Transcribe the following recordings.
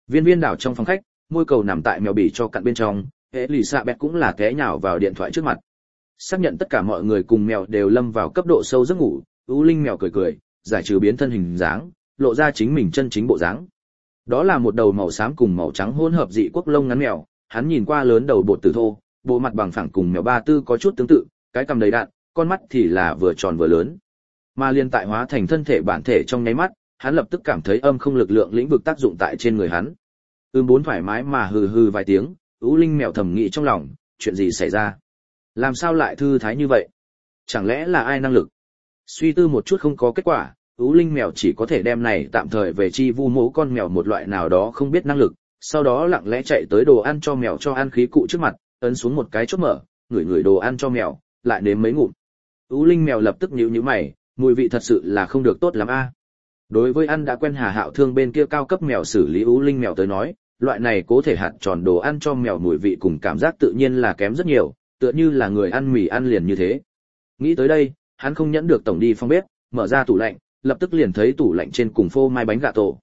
Viên Viên đảo trong phòng khách, môi cầu nằm tại mèo bỉ cho cặn bên trong, Elizabeth cũng là té nhào vào điện thoại trước mặt. Xác nhận tất cả mọi người cùng mèo đều lâm vào cấp độ sâu giấc ngủ, U Linh mèo cười cười, giải trừ biến thân hình dáng, lộ ra chính mình chân chính bộ dáng. Đó là một đầu màu xám cùng màu trắng hỗn hợp dị quốc lông ngắn mèo, hắn nhìn qua lớn đầu bột tử thô, bộ mặt bằng phẳng cùng mèo Ba Tư có chút tương tự, cái cằm đầy đặn, con mắt thì là vừa tròn vừa lớn. Mà liên tại hóa thành thân thể bản thể trong nháy mắt, hắn lập tức cảm thấy âm không lực lượng lĩnh vực tác dụng tại trên người hắn. Bốn thoải mái mà hừ hừ vài tiếng, U Linh mèo thầm nghĩ trong lòng, chuyện gì xảy ra? Làm sao lại thư thái như vậy? Chẳng lẽ là ai năng lực? Suy tư một chút không có kết quả, U Linh mèo chỉ có thể đem này tạm thời về chi vu mẫu con mèo một loại nào đó không biết năng lực, sau đó lặng lẽ chạy tới đồ ăn cho mèo cho ăn khí cụ trước mặt, ấn xuống một cái chốt mở, ngửi đồ ăn cho mèo, lại nếm mấy ngụm. U Linh mèo lập tức nhíu mày, mùi vị thật sự là không được tốt lắm a. Đối với ăn đã quen Hà Hạo Thương bên kia cao cấp mèo xử lý U Linh mèo tới nói, loại này cố thể hạt tròn đồ ăn cho mèo mùi vị cùng cảm giác tự nhiên là kém rất nhiều, tựa như là người ăn mì ăn liền như thế. Nghĩ tới đây, hắn không nhẫn được tổng đi phòng bếp, mở ra tủ lạnh, lập tức liền thấy tủ lạnh trên cùng phô mai bánh gà tổ.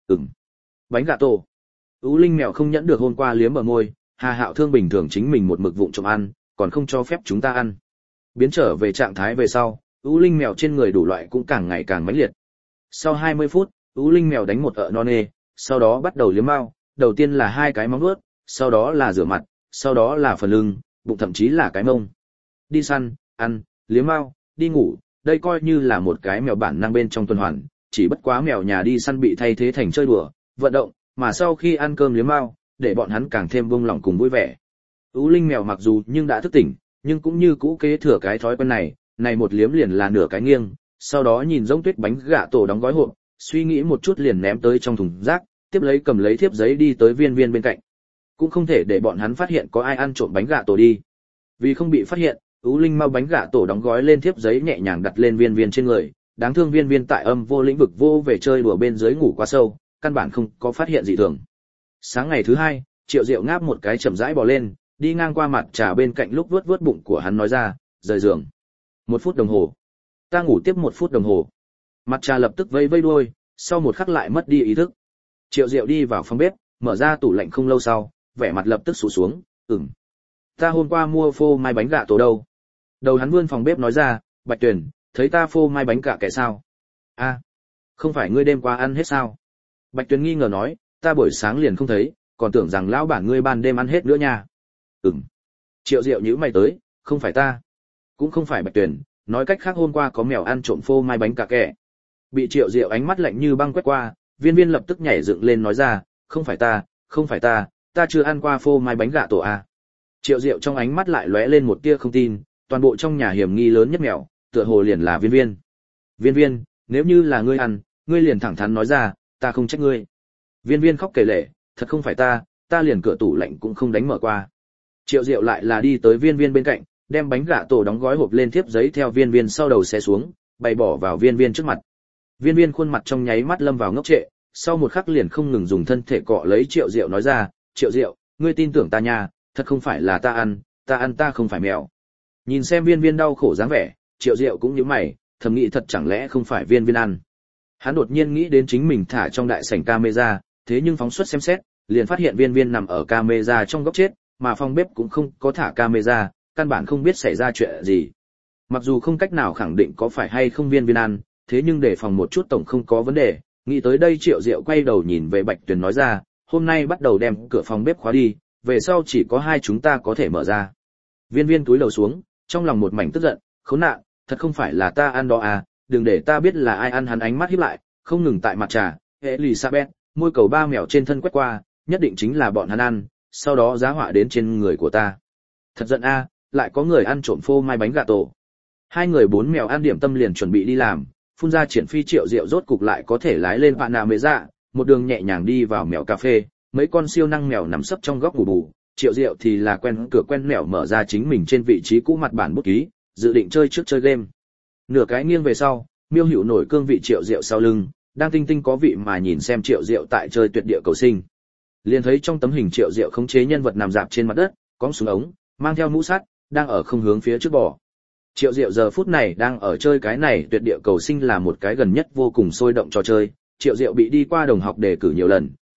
Bánh gà tổ. U Linh mèo không nhẫn được hôm qua liếm ở môi, Hà Hạo Thương bình thường chính mình một mực vụng trộm ăn, còn không cho phép chúng ta ăn. Biến trở về trạng thái về sau, U Linh mèo trên người đủ loại cũng càng ngày càng mãnh liệt. Sau 20 phút, U Linh mèo đánh một ợ non nê, sau đó bắt đầu liếm mao, đầu tiên là 2 cái móng vuốt, sau đó là rửa mặt, sau đó là phần lưng, bụng thậm chí là cái mông. Đi săn, ăn, liếm mao, đi ngủ, đây coi như là một cái mèo bản năng bên trong tuần hoàn, chỉ bất quá mèo nhà đi săn bị thay thế thành chơi đùa, vận động, mà sau khi ăn cơm liếm mao, để bọn hắn càng thêm buông lỏng cùng vui vẻ. U Linh mèo mặc dù nhưng đã thức tỉnh, nhưng cũng như cũ kế thừa cái thói quen này một liếm liền là nửa cái nghiêng, sau đó nhìn giống tuyết bánh gà tổ đóng gói hộp, suy nghĩ một chút liền ném tới trong thùng rác, tiếp lấy cầm lấy thiếp giấy đi tới Viên Viên bên cạnh. Cũng không thể để bọn hắn phát hiện có ai ăn trộm bánh gà tổ đi. Vì không bị phát hiện, U Linh mau bánh gà tổ đóng gói lên thiếp giấy nhẹ nhàng đặt lên Viên Viên trên người, đáng thương Viên Viên tại âm vô lĩnh vực vô về chơi đùa bên dưới ngủ quá sâu, căn bản không có phát hiện gì thường. Sáng ngày thứ 2, Triệu Diệu ngáp một cái chậm rãi bò lên, đi ngang qua mặt trà bên cạnh lúc vuốt bụng của hắn nói ra, rời giường. 1 phút đồng hồ. Ta ngủ tiếp 1 phút đồng hồ. Mặt trà lập tức vây đuôi, sau một khắc lại mất đi ý thức. Triệu Diệu đi vào phòng bếp, mở ra tủ lạnh không lâu sau, vẻ mặt lập tức sụ xuống, ta hôm qua mua phô mai bánh gà tổ đâu? Đầu hắn vươn phòng bếp nói ra, Bạch Tuyền, thấy ta phô mai bánh gà kẻ sao? Không phải ngươi đêm qua ăn hết sao? Bạch Tuyền nghi ngờ nói, ta buổi sáng liền không thấy, còn tưởng rằng lão bản ngươi ban đêm ăn hết nữa nha. Triệu Diệu nhíu mày tới, không phải ta, cũng không phải Bạch Tuyền, nói cách khác hôm qua có mèo ăn trộm phô mai bánh gà kẻ. Bị Triệu Diệu ánh mắt lạnh như băng quét qua, Viên Viên lập tức nhảy dựng lên nói ra, không phải ta, ta chưa ăn qua phô mai bánh gà tổ à. Triệu Diệu trong ánh mắt lại lóe lên một tia không tin, toàn bộ trong nhà hiểm nghi lớn nhất mèo, tựa hồ liền là Viên Viên. Viên Viên, nếu như là ngươi ăn, ngươi liền thẳng thắn nói ra, ta không trách ngươi. Viên Viên khóc kể lể, thật không phải ta liền cửa tủ lạnh cũng không đánh mở qua. Triệu Diệu lại là đi tới Viên Viên bên cạnh, đem bánh gà tổ đóng gói hộp lên thiếp giấy theo Viên Viên sau đầu xé xuống, bày bỏ vào Viên Viên trước mặt. Viên Viên khuôn mặt trong nháy mắt lâm vào ngốc trệ, sau một khắc liền không ngừng dùng thân thể cọ lấy Triệu Diệu nói ra, Triệu Diệu, ngươi tin tưởng ta nha, thật không phải là ta ăn ta không phải mèo. Nhìn xem Viên Viên đau khổ dáng vẻ, Triệu Diệu cũng nhíu mày, thầm nghĩ thật chẳng lẽ không phải Viên Viên ăn. Hắn đột nhiên nghĩ đến chính mình thả trong đại sảnh camera, thế nhưng phóng xuất xem xét, liền phát hiện Viên Viên nằm ở camera trong góc chết, mà phòng bếp cũng không có thả camera, căn bản không biết xảy ra chuyện gì. Mặc dù không cách nào khẳng định có phải hay không Viên Viên ăn, thế nhưng để phòng một chút tổng không có vấn đề. Nghĩ tới đây Triệu Diệu quay đầu nhìn về Bạch Tuyền nói ra, hôm nay bắt đầu đem cửa phòng bếp khóa đi, về sau chỉ có 2 chúng ta có thể mở ra. Viên Viên túi đầu xuống, trong lòng một mảnh tức giận, khốn nạn, thật không phải là ta ăn đó à, đừng để ta biết là ai ăn. Hắn ánh mắt híp lại, không ngừng tại mặt trà, Elizabeth, môi cầu 3 mèo trên thân quét qua, nhất định chính là bọn hắn ăn, sau đó giá họa đến trên người của ta. Thật giận a, lại có người ăn trộm phô mai bánh gà tổ. 2 người 4 mèo ăn điểm tâm liền chuẩn bị đi làm, phun ra triển phi Triệu Diệu rốt cục lại có thể lái lên bạn nà mê dạ, một đường nhẹ nhàng đi vào mèo cà phê, mấy con siêu năng mèo nằm sấp trong góc ngủ bù, Triệu Diệu thì là quen cửa quen mèo mở ra chính mình trên vị trí cũ mặt bản bút ký, dự định chơi trước chơi game. Nửa cái nghiêng về sau, Miêu Hữu nổi cương vị Triệu Diệu sau lưng, đang tinh tinh có vị mà nhìn xem Triệu Diệu tại chơi tuyệt địa cầu sinh. Liền thấy trong tấm hình Triệu Diệu khống chế nhân vật nằm dạp trên mặt đất, cõng súng ống, mang theo mũ sắt, đang ở không hướng phía trước bò. Triệu Diệu giờ phút này đang ở chơi cái này tuyệt địa cầu sinh là một cái gần nhất vô cùng sôi động trò chơi. Triệu Diệu bị đi qua đồng học đề cử nhiều lần,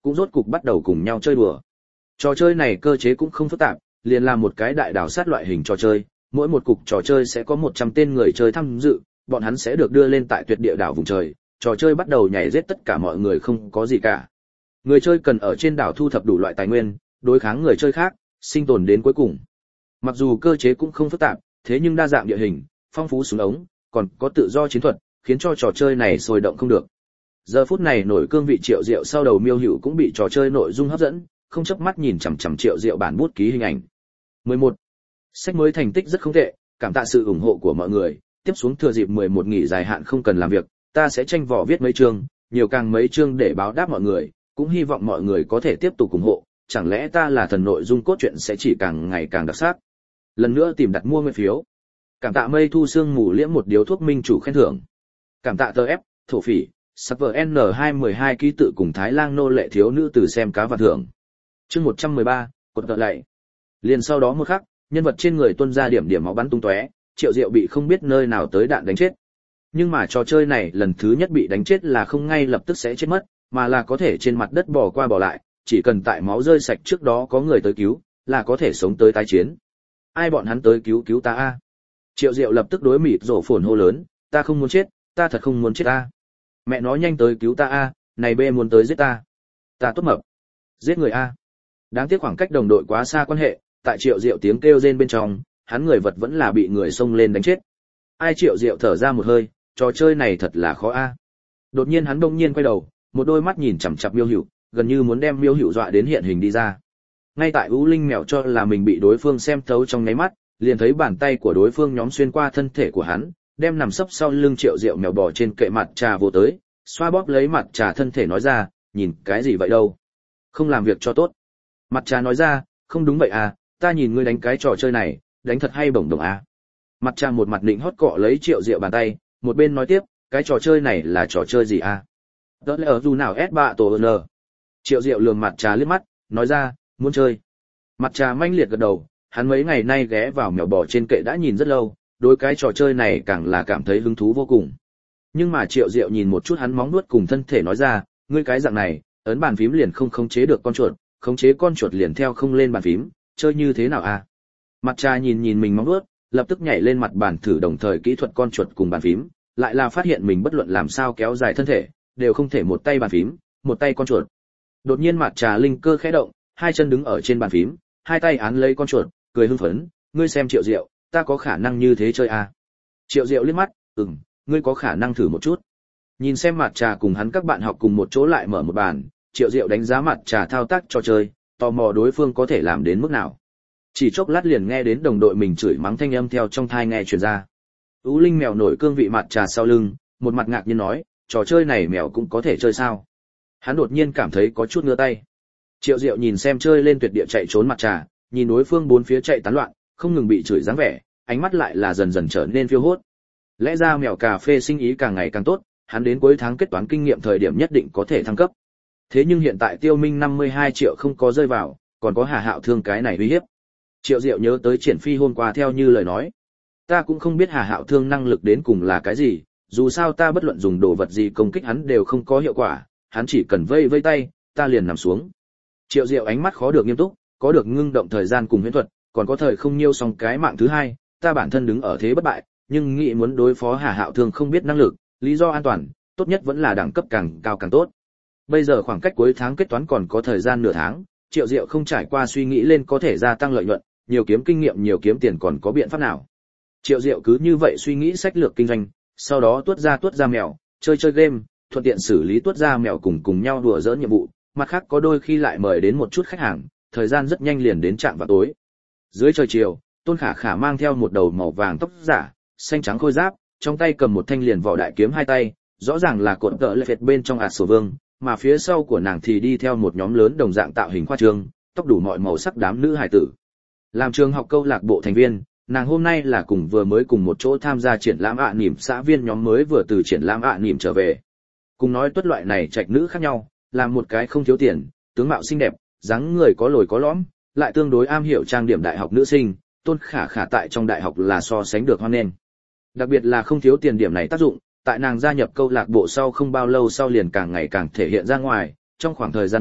cũng rốt cục bắt đầu cùng nhau chơi đùa. Trò chơi này cơ chế cũng không phức tạp, liền là một cái đại đảo sát loại hình trò chơi, mỗi một cục trò chơi sẽ có 100 tên người chơi tham dự, bọn hắn sẽ được đưa lên tại tuyệt địa đảo vùng trời, trò chơi bắt đầu nhảy giết tất cả mọi người không có gì cả. Người chơi cần ở trên đảo thu thập đủ loại tài nguyên, đối kháng người chơi khác, sinh tồn đến cuối cùng. Mặc dù cơ chế cũng không phức tạp, thế nhưng đa dạng địa hình, phong phú súng ống, còn có tự do chiến thuật, khiến cho trò chơi này sôi động không được. Giờ phút này nổi cương vị Triệu Diệu sau đầu Miêu Hữu cũng bị trò chơi nội dung hấp dẫn, không chớp mắt nhìn chằm chằm Triệu Diệu bản bút ký hình ảnh. 11. Sách mới thành tích rất không tệ, cảm tạ sự ủng hộ của mọi người, tiếp xuống thừa dịp 11 nghỉ dài hạn không cần làm việc, ta sẽ tranh vỏ viết mấy chương, nhiều càng mấy chương để báo đáp mọi người, cũng hy vọng mọi người có thể tiếp tục ủng hộ, chẳng lẽ ta là thần nội dung cốt truyện sẽ chỉ càng ngày càng đặc sắc. Lần nữa tìm đặt mua nguyên phiếu. Cảm tạ Mây Thu Sương Mù Liễm một điếu thuốc minh chủ khen thưởng. Cảm tạ TF, thổ phỉ, Server N212 ký tự cùng Thái Lang nô lệ thiếu nữ từ xem cá và thưởng. Chương 113, cột tợ lạy. Liền sau đó một khắc, nhân vật trên người tuôn ra điểm điểm máu bắn tung tóe, Triệu Diệu bị không biết nơi nào tới đạn đánh chết. Nhưng mà trò chơi này lần thứ nhất bị đánh chết là không ngay lập tức sẽ chết mất, mà là có thể trên mặt đất bò qua bò lại, chỉ cần tại máu rơi sạch trước đó có người tới cứu, là có thể sống tới tái chiến. Ai bọn hắn tới cứu ta a? Triệu Diệu lập tức đối mịt rổ phồn hô lớn, ta không muốn chết, ta thật không muốn chết a. Mẹ nó nhanh tới cứu ta a, này bê muốn tới giết ta. Ta tốt mập. Giết người a. Đáng tiếc khoảng cách đồng đội quá xa quan hệ, tại Triệu Diệu tiếng kêu rên bên trong, hắn người vật vẫn là bị người xông lên đánh chết. Ai Triệu Diệu thở ra một hơi, trò chơi này thật là khó a. Đột nhiên hắn đông nhiên quay đầu, một đôi mắt nhìn chằm chằm Miêu Hữu, gần như muốn đem Miêu Hữu dọa đến hiện hình đi ra. Ngay tại U Linh mèo cho là mình bị đối phương xem thấu trong nháy mắt, liền thấy bàn tay của đối phương nhóm xuyên qua thân thể của hắn, đem nằm sấp sau lưng Triệu Diệu mèo bò trên kệ mặt trà vô tới, xoa bóp lấy mặt trà thân thể nói ra, nhìn cái gì vậy đâu? Không làm việc cho tốt. Mặt trà nói ra, không đúng vậy à, ta nhìn ngươi đánh cái trò chơi này, đánh thật hay bổng đồng à. Mặt trà một mặt định hót cọ lấy Triệu Diệu bàn tay, một bên nói tiếp, cái trò chơi này là trò chơi gì à? Đó là ở dù nào S bạ tổ N. Triệu Diệu lườm mặt trà liếc mắt, nói ra, muốn chơi. Mặt trà manh liệt gật đầu, hắn mấy ngày nay ghé vào mèo bò trên kệ đã nhìn rất lâu, đối cái trò chơi này càng là cảm thấy hứng thú vô cùng. Nhưng mà Triệu Diệu nhìn một chút hắn móng nuốt cùng thân thể nói ra, ngươi cái dạng này, ấn bàn phím liền không khống chế được con chuột, khống chế con chuột liền theo không lên bàn phím, chơi như thế nào à? Mặt trà nhìn mình móng nuốt, lập tức nhảy lên mặt bàn thử đồng thời kỹ thuật con chuột cùng bàn phím, lại là phát hiện mình bất luận làm sao kéo dài thân thể, đều không thể một tay bàn phím, một tay con chuột. Đột nhiên mặt trà linh cơ khẽ động, hai chân đứng ở trên bàn phím, hai tay án lấy con chuột, cười hưng phấn, ngươi xem Triệu Diệu, ta có khả năng như thế chơi à? Triệu Diệu liếc mắt, ngươi có khả năng thử một chút. Nhìn xem mặt trà cùng hắn các bạn học cùng một chỗ lại mở một bàn, Triệu Diệu đánh giá mặt trà thao tác trò chơi, tò mò đối phương có thể làm đến mức nào. Chỉ chốc lát liền nghe đến đồng đội mình chửi mắng thanh âm theo trong thai nghe truyền ra. U Linh mèo nổi cương vị mặt trà sau lưng, một mặt ngạc nhiên nói, trò chơi này mèo cũng có thể chơi sao? Hắn đột nhiên cảm thấy có chút ngứa tay. Triệu Diệu nhìn xem chơi lên tuyệt địa chạy trốn mặt trà, nhìn đối phương bốn phía chạy tán loạn, không ngừng bị chửi dáng vẻ, ánh mắt lại là dần dần trở nên phiêu hốt. Lẽ ra mèo cà phê sinh ý càng ngày càng tốt, hắn đến cuối tháng kết toán kinh nghiệm thời điểm nhất định có thể thăng cấp. Thế nhưng hiện tại Tiêu Minh 52 triệu không có rơi vào, còn có Hà Hạo Thương cái này uy hiếp. Triệu Diệu nhớ tới Triển Phi hôm qua theo như lời nói, ta cũng không biết Hà Hạo Thương năng lực đến cùng là cái gì, dù sao ta bất luận dùng đồ vật gì công kích hắn đều không có hiệu quả, hắn chỉ cần vây vây tay, ta liền nằm xuống. Triệu Diệu ánh mắt khó được nghiêm túc, có được ngưng động thời gian cùng huyễn thuật, còn có thời không nhiêu xong cái mạng thứ hai, ta bản thân đứng ở thế bất bại, nhưng nghĩ muốn đối phó Hà Hạo Thương không biết năng lực, lý do an toàn, tốt nhất vẫn là đẳng cấp càng cao càng tốt. Bây giờ khoảng cách cuối tháng kết toán còn có thời gian nửa tháng, Triệu Diệu không trải qua suy nghĩ lên có thể gia tăng lợi nhuận, nhiều kiếm kinh nghiệm nhiều kiếm tiền còn có biện pháp nào. Triệu Diệu cứ như vậy suy nghĩ sách lược kinh doanh, sau đó tuốt ra mèo, chơi game, thuận tiện xử lý tuốt ra mèo cùng nhau đùa giỡn nhiệm vụ, mặt khác có đôi khi lại mời đến một chút khách hàng, thời gian rất nhanh liền đến trạm vào tối. Dưới trời chiều, Tôn Khả Khả mang theo một đầu màu vàng tóc giả, xanh trắng khôi giáp, trong tay cầm một thanh liền vỏ đại kiếm hai tay, rõ ràng là cột tợ lệ phệt bên trong ạt sổ vương, mà phía sau của nàng thì đi theo một nhóm lớn đồng dạng tạo hình khoa trương, tóc đủ mọi màu sắc đám nữ hài tử. Làm trường học câu lạc bộ thành viên, nàng hôm nay là vừa mới cùng một chỗ tham gia triển lãm nỉm xã viên nhóm mới vừa từ triển lãm nỉm trở về. Cùng nói tuất loại này trạch nữ khác nhau, làm một cái không thiếu tiền, tướng mạo xinh đẹp, dáng người có lồi có lõm, lại tương đối am hiểu trang điểm đại học nữ sinh, Tôn Khả Khả tại trong đại học là so sánh được hoan nghênh. Đặc biệt là không thiếu tiền điểm này tác dụng, tại nàng gia nhập câu lạc bộ sau không bao lâu sau liền càng ngày càng thể hiện ra ngoài, trong khoảng thời gian ngắn,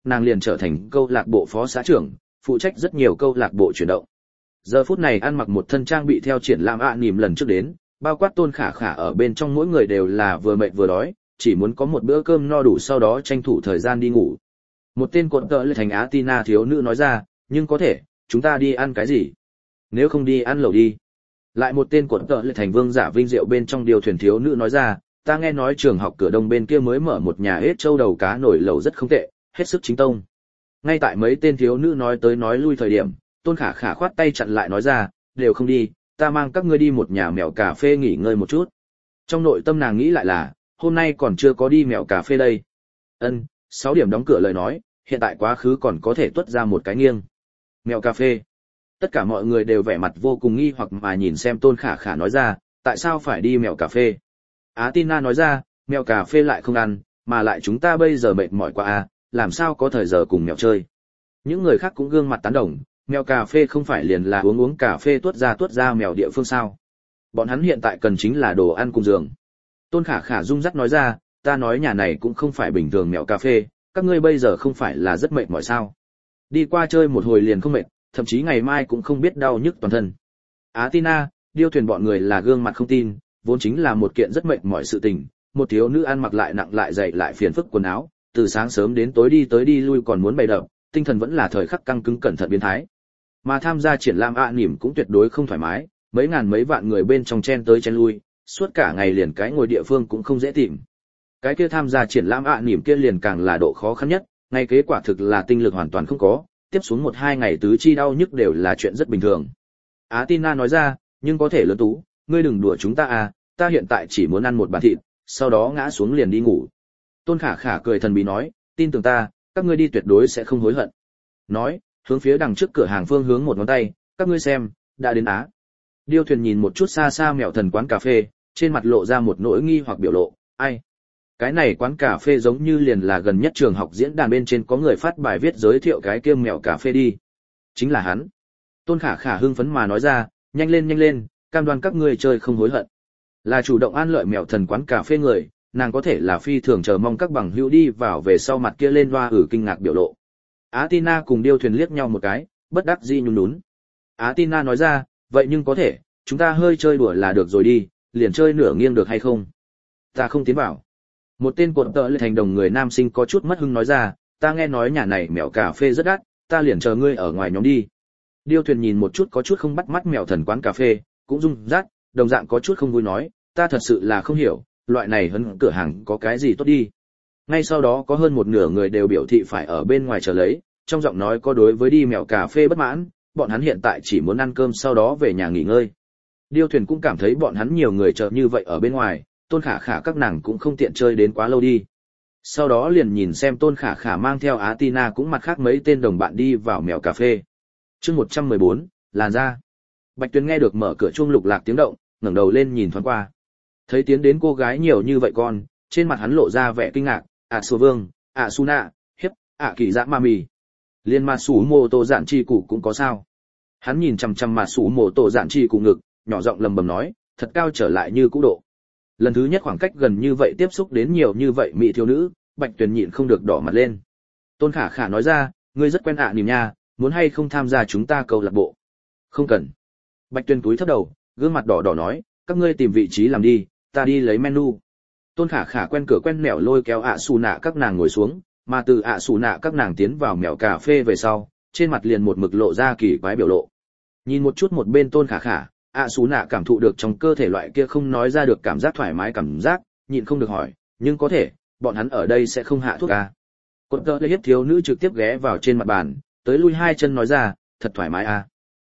nàng liền trở thành câu lạc bộ phó xã trưởng, phụ trách rất nhiều câu lạc bộ chuyển động. Giờ phút này ăn mặc một thân trang bị theo triển lãm nỉm lần trước đến, bao quát Tôn Khả Khả ở bên trong mỗi người đều là vừa mệt vừa đói, chỉ muốn có một bữa cơm no đủ sau đó tranh thủ thời gian đi ngủ. Một tên cột tợ lệ thành Atina thiếu nữ nói ra, nhưng có thể, chúng ta đi ăn cái gì? Nếu không đi ăn lẩu đi. Lại một tên cột tợ lệ thành Vương Giả Vinh Diệu bên trong điều thuyền thiếu nữ nói ra, ta nghe nói trường học cửa đông bên kia mới mở một nhà hết châu đầu cá nổi lẩu rất không tệ, hết sức chính tông. Ngay tại mấy tên thiếu nữ nói tới nói lui thời điểm, Tôn Khả Khả khoát tay chặn lại nói ra, đều không đi, ta mang các ngươi đi một nhà mèo cà phê nghỉ ngơi một chút. Trong nội tâm nàng nghĩ lại là, hôm nay còn chưa có đi mèo cà phê đây. 6 điểm đóng cửa lời nói, hiện tại quá khứ còn có thể tuốt ra một cái nghiêng. Mèo cà phê. Tất cả mọi người đều vẻ mặt vô cùng nghi hoặc mà nhìn xem Tôn Khả Khả nói ra, tại sao phải đi mèo cà phê? Atina nói ra, mèo cà phê lại không ăn, mà lại chúng ta bây giờ mệt mỏi quá à, làm sao có thời giờ cùng mèo chơi. Những người khác cũng gương mặt tán đồng, mèo cà phê không phải liền là uống cà phê tuốt ra mèo địa phương sao. Bọn hắn hiện tại cần chính là đồ ăn cùng giường. Tôn Khả Khả rung rắc nói ra, ta nói nhà này cũng không phải bình thường mèo cà phê, các ngươi bây giờ không phải là rất mệt mỏi sao. Đi qua chơi một hồi liền không mệt, thậm chí ngày mai cũng không biết đau nhức toàn thân. Atina, điêu thuyền bọn người là gương mặt không tin, vốn chính là một kiện rất mệt mỏi sự tình, một thiếu nữ ăn mặc lại nặng lại dày lại phiền phức quần áo, từ sáng sớm đến tối đi tới đi lui còn muốn bày đập, tinh thần vẫn là thời khắc căng cứng cẩn thận biến thái. Mà tham gia triển lãm nỉm cũng tuyệt đối không thoải mái, mấy ngàn mấy vạn người bên trong chen tới chen lui, suốt cả ngày liền cái ngồi địa phương cũng không dễ tìm. Cái kia tham gia triển lãm nỉm kia liền càng là độ khó khăn nhất, ngay kế quả thực là tinh lực hoàn toàn không có, tiếp xuống 1-2 ngày tứ chi đau nhức đều là chuyện rất bình thường. Atina nói ra, nhưng có thể lớn tú, ngươi đừng đùa chúng ta à, ta hiện tại chỉ muốn ăn một bàn thịt, sau đó ngã xuống liền đi ngủ. Tôn Khả Khả cười thần bí nói, tin tưởng ta, các ngươi đi tuyệt đối sẽ không hối hận. Nói, hướng phía đằng trước cửa hàng phương hướng một ngón tay, các ngươi xem, đã đến Á. Điêu thuyền nhìn một chút xa xa mèo thần quán cà phê, trên mặt lộ ra một nỗi nghi hoặc biểu lộ, ai? Cái này quán cà phê giống như liền là gần nhất trường học diễn đàn bên trên có người phát bài viết giới thiệu cái kia mèo cà phê đi. Chính là hắn. Tôn Khả Khả hưng phấn mà nói ra, nhanh lên, cam đoan các ngươi chơi không hối hận. Là chủ động an lợi mèo thần quán cà phê người, nàng có thể là phi thường chờ mong các bằng hữu đi vào về sau mặt kia lên loa kinh ngạc biểu lộ. Atina cùng điêu thuyền liếc nhau một cái, bất đắc dĩ nhún nhún. Atina nói ra, vậy nhưng có thể, chúng ta hơi chơi đùa là được rồi đi, liền chơi nửa nghiêng được hay không? Ta không tiến vào. Một tên cột tợ lệ thành đồng người nam sinh có chút mất hứng nói ra, ta nghe nói nhà này mèo cà phê rất đắt, ta liền chờ ngươi ở ngoài nhóm đi. Điêu thuyền nhìn một chút có chút không bắt mắt mèo thần quán cà phê, cũng rung rát, đồng dạng có chút không vui nói, ta thật sự là không hiểu, loại này hấn cửa hàng có cái gì tốt đi. Ngay sau đó có hơn một nửa người đều biểu thị phải ở bên ngoài chờ lấy, trong giọng nói có đối với đi mèo cà phê bất mãn, bọn hắn hiện tại chỉ muốn ăn cơm sau đó về nhà nghỉ ngơi. Điêu thuyền cũng cảm thấy bọn hắn nhiều người chờ như vậy ở bên ngoài, Tôn Khả Khả các nàng cũng không tiện chơi đến quá lâu đi. Sau đó liền nhìn xem Tôn Khả Khả mang theo Atina cũng mặt khác mấy tên đồng bạn đi vào mèo cà phê. Chương 114, làn da. Bạch Tuyền nghe được mở cửa chuông lục lạc tiếng động, ngẩng đầu lên nhìn thoáng qua. Thấy tiến đến cô gái nhiều như vậy con, trên mặt hắn lộ ra vẻ kinh ngạc, Sô Vương, Suna, Hiếp, Kỳ Dạ Ma Mì. Liên Ma Sủ Mô Tô Dạn Chi Cụ cũng có sao. Hắn nhìn chằm chằm Ma Sủ Mô Tô Dạn Chi Cụ ngực, nhỏ giọng lầm bầm nói, thật cao trở lại như cũ độ. Lần thứ nhất khoảng cách gần như vậy tiếp xúc đến nhiều như vậy mỹ thiếu nữ, Bạch Tuyền nhịn không được đỏ mặt lên. Tôn Khả Khả nói ra, ngươi rất quen nỉm nha, muốn hay không tham gia chúng ta câu lạc bộ? Không cần. Bạch Tuyền cúi thấp đầu, gương mặt đỏ đỏ nói, các ngươi tìm vị trí làm đi, ta đi lấy menu. Tôn Khả Khả quen cửa quen mẻo lôi kéo Xù Nạ các nàng ngồi xuống, mà từ Xù Nạ các nàng tiến vào mèo cà phê về sau, trên mặt liền một mực lộ ra kỳ quái biểu lộ. Nhìn một chút một bên Tôn Khả Khả, Xù Nạ cảm thụ được trong cơ thể loại kia không nói ra được cảm giác thoải mái cảm giác, nhịn không được hỏi, nhưng có thể, bọn hắn ở đây sẽ không hạ thuốc à? Cột tơ hiếp thiếu nữ trực tiếp ghé vào trên mặt bàn, tới lui hai chân nói ra, thật thoải mái à?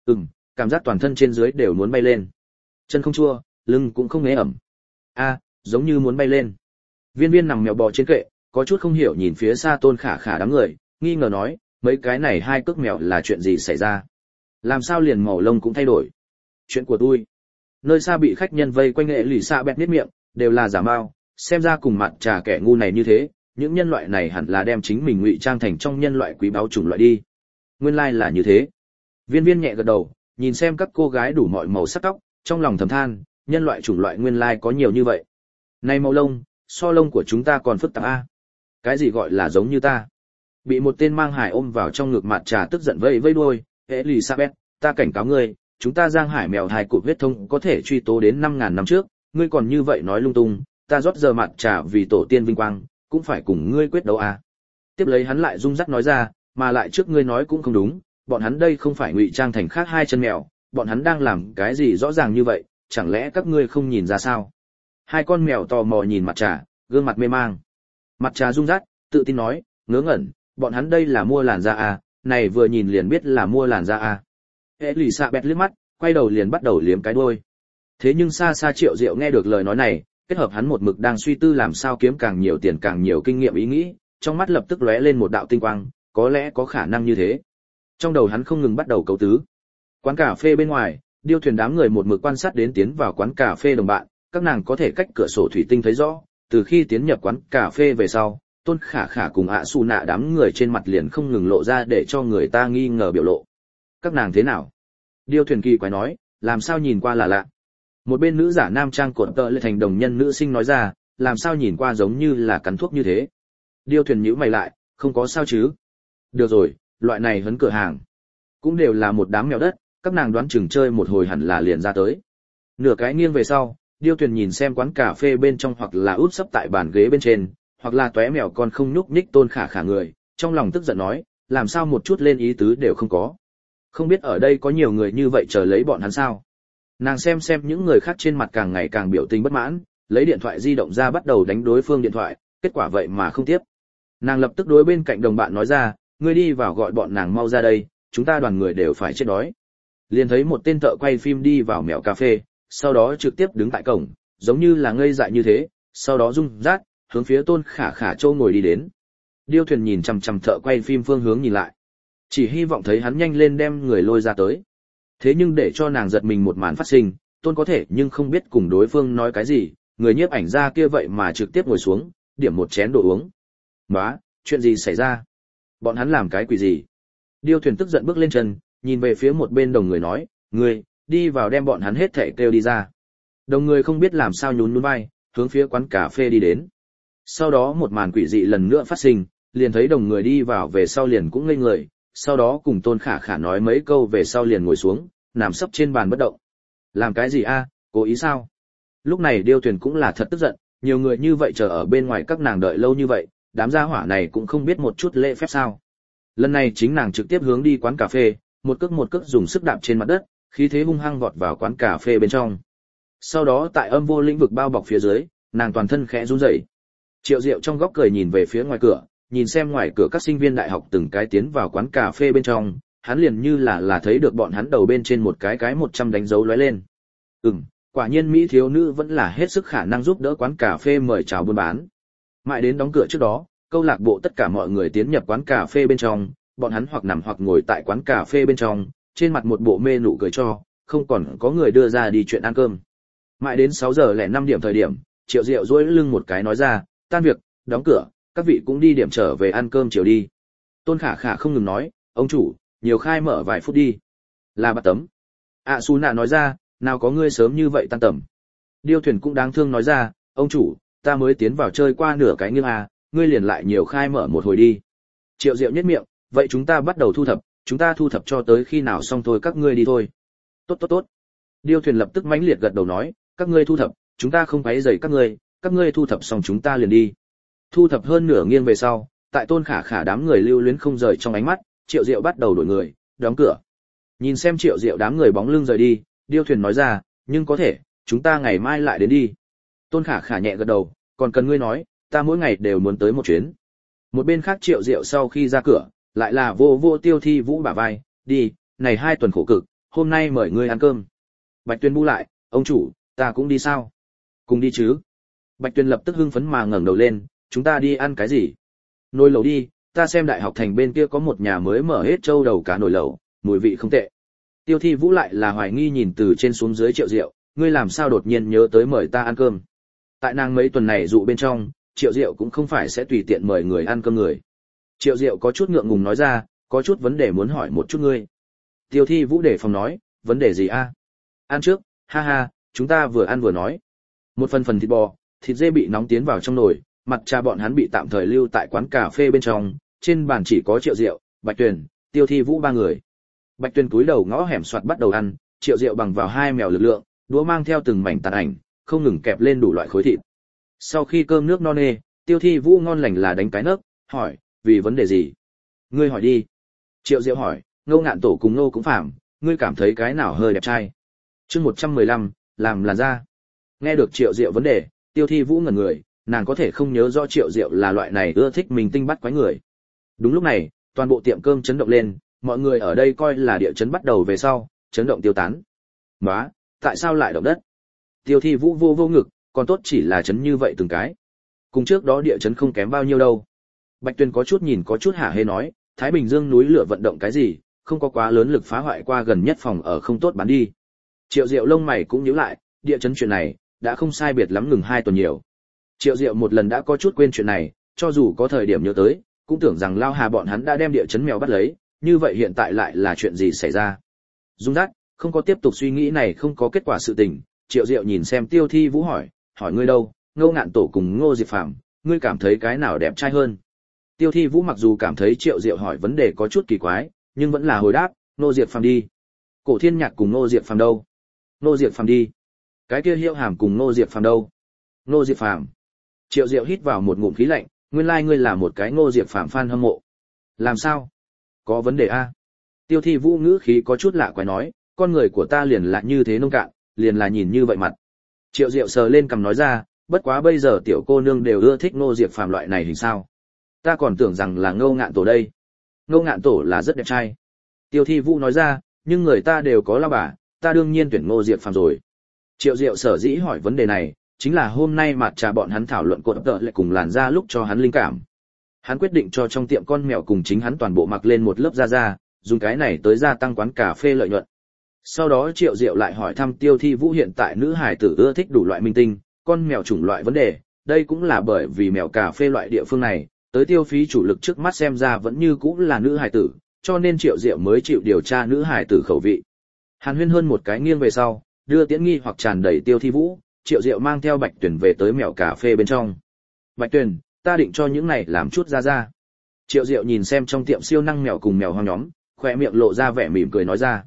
Cảm giác toàn thân trên dưới đều muốn bay lên. Chân không chua, lưng cũng không ngế ẩm. Giống như muốn bay lên. Viên Viên nằm mèo bò trên kệ, có chút không hiểu nhìn phía xa Tôn Khả Khả đám người, nghi ngờ nói, mấy cái này hai cước mèo là chuyện gì xảy ra? Làm sao liền màu lông cũng thay đổi? Chuyện của tôi. Nơi xa bị khách nhân vây quanh nghệ lì xạ bẹt miết miệng, đều là giả mao, xem ra cùng mặt trà kẻ ngu này như thế, những nhân loại này hẳn là đem chính mình ngụy trang thành trong nhân loại quý báu chủng loại đi. Nguyên lai là như thế. Viên Viên nhẹ gật đầu, nhìn xem các cô gái đủ mọi màu sắc tóc, trong lòng thầm than, nhân loại chủng loại nguyên lai có nhiều như vậy. Này màu lông, so lông của chúng ta còn phức tạp a. Cái gì gọi là giống như ta? Bị một tên mang hải ôm vào trong ngực mặt trà tức giận vẫy vẫy đuôi, Elizabeth, ta cảnh cáo ngươi, chúng ta Giang Hải mèo hai cụt huyết thông có thể truy tố đến 5.000 năm trước, ngươi còn như vậy nói lung tung, ta rót giờ mặt trà vì tổ tiên vinh quang, cũng phải cùng ngươi quyết đấu à. Tiếp lấy hắn lại rung rắc nói ra, mà lại trước ngươi nói cũng không đúng, bọn hắn đây không phải ngụy trang thành khác hai chân mèo, bọn hắn đang làm cái gì rõ ràng như vậy, chẳng lẽ các ngươi không nhìn ra sao? Hai con mèo tò mò nhìn mặt trà, gương mặt mê mang. Mặt trà rung rắc, tự tin nói, ngớ ngẩn, bọn hắn đây là mua làn da à, này vừa nhìn liền biết là mua làn da à. Elizabeth liếc mắt, quay đầu liền bắt đầu liếm cái đuôi. Thế nhưng xa xa Triệu Diệu nghe được lời nói này, kết hợp hắn một mực đang suy tư làm sao kiếm càng nhiều tiền càng nhiều kinh nghiệm ý nghĩ, trong mắt lập tức lóe lên một đạo tinh quang, có lẽ có khả năng như thế. Trong đầu hắn không ngừng bắt đầu cấu tứ. Quán cà phê bên ngoài, Điêu Thuyền đám người một mực quan sát đến tiến vào quán cà phê đồng bạn, các nàng có thể cách cửa sổ thủy tinh thấy rõ, từ khi tiến nhập quán cà phê về sau, Tôn Khả Khả cùng ạ Su Nạ đám người trên mặt liền không ngừng lộ ra để cho người ta nghi ngờ biểu lộ. Các nàng thế nào? Điêu Thuyền kỳ quái nói, làm sao nhìn qua là lạ. Một bên nữ giả nam trang cột tợ lệ thành đồng nhân nữ sinh nói ra, làm sao nhìn qua giống như là cắn thuốc như thế. Điêu Thuyền nhíu mày lại, không có sao chứ? Được rồi, loại này hấn cửa hàng cũng đều là một đám mèo đất, các nàng đoán chừng chơi một hồi hẳn là liền ra tới. Nửa cái nghiêng về sau, Điêu Thuyền nhìn xem quán cà phê bên trong hoặc là úp sấp tại bàn ghế bên trên, hoặc là tóe mèo con không nhúc nhích Tôn Khả Khả người, trong lòng tức giận nói, làm sao một chút lên ý tứ đều không có. Không biết ở đây có nhiều người như vậy chờ lấy bọn hắn sao? Nàng xem những người khác trên mặt càng ngày càng biểu tình bất mãn, lấy điện thoại di động ra bắt đầu đánh đối phương điện thoại, kết quả vậy mà không tiếp. Nàng lập tức đối bên cạnh đồng bạn nói ra, ngươi đi vào gọi bọn nàng mau ra đây, chúng ta đoàn người đều phải chết đói. Liền thấy một tên thợ quay phim đi vào mèo cà phê, sau đó trực tiếp đứng tại cổng, giống như là ngây dại như thế, sau đó rung rát, hướng phía Tôn Khả Khả châu ngồi đi đến. Điêu Thuyền nhìn chằm chằm thợ quay phim phương hướng nhìn lại, chỉ hy vọng thấy hắn nhanh lên đem người lôi ra tới. Thế nhưng để cho nàng giật mình một màn phát sinh, Tôn có thể nhưng không biết cùng đối phương nói cái gì, người nhiếp ảnh ra kia vậy mà trực tiếp ngồi xuống, điểm một chén đồ uống. Nóa, chuyện gì xảy ra? Bọn hắn làm cái quỷ gì? Điêu Thuyền tức giận bước lên chân, nhìn về phía một bên đồng người nói, ngươi, đi vào đem bọn hắn hết thảy kêu đi ra. Đồng người không biết làm sao nhún nhún vai, hướng phía quán cà phê đi đến. Sau đó một màn quỷ dị lần nữa phát sinh, liền thấy đồng người đi vào về sau liền cũng ngây người, sau đó cùng Tôn Khả Khả nói mấy câu về sau liền ngồi xuống, nằm sấp trên bàn bất động. Làm cái gì a? Cố ý sao? Lúc này Điêu Thuyền cũng là thật tức giận, nhiều người như vậy chờ ở bên ngoài các nàng đợi lâu như vậy, đám gia hỏa này cũng không biết một chút lễ phép sao? Lần này chính nàng trực tiếp hướng đi quán cà phê, một cước dùng sức đạp trên mặt đất, khí thế hung hăng vọt vào quán cà phê bên trong. Sau đó tại âm vô lĩnh vực bao bọc phía dưới, nàng toàn thân khẽ run rẩy. Triệu Diệu trong góc cười nhìn về phía ngoài cửa, nhìn xem ngoài cửa các sinh viên đại học từng cái tiến vào quán cà phê bên trong, hắn liền như là thấy được bọn hắn đầu bên trên một cái 100 đánh dấu lóe lên. Quả nhiên mỹ thiếu nữ vẫn là hết sức khả năng giúp đỡ quán cà phê mời chào buôn bán. Mãi đến đóng cửa trước đó, câu lạc bộ tất cả mọi người tiến nhập quán cà phê bên trong, bọn hắn hoặc nằm hoặc ngồi tại quán cà phê bên trong, trên mặt một bộ mê nụ cười cho, không còn có người đưa ra đi chuyện ăn cơm. Mãi đến 6:05 thời điểm, Triệu Diệu duỗi lưng một cái nói ra, tan việc, đóng cửa, các vị cũng đi điểm trở về ăn cơm chiều đi. Tôn Khả Khả không ngừng nói, ông chủ, nhiều khai mở vài phút đi. Là bắt tấm. Su Nạ nói ra, nào có ngươi sớm như vậy tan tầm. Điêu Thuyền cũng đáng thương nói ra, ông chủ, ta mới tiến vào chơi qua nửa cái nghiêng ngươi liền lại nhiều khai mở một hồi đi. Triệu Diệu nhếch miệng, vậy chúng ta bắt đầu thu thập, chúng ta thu thập cho tới khi nào xong thôi các ngươi đi thôi. Tốt. Điêu Thuyền lập tức mãnh liệt gật đầu nói, các ngươi thu thập, chúng ta không quấy rầy các ngươi thu thập xong chúng ta liền đi. Thu thập hơn nửa nghiêng về sau, tại Tôn Khả Khả đám người lưu luyến không rời trong ánh mắt, Triệu Diệu bắt đầu đổi người, đóng cửa. Nhìn xem Triệu Diệu đám người bóng lưng rời đi, Điêu Thuyền nói ra, nhưng có thể, chúng ta ngày mai lại đến đi. Tôn Khả Khả nhẹ gật đầu, còn cần ngươi nói, ta mỗi ngày đều muốn tới một chuyến. Một bên khác Triệu Diệu sau khi ra cửa, lại là vô Tiêu Thi Vũ bả vai, đi, này 2 tuần khổ cực, hôm nay mời ngươi ăn cơm. Bạch Tuyên bu lại, ông chủ, ta cũng đi sao? Cùng đi chứ. Bạch Tuyên lập tức hưng phấn mà ngẩng đầu lên, chúng ta đi ăn cái gì? Nồi lẩu đi, ta xem đại học thành bên kia có một nhà mới mở hết trâu đầu cá nồi lẩu, mùi vị không tệ. Tiêu Thi Vũ lại là hoài nghi nhìn từ trên xuống dưới Triệu Diệu, ngươi làm sao đột nhiên nhớ tới mời ta ăn cơm? Tại nàng mấy tuần này dụ bên trong, Triệu Diệu cũng không phải sẽ tùy tiện mời người ăn cơm người. Triệu Diệu có chút ngượng ngùng nói ra, có chút vấn đề muốn hỏi một chút ngươi. Tiêu Thi Vũ để phòng nói, vấn đề gì a? Ăn trước, ha ha, chúng ta vừa ăn vừa nói. Một phần thịt bò, thịt dê bị nóng tiến vào trong nồi, mặt trà bọn hắn bị tạm thời lưu tại quán cà phê bên trong, trên bàn chỉ có Triệu Diệu, Bạch Tuyền, Tiêu Thi Vũ ba người. Bạch Tuyền cúi đầu ngõ hẻm soạt bắt đầu ăn, Triệu Diệu bằng vào hai mèo lực lượng, đũa mang theo từng mảnh tàn ảnh, không ngừng kẹp lên đủ loại khối thịt. Sau khi cơm nước no nê, Tiêu Thi Vũ ngon lành là đánh cái nấc, hỏi, vì vấn đề gì? Ngươi hỏi đi. Triệu Diệu hỏi, Ngô Ngạn Tổ cùng Ngô Cũng Phàm, ngươi cảm thấy cái nào hơi đẹp trai? Chương 115, làm làn da. Nghe được Triệu Diệu vấn đề, Tiêu Thi Vũ ngẩn người, nàng có thể không nhớ rõ Triệu Diệu là loại này ưa thích mình tinh bắt quái người. Đúng lúc này, toàn bộ tiệm cơm chấn động lên, mọi người ở đây coi là địa chấn bắt đầu về sau, chấn động tiêu tán. Nóa, tại sao lại động đất? Tiêu Thi Vũ vô ngực, còn tốt chỉ là chấn như vậy từng cái. Cùng trước đó địa chấn không kém bao nhiêu đâu. Bạch Tuyền có chút nhìn có chút hả hê nói, Thái Bình Dương núi lửa vận động cái gì, không có quá lớn lực phá hoại qua gần nhất phòng ở không tốt bán đi. Triệu Diệu lông mày cũng nhíu lại, địa chấn chuyện này đã không sai biệt lắm ngừng 2 tuần nhiều. Triệu Diệu một lần đã có chút quên chuyện này, cho dù có thời điểm nhớ tới, cũng tưởng rằng Lao Hà bọn hắn đã đem địa chấn mèo bắt lấy, như vậy hiện tại lại là chuyện gì xảy ra? Dung Dát, không có tiếp tục suy nghĩ này không có kết quả sự tình, Triệu Diệu nhìn xem Tiêu Thi Vũ hỏi ngươi đâu, Ngô Ngạn Tổ cùng Ngô Diệp Phàm, ngươi cảm thấy cái nào đẹp trai hơn? Tiêu Thi Vũ mặc dù cảm thấy Triệu Diệu hỏi vấn đề có chút kỳ quái, nhưng vẫn là hồi đáp, Ngô Diệp Phàm đi. Cổ Thiên Nhạc cùng Ngô Diệp Phàm đâu? Ngô Diệp Phàm đi. Cái kia Hiệu Hàm cùng Ngô Diệp Phàm đâu? Ngô Diệp Phàm. Triệu Diệu hít vào một ngụm khí lạnh, nguyên lai ngươi là một cái Ngô Diệp Phàm fan hâm mộ. Làm sao? Có vấn đề a? Tiêu Thi Vũ ngữ khí có chút lạ quái nói, con người của ta liền là như thế nông cạn, liền là nhìn như vậy mặt. Triệu Diệu sờ lên cằm nói ra, bất quá bây giờ tiểu cô nương đều ưa thích Ngô Diệp Phàm loại này hình sao? Ta còn tưởng rằng là Ngô Ngạn Tổ đây. Ngô Ngạn Tổ là rất đẹp trai. Tiêu Thi Vũ nói ra, nhưng người ta đều có lao bà, ta đương nhiên tuyển Ngô Diệp Phàm rồi. Triệu Diệu sở dĩ hỏi vấn đề này, chính là hôm nay mặt trà bọn hắn thảo luận cột tợ lại cùng làn da lúc cho hắn linh cảm. Hắn quyết định cho trong tiệm con mèo cùng chính hắn toàn bộ mặc lên một lớp da, dùng cái này tới gia tăng quán cà phê lợi nhuận. Sau đó Triệu Diệu lại hỏi thăm Tiêu Thi Vũ hiện tại nữ hải tử ưa thích đủ loại minh tinh, con mèo chủng loại vấn đề, đây cũng là bởi vì mèo cà phê loại địa phương này, tới tiêu phí chủ lực trước mắt xem ra vẫn như cũ là nữ hải tử, cho nên Triệu Diệu mới chịu điều tra nữ hải tử khẩu vị. Hàn Huyên hơn một cái nghiêng về sau, đưa tiễn nghi hoặc tràn đầy Tiêu Thi Vũ, Triệu Diệu mang theo Bạch Tuyền về tới mèo cà phê bên trong. Bạch Tuyền, ta định cho những này làm chút ra. Triệu Diệu nhìn xem trong tiệm siêu năng mèo cùng mèo hoang nhóm, khóe miệng lộ ra vẻ mỉm cười nói ra.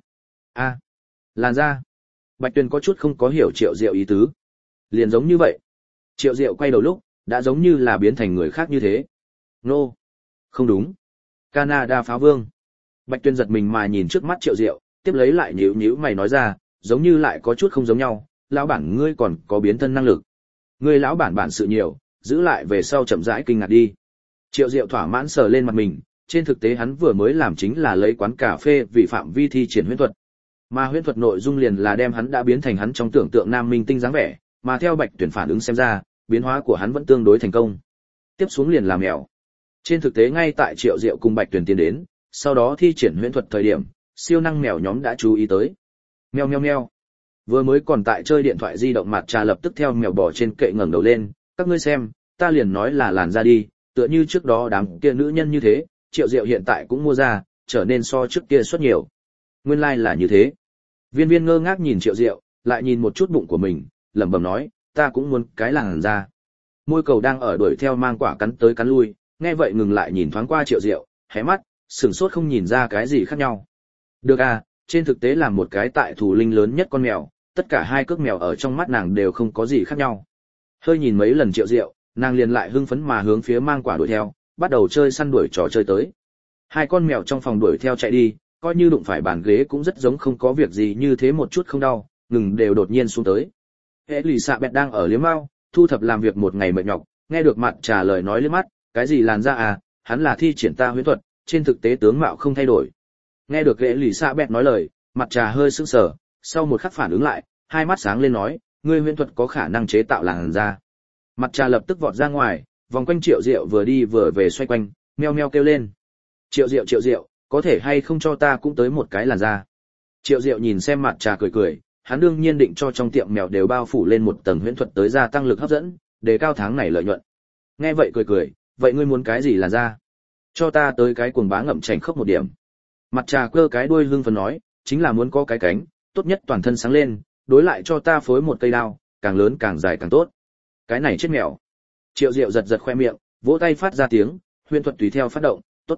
Làn da. Bạch Tuyền có chút không có hiểu Triệu Diệu ý tứ. Liền giống như vậy. Triệu Diệu quay đầu lúc, đã giống như là biến thành người khác như thế. Nô. Không đúng. Canada pháo vương. Bạch Tuyền giật mình mà nhìn trước mắt Triệu Diệu, tiếp lấy lại nhíu mày nói ra, giống như lại có chút không giống nhau, lão bản ngươi còn có biến thân năng lực. Ngươi lão bản sự nhiều, giữ lại về sau chậm rãi kinh ngạc đi. Triệu Diệu thỏa mãn sờ lên mặt mình, trên thực tế hắn vừa mới làm chính là lấy quán cà phê vì phạm vi thi triển huyễn thuật. Mà huyễn thuật nội dung liền là đem hắn đã biến thành hắn trong tưởng tượng nam minh tinh dáng vẻ, mà theo Bạch Tuyển phản ứng xem ra, biến hóa của hắn vẫn tương đối thành công. Tiếp xuống liền làm mèo. Trên thực tế ngay tại Triệu Diệu cùng Bạch Tuyển tiến đến, sau đó thi triển huyễn thuật thời điểm, siêu năng mèo nhóm đã chú ý tới. Meo meo meo. Vừa mới còn tại chơi điện thoại di động mặt trà lập tức theo mèo bò trên kệ ngẩng đầu lên, các ngươi xem, ta liền nói là làn da đi, tựa như trước đó đám kia nữ nhân như thế, Triệu Diệu hiện tại cũng mua ra, trở nên so trước kia suất nhiều. Nguyên lai là như thế. Viên Viên ngơ ngác nhìn Triệu Diệu, lại nhìn một chút bụng của mình, lẩm bẩm nói, ta cũng muốn cái làn da. Môi cầu đang ở đuổi theo mang quả cắn tới cắn lui, nghe vậy ngừng lại nhìn thoáng qua Triệu Diệu, hé mắt, sửng sốt không nhìn ra cái gì khác nhau. Được à, trên thực tế là một cái tại thủ linh lớn nhất con mèo, tất cả hai cước mèo ở trong mắt nàng đều không có gì khác nhau. Hơi nhìn mấy lần Triệu Diệu, nàng liền lại hưng phấn mà hướng phía mang quả đuổi theo, bắt đầu chơi săn đuổi trò chơi tới. Hai con mèo trong phòng đuổi theo chạy đi, coi như đụng phải bàn ghế cũng rất giống không có việc gì như thế một chút không đau, ngừng đều đột nhiên xuống tới. Elizabeth đang ở liếm mao, thu thập làm việc một ngày mệt nhọc, nghe được mặt trả lời nói liếc mắt, cái gì làn da à, hắn là thi triển ta huyễn thuật, trên thực tế tướng mạo không thay đổi. Nghe được Elizabeth nói lời, mặt trà hơi sững sờ, sau một khắc phản ứng lại, hai mắt sáng lên nói, ngươi huyễn thuật có khả năng chế tạo làn da. Mặt trà lập tức vọt ra ngoài, vòng quanh Triệu Diệu vừa đi vừa về xoay quanh, meo meo kêu lên. Triệu Diệu, có thể hay không cho ta cũng tới một cái làn da. Triệu Diệu nhìn xem mặt trà cười, hắn đương nhiên định cho trong tiệm mèo đều bao phủ lên một tầng huyễn thuật tới gia tăng lực hấp dẫn, đề cao tháng này lợi nhuận. Nghe vậy cười, vậy ngươi muốn cái gì làn da? Cho ta tới cái cuồng bá ngậm chảnh khốc một điểm. Mặt trà cơ cái đuôi hưng phấn nói, chính là muốn có cái cánh, tốt nhất toàn thân sáng lên, đối lại cho ta phối một cây đao, càng lớn càng dài càng tốt. Cái này chết mèo. Triệu Diệu giật khoe miệng, vỗ tay phát ra tiếng, huyễn thuật tùy theo phát động, tốt.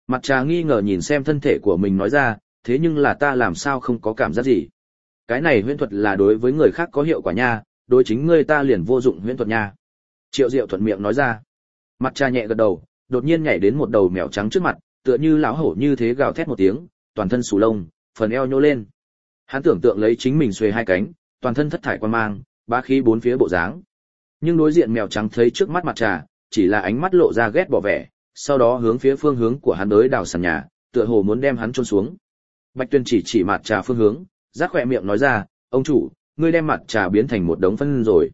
Mặt trà nghi ngờ nhìn xem thân thể của mình nói ra, thế nhưng là ta làm sao không có cảm giác gì. Cái này huyễn thuật là đối với người khác có hiệu quả nha, đối chính ngươi ta liền vô dụng huyễn thuật nha. Triệu Diệu thuận miệng nói ra. Mặt trà nhẹ gật đầu, đột nhiên nhảy đến một đầu mèo trắng trước mặt, tựa như lão hổ như thế gào thét một tiếng, toàn thân xù lông, phần eo nhô lên. Hắn tưởng tượng lấy chính mình xuề hai cánh, toàn thân thất thải quan mang, bá khí bốn phía bộ dáng. Nhưng đối diện mèo trắng thấy trước mắt mặt trà, chỉ là ánh mắt lộ ra ghét bỏ vẻ, sau đó hướng phía phương hướng của hắn tới đào sàn nhà, tựa hồ muốn đem hắn chôn xuống. Bạch Tuyên chỉ mặt trà phương hướng, rác khỏe miệng nói ra, ông chủ, ngươi đem mặt trà biến thành một đống phân rồi.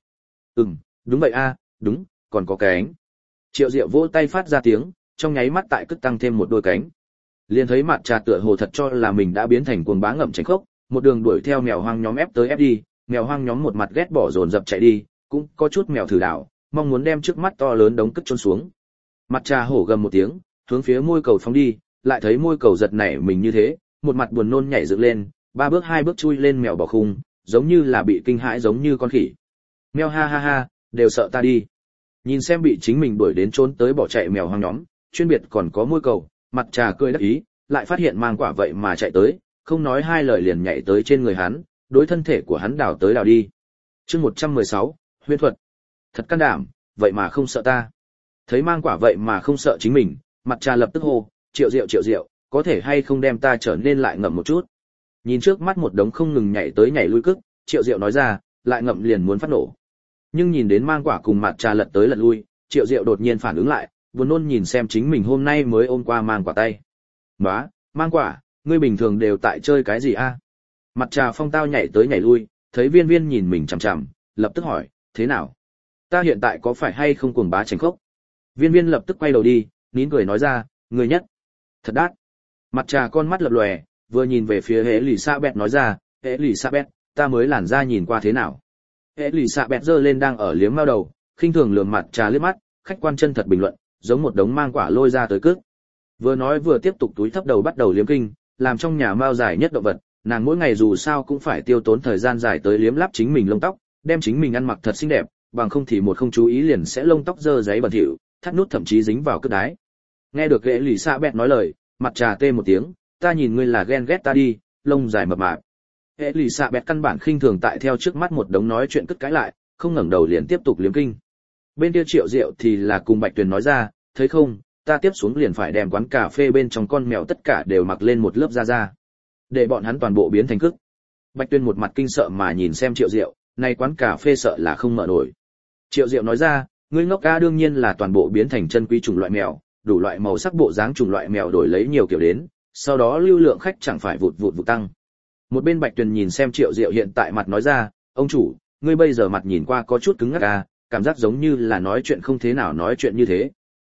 Đúng vậy a, đúng, còn có cánh. Triệu Diệu vỗ tay phát ra tiếng, trong nháy mắt tại cất tăng thêm một đôi cánh. Liền thấy mặt trà tựa hồ thật cho là mình đã biến thành cuồng bá ngậm tránh khốc, một đường đuổi theo mèo hoang nhóm ép tới ép đi, mèo hoang nhóm một mặt ghét bỏ dồn dập chạy đi, cũng có chút mèo thử đảo, mong muốn đem trước mắt to lớn đống cất chôn xuống. Mặt trà hổ gầm một tiếng, hướng phía môi cầu phóng đi, lại thấy môi cầu giật nảy mình như thế, một mặt buồn nôn nhảy dựng lên, hai bước chui lên mèo bỏ khung, giống như là bị kinh hãi giống như con khỉ. Mèo ha ha ha, đều sợ ta đi. Nhìn xem bị chính mình đuổi đến trốn tới bỏ chạy mèo hoang nhóm, chuyên biệt còn có môi cầu, mặt trà cười đắc ý, lại phát hiện mang quả vậy mà chạy tới, không nói hai lời liền nhảy tới trên người hắn, đối thân thể của hắn đào tới đào đi. Chương 116, huyễn thuật. Thật can đảm, vậy mà không sợ ta. Thấy mang quả vậy mà không sợ chính mình, mặt trà lập tức hô, Triệu Diệu, có thể hay không đem ta trở nên lại ngậm một chút. Nhìn trước mắt một đống không ngừng nhảy tới nhảy lui cức, Triệu Diệu nói ra, lại ngậm liền muốn phát nổ. Nhưng nhìn đến mang quả cùng mặt trà lật tới lật lui, Triệu Diệu đột nhiên phản ứng lại, buồn nôn nhìn xem chính mình hôm nay mới ôm qua mang quả tay. Nóa, mang quả, ngươi bình thường đều tại chơi cái gì a? Mặt trà phong tao nhảy tới nhảy lui, thấy Viên Viên nhìn mình chằm chằm, lập tức hỏi, thế nào? Ta hiện tại có phải hay không cuồng bá tránh khốc? Viên Viên lập tức quay đầu đi, nín cười nói ra, ngươi nhất. Thật đắt. Mặt trà con mắt lập lòe, vừa nhìn về phía Elizabeth nói ra, Elizabeth, ta mới làn da nhìn qua thế nào? Elizabeth giơ lên đang ở liếm mao đầu, khinh thường lườm mặt trà liếc mắt, khách quan chân thật bình luận, giống một đống mang quả lôi ra tới cước. Vừa nói vừa tiếp tục túi thấp đầu bắt đầu liếm kinh, làm trong nhà mao dài nhất động vật, nàng mỗi ngày dù sao cũng phải tiêu tốn thời gian dài tới liếm láp chính mình lông tóc, đem chính mình ăn mặc thật xinh đẹp, bằng không thì một không chú ý liền sẽ lông tóc dơ giấy bẩn thỉu, thắt nút thậm chí dính vào cước đái. Nghe được Elizabeth nói lời, mặt trà tê một tiếng, ta nhìn ngươi là ghen ghét ta đi, lông dài mập mạp. Elizabeth căn bản khinh thường tại theo trước mắt một đống nói chuyện cất cãi lại, không ngẩng đầu liền tiếp tục liếm kinh. Bên kia Triệu Diệu thì là cùng Bạch Tuyền nói ra, thấy không, ta tiếp xuống liền phải đem quán cà phê bên trong con mèo tất cả đều mặc lên một lớp da, để bọn hắn toàn bộ biến thành cước. Bạch Tuyền một mặt kinh sợ mà nhìn xem Triệu Diệu, này quán cà phê sợ là không mở nổi. Triệu Diệu nói ra, ngươi ngốc ca đương nhiên là toàn bộ biến thành chân quý chủng loại mèo, đủ loại màu sắc bộ dáng chủng loại mèo đổi lấy nhiều kiểu đến, sau đó lưu lượng khách chẳng phải vụt tăng. Một bên Bạch Tuyền nhìn xem Triệu Diệu hiện tại mặt nói ra, ông chủ, ngươi bây giờ mặt nhìn qua có chút cứng ngắc à, cảm giác giống như là nói chuyện không thế nào nói chuyện như thế.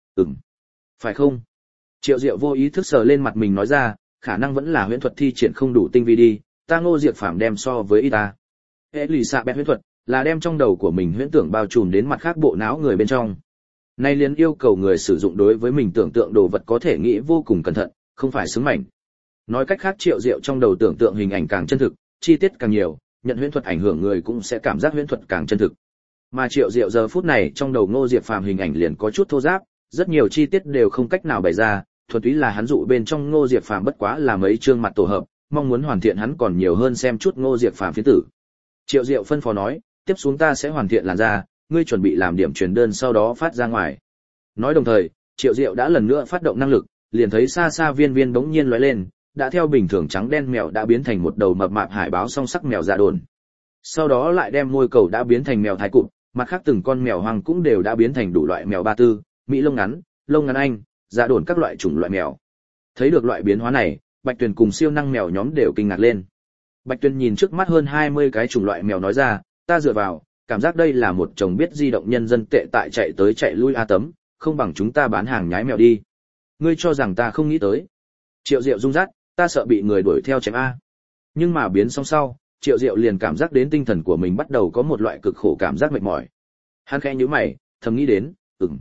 Phải không? Triệu Diệu vô ý thức sờ lên mặt mình nói ra, khả năng vẫn là huyễn thuật thi triển không đủ tinh vi đi, ta Ngô Diệp Phàm đem so với y ta. Elizabeth huyễn thuật là đem trong đầu của mình huyễn tưởng bao trùm đến mặt khác bộ não người bên trong. Nay liền yêu cầu người sử dụng đối với mình tưởng tượng đồ vật có thể nghĩ vô cùng cẩn thận, không phải sướng mảnh. Nói cách khác Triệu Diệu trong đầu tưởng tượng hình ảnh càng chân thực, chi tiết càng nhiều, nhận huyễn thuật ảnh hưởng người cũng sẽ cảm giác huyễn thuật càng chân thực. Mà Triệu Diệu giờ phút này trong đầu Ngô Diệp Phàm hình ảnh liền có chút thô ráp, rất nhiều chi tiết đều không cách nào bày ra, thuần túy là hắn dụ bên trong Ngô Diệp Phàm bất quá là mấy chương mặt tổ hợp, mong muốn hoàn thiện hắn còn nhiều hơn xem chút Ngô Diệp Phàm phiến tử. Triệu Diệu phân phó nói, tiếp xuống ta sẽ hoàn thiện làn da, ngươi chuẩn bị làm điểm truyền đơn sau đó phát ra ngoài. Nói đồng thời, Triệu Diệu đã lần nữa phát động năng lực, liền thấy xa xa Viên Viên bỗng nhiên lóe lên, đã theo bình thường trắng đen mèo đã biến thành một đầu mập mạp hải báo song sắc mèo dạ đồn. Sau đó lại đem môi cầu đã biến thành mèo thái cụm, mặt khác từng con mèo hoang cũng đều đã biến thành đủ loại mèo ba tư, mỹ lông ngắn anh, dạ đồn các loại chủng loại mèo. Thấy được loại biến hóa này, Bạch Tuyền cùng siêu năng mèo nhóm đều kinh ngạc lên. Bạch Tuyền nhìn trước mắt hơn 20 cái chủng loại mèo nói ra, ta dựa vào, cảm giác đây là một chồng biết di động nhân dân tệ tại chạy tới chạy lui a tấm, không bằng chúng ta bán hàng nhái mèo đi. Ngươi cho rằng ta không nghĩ tới? Triệu Diệu rung rát, ta sợ bị người đuổi theo chém a. Nhưng mà biến xong sau, Triệu Diệu liền cảm giác đến tinh thần của mình bắt đầu có một loại cực khổ cảm giác mệt mỏi. Hắn khẽ nhíu mày, thầm nghĩ đến,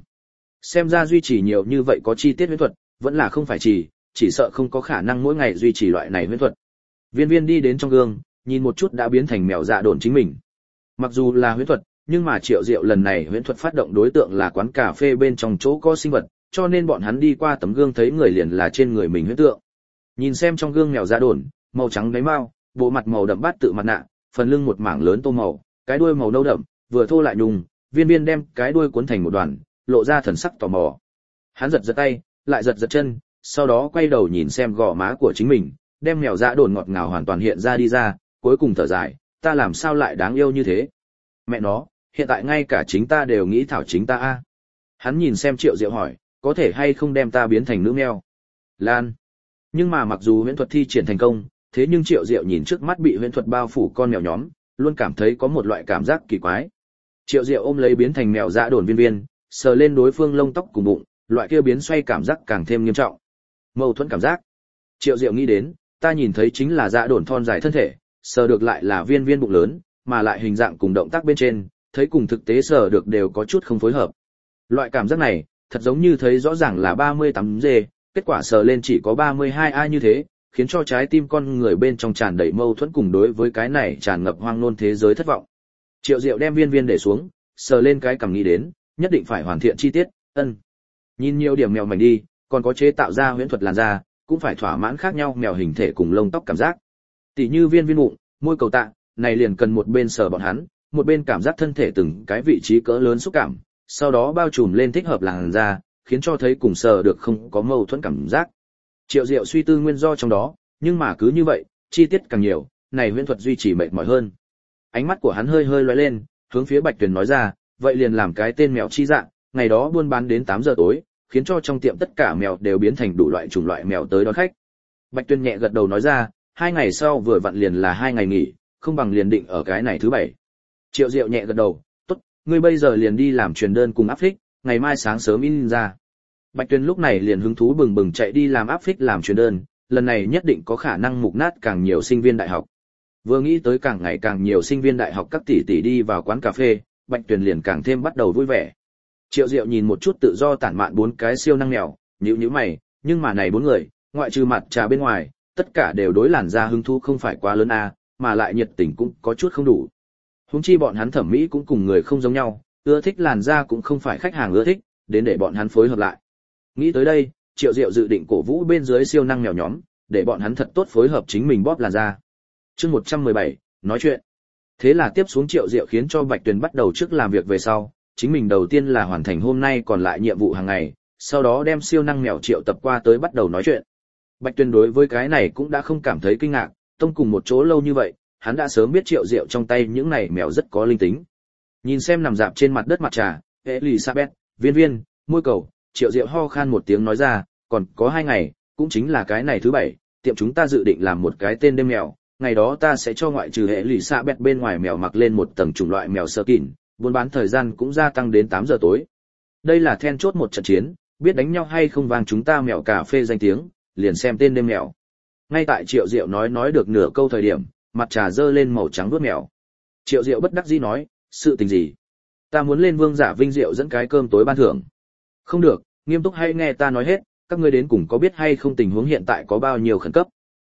xem ra duy trì nhiều như vậy có chi tiết huyễn thuật, vẫn là không phải chỉ sợ không có khả năng mỗi ngày duy trì loại này huyễn thuật. Viên Viên đi đến trong gương, nhìn một chút đã biến thành mèo dạ đồn chính mình. Mặc dù là huyễn thuật, nhưng mà Triệu Diệu lần này huyễn thuật phát động đối tượng là quán cà phê bên trong chỗ có sinh vật, cho nên bọn hắn đi qua tấm gương thấy người liền là trên người mình huyễn tượng. Nhìn xem trong gương mèo da đồn, màu trắng đáy mao, bộ mặt màu đậm bát tự mặt nạ, phần lưng một mảng lớn tô màu, cái đuôi màu nâu đậm, vừa thô lại nhung, Viên Viên đem cái đuôi cuốn thành một đoàn, lộ ra thần sắc tò mò. Hắn giật giật tay, lại giật giật chân, sau đó quay đầu nhìn xem gò má của chính mình, đem mèo da đồn ngọt ngào hoàn toàn hiện ra đi ra, cuối cùng thở dài, ta làm sao lại đáng yêu như thế? Mẹ nó, hiện tại ngay cả chính ta đều nghĩ thảo chính ta a. Hắn nhìn xem Triệu Diệu hỏi, có thể hay không đem ta biến thành nữ mèo? Lan. Nhưng mà mặc dù huyễn thuật thi triển thành công, thế nhưng Triệu Diệu nhìn trước mắt bị huyễn thuật bao phủ con mèo nhóm, luôn cảm thấy có một loại cảm giác kỳ quái. Triệu Diệu ôm lấy biến thành mèo dã đồn Viên Viên, sờ lên đối phương lông tóc cùng bụng, loại kia biến xoay cảm giác càng thêm nghiêm trọng. Mâu thuẫn cảm giác. Triệu Diệu nghĩ đến, ta nhìn thấy chính là dã đồn thon dài thân thể, sờ được lại là Viên Viên bụng lớn, mà lại hình dạng cùng động tác bên trên, thấy cùng thực tế sờ được đều có chút không phối hợp. Loại cảm giác này, thật giống như thấy rõ ràng là 38G, kết quả sờ lên chỉ có 32A như thế, khiến cho trái tim con người bên trong tràn đầy mâu thuẫn cùng đối với cái này tràn ngập hoang nôn thế giới thất vọng. Triệu Diệu đem Viên Viên để xuống, sờ lên cái cằm nghĩ đến, nhất định phải hoàn thiện chi tiết, nhìn nhiều điểm mèo mảnh đi, còn có chế tạo ra huyễn thuật làn da, cũng phải thỏa mãn khác nhau mèo hình thể cùng lông tóc cảm giác. Tỷ như Viên Viên bụng, môi cầu tạ, này liền cần một bên sờ bọn hắn, một bên cảm giác thân thể từng cái vị trí cỡ lớn xúc cảm, sau đó bao trùm lên thích hợp làn da, khiến cho thấy cùng sờ được không có mâu thuẫn cảm giác. Triệu Diệu suy tư nguyên do trong đó, nhưng mà cứ như vậy, chi tiết càng nhiều, này huyễn thuật duy trì mệt mỏi hơn. Ánh mắt của hắn hơi hơi lóe lên, hướng phía Bạch Tuyền nói ra, vậy liền làm cái tên mèo chi dạng, ngày đó buôn bán đến 8 giờ tối, khiến cho trong tiệm tất cả mèo đều biến thành đủ loại chủng loại mèo tới đón khách. Bạch Tuyền nhẹ gật đầu nói ra, 2 ngày sau vừa vặn liền là 2 ngày nghỉ, không bằng liền định ở cái này thứ 7. Triệu Diệu nhẹ gật đầu, tốt, ngươi bây giờ liền đi làm truyền đơn cùng áp phích, ngày mai sáng sớm in ra. Bạch Tuyền lúc này liền hứng thú bừng bừng chạy đi làm áp phích làm truyền đơn, lần này nhất định có khả năng mục nát càng nhiều sinh viên đại học. Vừa nghĩ tới càng ngày càng nhiều sinh viên đại học các tỷ tỷ đi vào quán cà phê, Bạch Tuyền liền càng thêm bắt đầu vui vẻ. Triệu Diệu nhìn một chút tự do tản mạn 4 cái siêu năng mèo, nhíu mày, nhưng mà này 4 người, ngoại trừ mặt trà bên ngoài, tất cả đều đối làn da hứng thú không phải quá lớn a, mà lại nhiệt tình cũng có chút không đủ. Huống chi bọn hắn thẩm mỹ cũng cùng người không giống nhau, ưa thích làn da cũng không phải khách hàng ưa thích, đến để bọn hắn phối hợp lại. Nghĩ tới đây, Triệu Diệu dự định cổ vũ bên dưới siêu năng mèo nhóm, để bọn hắn thật tốt phối hợp chính mình bóp làn da. Chương 117, nói chuyện. Thế là tiếp xuống Triệu Diệu khiến cho Bạch Tuyền bắt đầu trước làm việc về sau, chính mình đầu tiên là hoàn thành hôm nay còn lại nhiệm vụ hàng ngày, sau đó đem siêu năng mèo Triệu tập qua tới bắt đầu nói chuyện. Bạch Tuyền đối với cái này cũng đã không cảm thấy kinh ngạc, tông cùng một chỗ lâu như vậy, hắn đã sớm biết Triệu Diệu trong tay những này mèo rất có linh tính. Nhìn xem nằm dạp trên mặt đất mặt trà, Elizabeth, Viên Viên, môi cầu, Triệu Diệu ho khan một tiếng nói ra, còn có 2 ngày, cũng chính là cái này thứ 7, tiệm chúng ta dự định làm một cái tên đêm mèo, ngày đó ta sẽ cho ngoại trừ Elizabeth bên ngoài mèo mặc lên một tầng chủng loại mèo sơ kỉn, buôn bán thời gian cũng gia tăng đến 8 giờ tối. Đây là then chốt một trận chiến, biết đánh nhau hay không vang chúng ta mèo cà phê danh tiếng, liền xem tên đêm mèo. Ngay tại Triệu Diệu nói được nửa câu thời điểm, mặt trà dơ lên màu trắng vuốt mèo. Triệu Diệu bất đắc dĩ nói, sự tình gì? Ta muốn lên Vương Giả Vinh Diệu dẫn cái cơm tối ban thưởng. Không được, nghiêm túc hay nghe ta nói hết, các ngươi đến cùng có biết hay không tình huống hiện tại có bao nhiêu khẩn cấp.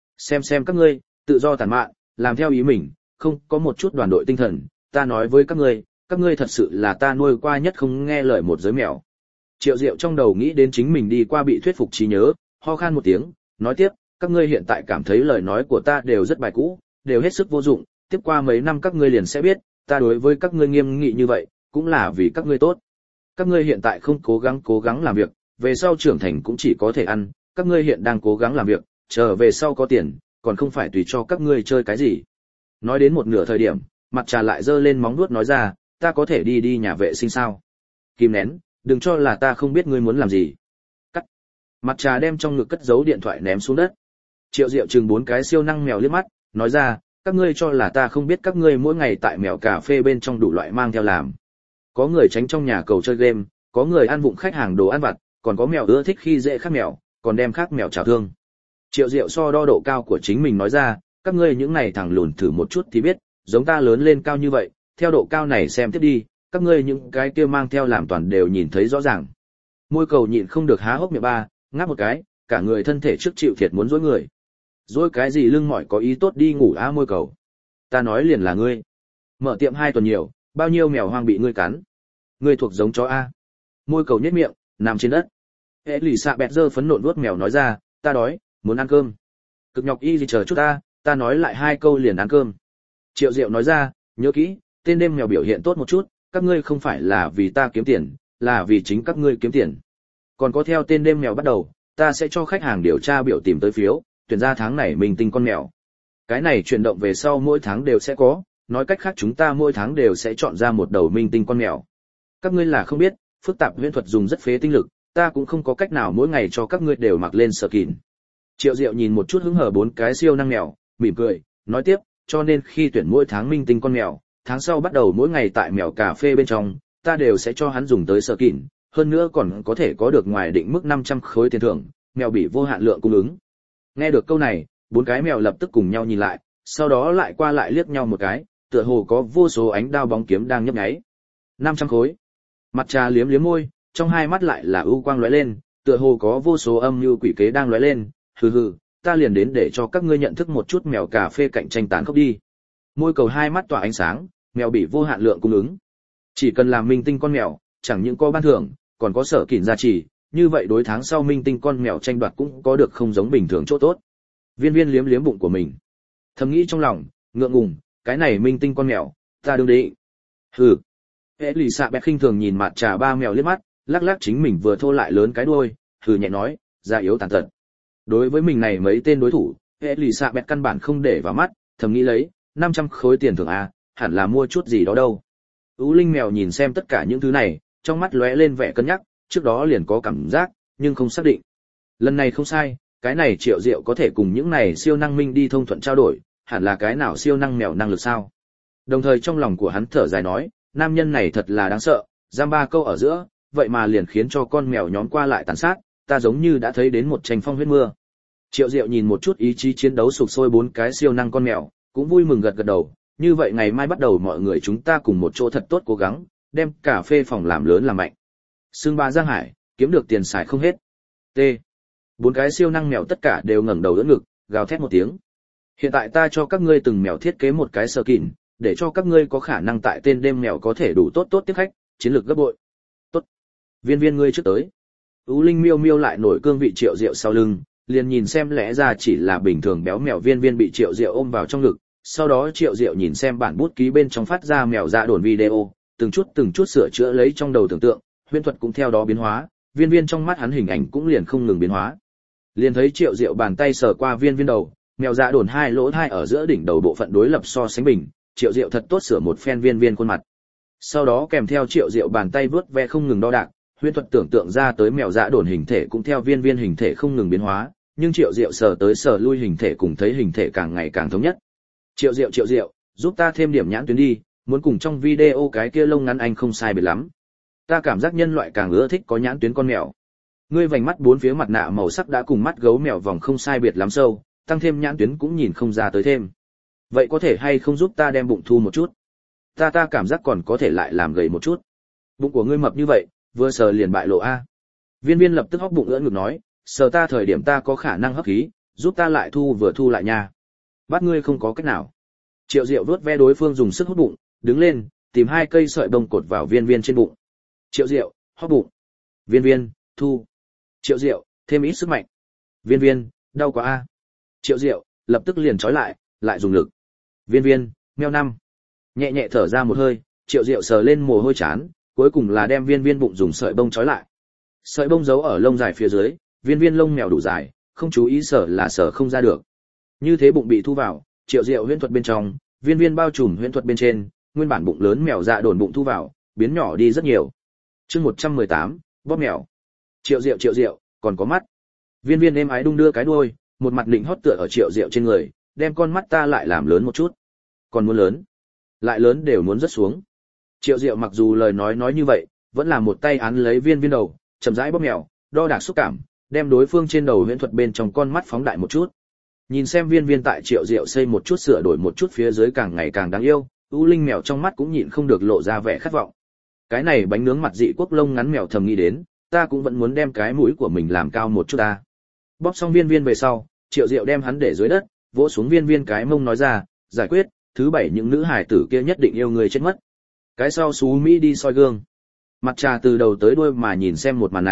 Xem các ngươi, tự do tàn mạn, làm theo ý mình, không có một chút đoàn đội tinh thần, ta nói với các ngươi thật sự là ta nuôi qua nhất không nghe lời một giới mèo. Triệu Diệu trong đầu nghĩ đến chính mình đi qua bị thuyết phục trí nhớ, ho khan một tiếng, nói tiếp, các ngươi hiện tại cảm thấy lời nói của ta đều rất bài cũ, đều hết sức vô dụng, tiếp qua mấy năm các ngươi liền sẽ biết, ta đối với các ngươi nghiêm nghị như vậy, cũng là vì các ngươi tốt. Các ngươi hiện tại không cố gắng làm việc, về sau trưởng thành cũng chỉ có thể ăn, các ngươi hiện đang cố gắng làm việc, chờ về sau có tiền, còn không phải tùy cho các ngươi chơi cái gì. Nói đến một nửa thời điểm, mặt trà lại giơ lên móng vuốt nói ra, ta có thể đi nhà vệ sinh sao? Kìm nén, đừng cho là ta không biết ngươi muốn làm gì. Cắt. Mặt trà đem trong ngực cất giấu điện thoại ném xuống đất. Triệu Diệu chừng 4 cái siêu năng mèo liếc mắt, nói ra, các ngươi cho là ta không biết các ngươi mỗi ngày tại mèo cà phê bên trong đủ loại mang theo làm. Có người tránh trong nhà cầu chơi game, có người ăn vụng khách hàng đồ ăn vặt, còn có mèo ưa thích khi dễ khác mèo, còn đem khác mèo chào thương. Triệu Diệu so đo độ cao của chính mình nói ra, các ngươi những này thằng lùn thử một chút thì biết, giống ta lớn lên cao như vậy, theo độ cao này xem tiếp đi, các ngươi những cái kia mang theo làm toàn đều nhìn thấy rõ ràng. Môi cầu nhịn không được há hốc miệng ba, ngáp một cái, cả người thân thể trước chịu thiệt muốn dối người. Dối cái gì lưng mỏi có ý tốt đi ngủ á môi cầu. Ta nói liền là ngươi. Mở tiệm 2 tuần nhiều, bao nhiêu mèo hoang bị ngươi cắn. Ngươi thuộc giống chó A. Môi cầu nhếch miệng, nằm trên đất. Elizabeth giơ phấn nộn vuốt mèo nói ra, ta đói, muốn ăn cơm. Cực nhọc y gì chờ chút ta nói lại 2 câu liền ăn cơm. Triệu Diệu nói ra, nhớ kỹ, tên đêm mèo biểu hiện tốt một chút, các ngươi không phải là vì ta kiếm tiền, là vì chính các ngươi kiếm tiền. Còn có theo tên đêm mèo bắt đầu, ta sẽ cho khách hàng điều tra biểu tìm tới phiếu, tuyển ra tháng này mình tinh con mèo. Cái này chuyển động về sau mỗi tháng đều sẽ có, nói cách khác chúng ta mỗi tháng đều sẽ chọn ra một đầu minh tinh con mèo. Các ngươi là không biết, phức tạp huyễn thuật dùng rất phế tinh lực, ta cũng không có cách nào mỗi ngày cho các ngươi đều mặc lên sờ kìn. Triệu Diệu nhìn một chút hứng hở 4 cái siêu năng mèo, mỉm cười, nói tiếp, cho nên khi tuyển mỗi tháng minh tinh con mèo, tháng sau bắt đầu mỗi ngày tại mèo cà phê bên trong, ta đều sẽ cho hắn dùng tới sờ kìn, hơn nữa còn có thể có được ngoài định mức 500 khối tiền thưởng, mèo bị vô hạn lượng cung ứng. Nghe được câu này, 4 cái mèo lập tức cùng nhau nhìn lại, sau đó lại qua lại liếc nhau một cái, tựa hồ có vô số ánh đao bóng kiếm đang nhấp nháy. 500 khối. Mặt trà liếm liếm môi, trong hai mắt lại là ưu quang lóe lên, tựa hồ có vô số âm như quỷ kế đang lóe lên, hừ hừ, ta liền đến để cho các ngươi nhận thức một chút mèo cà phê cạnh tranh tán khốc đi. Môi cầu hai mắt tỏa ánh sáng, mèo bị vô hạn lượng cung ứng. Chỉ cần làm minh tinh con mèo, chẳng những có ban thưởng, còn có sở kỉnh gia trì, như vậy đối tháng sau minh tinh con mèo tranh đoạt cũng có được không giống bình thường chỗ tốt. Viên Viên liếm liếm bụng của mình, thầm nghĩ trong lòng, ngượng ngùng, cái này minh tinh con mèo, ta đương định. Hừ. Elizabeth khinh thường nhìn mặt trà ba mèo liếc mắt, lắc lắc chính mình vừa thô lại lớn cái đuôi, hừ nhẹ nói, da yếu tàn tật. Đối với mình này mấy tên đối thủ, Elizabeth căn bản không để vào mắt, thầm nghĩ lấy, 500 khối tiền thưởng hẳn là mua chút gì đó đâu. Ú Linh mèo nhìn xem tất cả những thứ này, trong mắt lóe lên vẻ cân nhắc, trước đó liền có cảm giác, nhưng không xác định. Lần này không sai, cái này Triệu Diệu có thể cùng những này siêu năng minh đi thông thuận trao đổi, hẳn là cái nào siêu năng mèo năng lực sao? Đồng thời trong lòng của hắn thở dài nói, nam nhân này thật là đáng sợ, giam 3 câu ở giữa, vậy mà liền khiến cho con mèo nhóm qua lại tàn sát, ta giống như đã thấy đến một tranh phong huyết mưa. Triệu Diệu nhìn một chút ý chí chiến đấu sục sôi 4 cái siêu năng con mèo, cũng vui mừng gật gật đầu, như vậy ngày mai bắt đầu mọi người chúng ta cùng một chỗ thật tốt cố gắng, đem cà phê phòng làm lớn làm mạnh. Sương Ba Giang Hải, kiếm được tiền xài không hết. T. 4 cái siêu năng mèo tất cả đều ngẩng đầu đỡ ngực, gào thét một tiếng. Hiện tại ta cho các ngươi từng mèo thiết kế một cái sở kỉnh, để cho các ngươi có khả năng tại tên đêm mèo có thể đủ tốt tốt tiếp khách, chiến lược gấp bội. Tốt. Viên Viên ngươi trước tới. Ú Linh miêu miêu lại nổi cương vị Triệu Diệu sau lưng, liền nhìn xem lẽ ra chỉ là bình thường béo mèo Viên Viên bị Triệu Diệu ôm vào trong ngực, sau đó Triệu Diệu nhìn xem bản bút ký bên trong phát ra mèo dạ đồn video, từng chút sửa chữa lấy trong đầu tưởng tượng, huyễn thuật cũng theo đó biến hóa, Viên Viên trong mắt hắn hình ảnh cũng liền không ngừng biến hóa. Liền thấy Triệu Diệu bàn tay sờ qua Viên Viên đầu, mèo dạ đồn 2 lỗ thai ở giữa đỉnh đầu bộ phận đối lập so sánh bình, Triệu Diệu thật tốt sửa một phen Viên Viên khuôn mặt. Sau đó kèm theo Triệu Diệu bàn tay vớt ve không ngừng đo đạc, huyễn thuật tưởng tượng ra tới mèo dạ đồn hình thể cũng theo Viên Viên hình thể không ngừng biến hóa, nhưng Triệu Diệu sờ tới sờ lui hình thể cùng thấy hình thể càng ngày càng thống nhất. Triệu Diệu, giúp ta thêm điểm nhãn tuyến đi, muốn cùng trong video cái kia lông ngắn anh không sai biệt lắm. Ta cảm giác nhân loại càng ưa thích có nhãn tuyến con mèo. Ngươi vành mắt 4 phía mặt nạ màu sắc đã cùng mắt gấu mèo vòng không sai biệt lắm sâu, tăng thêm nhãn tuyến cũng nhìn không ra tới thêm. Vậy có thể hay không giúp ta đem bụng thu một chút? Ta cảm giác còn có thể lại làm gầy một chút. Bụng của ngươi mập như vậy, vừa sờ liền bại lộ a. Viên Viên lập tức hóc bụng ưỡn ngực nói, sờ ta thời điểm ta có khả năng hấp khí, giúp ta lại vừa thu lại nha. Bắt ngươi không có cách nào. Triệu Diệu vuốt ve đối phương dùng sức hút bụng, đứng lên, tìm 2 cây sợi bông cột vào Viên Viên trên bụng. Triệu Diệu, hóp bụng. Viên Viên, thu. Triệu Diệu, thêm ít sức mạnh. Viên Viên, đau quá a. Triệu Diệu, lập tức liền trói lại dùng lực. Viên Viên, meo năm. Nhẹ nhẹ thở ra một hơi, Triệu Diệu sờ lên mồ hôi chán, cuối cùng là đem Viên Viên bụng dùng sợi bông trói lại. Sợi bông giấu ở lông dài phía dưới, Viên Viên lông mèo đủ dài, không chú ý sờ là sờ không ra được. Như thế bụng bị thu vào, Triệu Diệu huyễn thuật bên trong, Viên Viên bao trùm huyễn thuật bên trên, nguyên bản bụng lớn mèo dạ đồn bụng thu vào, biến nhỏ đi rất nhiều. Chương 118, bóp mèo. Triệu Diệu, còn có mắt. Viên Viên êm ái đung đưa cái đuôi, một mặt định hót tựa ở Triệu Diệu trên người, đem con mắt ta lại làm lớn một chút. Còn muốn lớn, lại lớn đều muốn rớt xuống. Triệu Diệu mặc dù lời nói như vậy, vẫn là một tay án lấy Viên Viên đầu, chậm rãi bóp mèo, đo đạc xúc cảm, đem đối phương trên đầu huyễn thuật bên trong con mắt phóng đại một chút. Nhìn xem Viên Viên tại Triệu Diệu xây một chút sửa đổi một chút phía dưới càng ngày càng đáng yêu, U Linh mèo trong mắt cũng nhịn không được lộ ra vẻ khát vọng. Cái này bánh nướng mặt dị quốc lông ngắn mèo thầm nghĩ đến, ta cũng vẫn muốn đem cái mũi của mình làm cao một chút ta. Bóp xong Viên Viên về sau, Triệu Diệu đem hắn để dưới đất, vỗ xuống Viên Viên cái mông nói ra, giải quyết, thứ 7 những nữ hài tử kia nhất định yêu người chết mất. Cái sau xú Mỹ đi soi gương. Mặt trà từ đầu tới đuôi mà nhìn xem một màn này,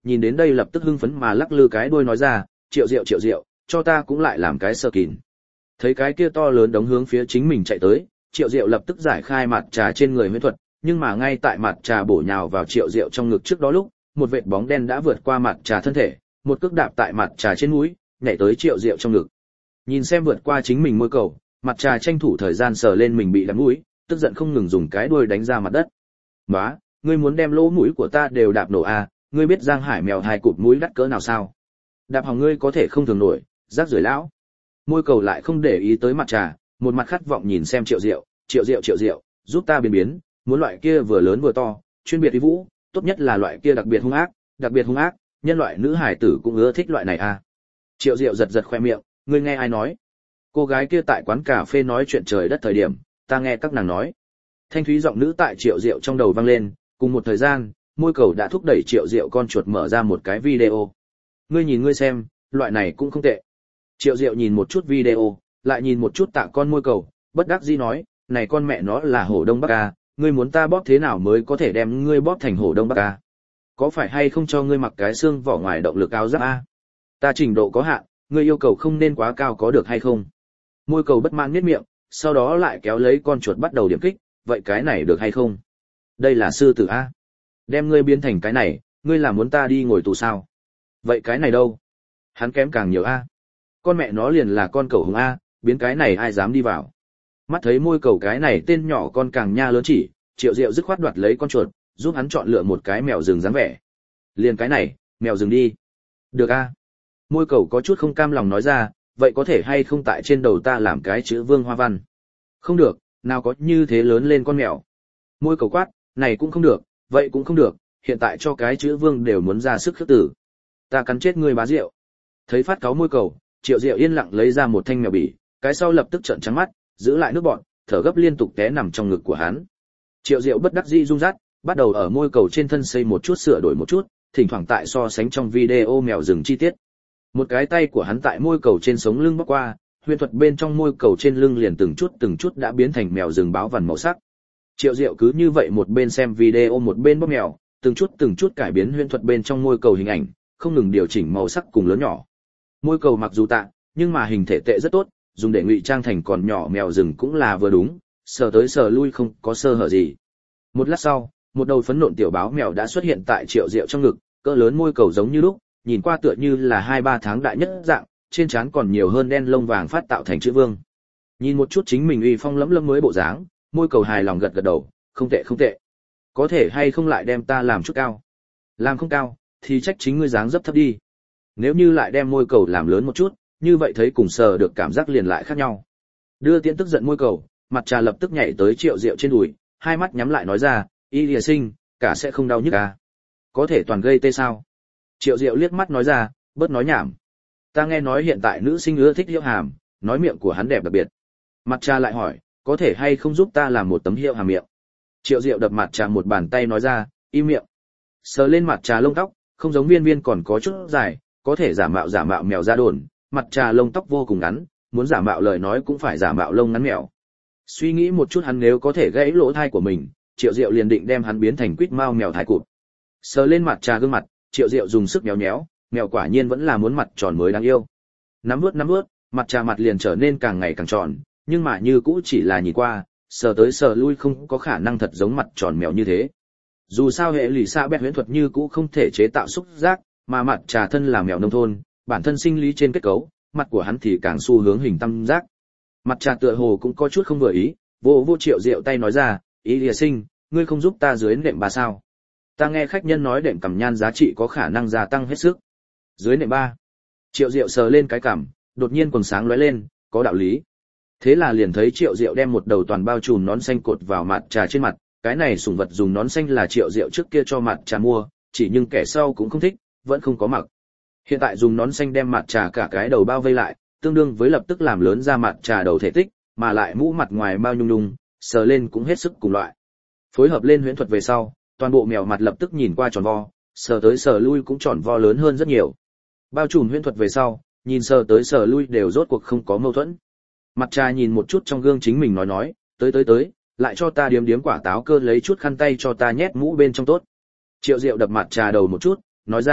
nhìn đến đây lập tức hưng phấn mà lắc lư cái đuôi nói ra, Triệu Diệu, cho ta cũng lại làm cái sơ kín. Thấy cái kia to lớn đống hướng phía chính mình chạy tới, Triệu Diệu lập tức giải khai mặt trà trên người huyễn thuật, nhưng mà ngay tại mặt trà bổ nhào vào Triệu Diệu trong ngực trước đó lúc, một vệt bóng đen đã vượt qua mặt trà thân thể, một cước đạp tại mặt trà trên mũi, nhảy tới Triệu Diệu trong ngực. Nhìn xem vượt qua chính mình môi cầu, mặt trà tranh thủ thời gian sờ lên mình bị đạp mũi, tức giận không ngừng dùng cái đuôi đánh ra mặt đất. "Nóa, ngươi muốn đem lỗ mũi của ta đều đạp nổ à, ngươi biết Giang Hải mèo hai cụt mũi đắt cỡ nào sao? Đạp hỏng ngươi có thể không thường nổi, rác rưởi lão." Môi cầu lại không để ý tới mặt trà, một mặt khát vọng nhìn xem Triệu Diệu, giúp ta biến, muốn loại kia vừa lớn vừa to, chuyên biệt uy vũ, tốt nhất là loại kia đặc biệt hung ác, nhân loại nữ hải tử cũng ưa thích loại này à. Triệu Diệu giật khoe miệng, ngươi nghe ai nói? Cô gái kia tại quán cà phê nói chuyện trời đất thời điểm, ta nghe các nàng nói. Thanh thúy giọng nữ tại Triệu Diệu trong đầu vang lên, cùng một thời gian, môi cầu đã thúc đẩy Triệu Diệu con chuột mở ra một cái video. Ngươi nhìn ngươi xem, loại này cũng không tệ. Triệu Diệu nhìn một chút video, lại nhìn một chút tạ con môi cầu, bất đắc dĩ nói, này con mẹ nó là hổ đông bắc à, ngươi muốn ta bóp thế nào mới có thể đem ngươi bóp thành hổ đông bắc à? Có phải hay không cho ngươi mặc cái xương vỏ ngoài động lực áo giáp à? Ta trình độ có hạn, ngươi yêu cầu không nên quá cao có được hay không? Môi cầu bất mãn nhếch miệng, sau đó lại kéo lấy con chuột bắt đầu điểm kích, vậy cái này được hay không? Đây là sư tử a. Đem ngươi biến thành cái này, ngươi là muốn ta đi ngồi tù sao? Vậy cái này đâu? Hắn kém càng nhiều a. Con mẹ nó liền là con cẩu hùng a, biến cái này ai dám đi vào? Mắt thấy môi cầu cái này tên nhỏ con càng nha lớn chỉ, Triệu Diệu dứt khoát đoạt lấy con chuột, giúp hắn chọn lựa một cái mèo rừng dáng vẻ. Liền cái này, mèo rừng đi. Được a. Môi cầu có chút không cam lòng nói ra, vậy có thể hay không tại trên đầu ta làm cái chữ Vương Hoa Văn? Không được, nào có như thế lớn lên con mèo. Môi cầu quát, này cũng không được, vậy cũng không được, hiện tại cho cái chữ Vương đều muốn ra sức khước tử. Ta cắn chết ngươi bá Diệu. Thấy phát cáu môi cầu, Triệu Diệu yên lặng lấy ra một thanh mèo bỉ, cái sau lập tức trợn trắng mắt, giữ lại nước bọt, thở gấp liên tục té nằm trong ngực của hắn. Triệu Diệu bất đắc dĩ rung rát, bắt đầu ở môi cầu trên thân xây một chút sửa đổi một chút, thỉnh thoảng tại so sánh trong video mèo rừng chi tiết. Một cái tay của hắn tại môi cầu trên sống lưng bóc qua, huyền thuật bên trong môi cầu trên lưng liền từng chút đã biến thành mèo rừng báo vằn màu sắc. Triệu Diệu cứ như vậy một bên xem video một bên bóc mèo, từng chút cải biến huyền thuật bên trong môi cầu hình ảnh, không ngừng điều chỉnh màu sắc cùng lớn nhỏ. Môi cầu mặc dù tạ, nhưng mà hình thể tệ rất tốt, dùng để ngụy trang thành còn nhỏ mèo rừng cũng là vừa đúng, sờ tới sờ lui không có sơ hở gì. Một lát sau, một đầu phấn nộn tiểu báo mèo đã xuất hiện tại Triệu Diệu trong ngực, cỡ lớn môi cầu giống như lúc, nhìn qua tựa như là 2-3 tháng đại nhất dạng, trên trán còn nhiều hơn đen lông vàng phát tạo thành chữ Vương. Nhìn một chút chính mình uy phong lẫm lẫm mới bộ dáng, môi cầu hài lòng gật đầu, không tệ. Có thể hay không lại đem ta làm chút cao? Làm không cao, thì trách chính ngươi dáng dấp thấp đi. Nếu như lại đem môi cầu làm lớn một chút, như vậy thấy cùng sờ được cảm giác liền lại khác nhau. Đưa Tiễn tức giận môi cầu, mặt trà lập tức nhảy tới Triệu Diệu trên đùi, hai mắt nhắm lại nói ra, Y Lìa Sinh, cả sẽ không đau nhức à? Có thể toàn gây tê sao? Triệu Diệu liếc mắt nói ra, bớt nói nhảm. Ta nghe nói hiện tại nữ sinh ưa thích hiệu hàm, nói miệng của hắn đẹp đặc biệt. Mặt trà lại hỏi, có thể hay không giúp ta làm một tấm hiệu hàm miệng? Triệu Diệu đập mặt trà một bàn tay nói ra, im miệng. Sờ lên mặt trà lông tóc, không giống Viên còn có chút dài, có thể giả mạo mèo da đồn, mặt trà lông tóc vô cùng ngắn, muốn giả mạo lời nói cũng phải giả mạo lông ngắn mèo. Suy nghĩ một chút hắn nếu có thể gãy lỗ thai của mình, Triệu Diệu liền định đem hắn biến thành quýt mao mèo thái cụt. Sờ lên mặt trà gương mặt, Triệu Diệu dùng sức nhéo, mèo quả nhiên vẫn là muốn mặt tròn mới đáng yêu. Nắm vuốt, mặt trà mặt liền trở nên càng ngày càng tròn, nhưng mà như cũ chỉ là nhìn qua, sờ tới sờ lui không có khả năng thật giống mặt tròn mèo như thế. Dù sao hệ lụy xa bẹt huyễn thuật như cũ không thể chế tạo xúc giác, mà mặt trà thân là mèo nông thôn, bản thân sinh lý trên kết cấu, mặt của hắn thì càng xu hướng hình tam giác. Mặt trà tựa hồ cũng có chút không vừa ý, vô Triệu Diệu tay nói ra, Ý Lìa Sinh, ngươi không giúp ta dưới nệm bà sao? Ta nghe khách nhân nói đệm cằm nhan giá trị có khả năng gia tăng hết sức. Dưới nệm 3. Triệu Diệu sờ lên cái cằm, đột nhiên quầng sáng lóe lên, có đạo lý. Thế là liền thấy Triệu Diệu đem một đầu toàn bao trùm nón xanh cột vào mặt trà trên mặt, cái này sủng vật dùng nón xanh là Triệu Diệu trước kia cho mặt trà mua, chỉ nhưng kẻ sau cũng không thích, vẫn không có mặc. Hiện tại dùng nón xanh đem mặt trà cả cái đầu bao vây lại, tương đương với lập tức làm lớn ra mặt trà đầu thể tích, mà lại mũ mặt ngoài bao nhung, sờ lên cũng hết sức cùng loại. Phối hợp lên huyễn thuật về sau, toàn bộ mèo mặt lập tức nhìn qua tròn vo, sờ tới sờ lui cũng tròn vo lớn hơn rất nhiều. Bao trùm huyễn thuật về sau, nhìn sờ tới sờ lui đều rốt cuộc không có mâu thuẫn. Mặt trà nhìn một chút trong gương chính mình nói, tới, lại cho ta điếm quả táo cơ lấy chút khăn tay cho ta nhét mũ bên trong tốt. Triệu Diệu đập mặt trà đầu một chút, nói ra,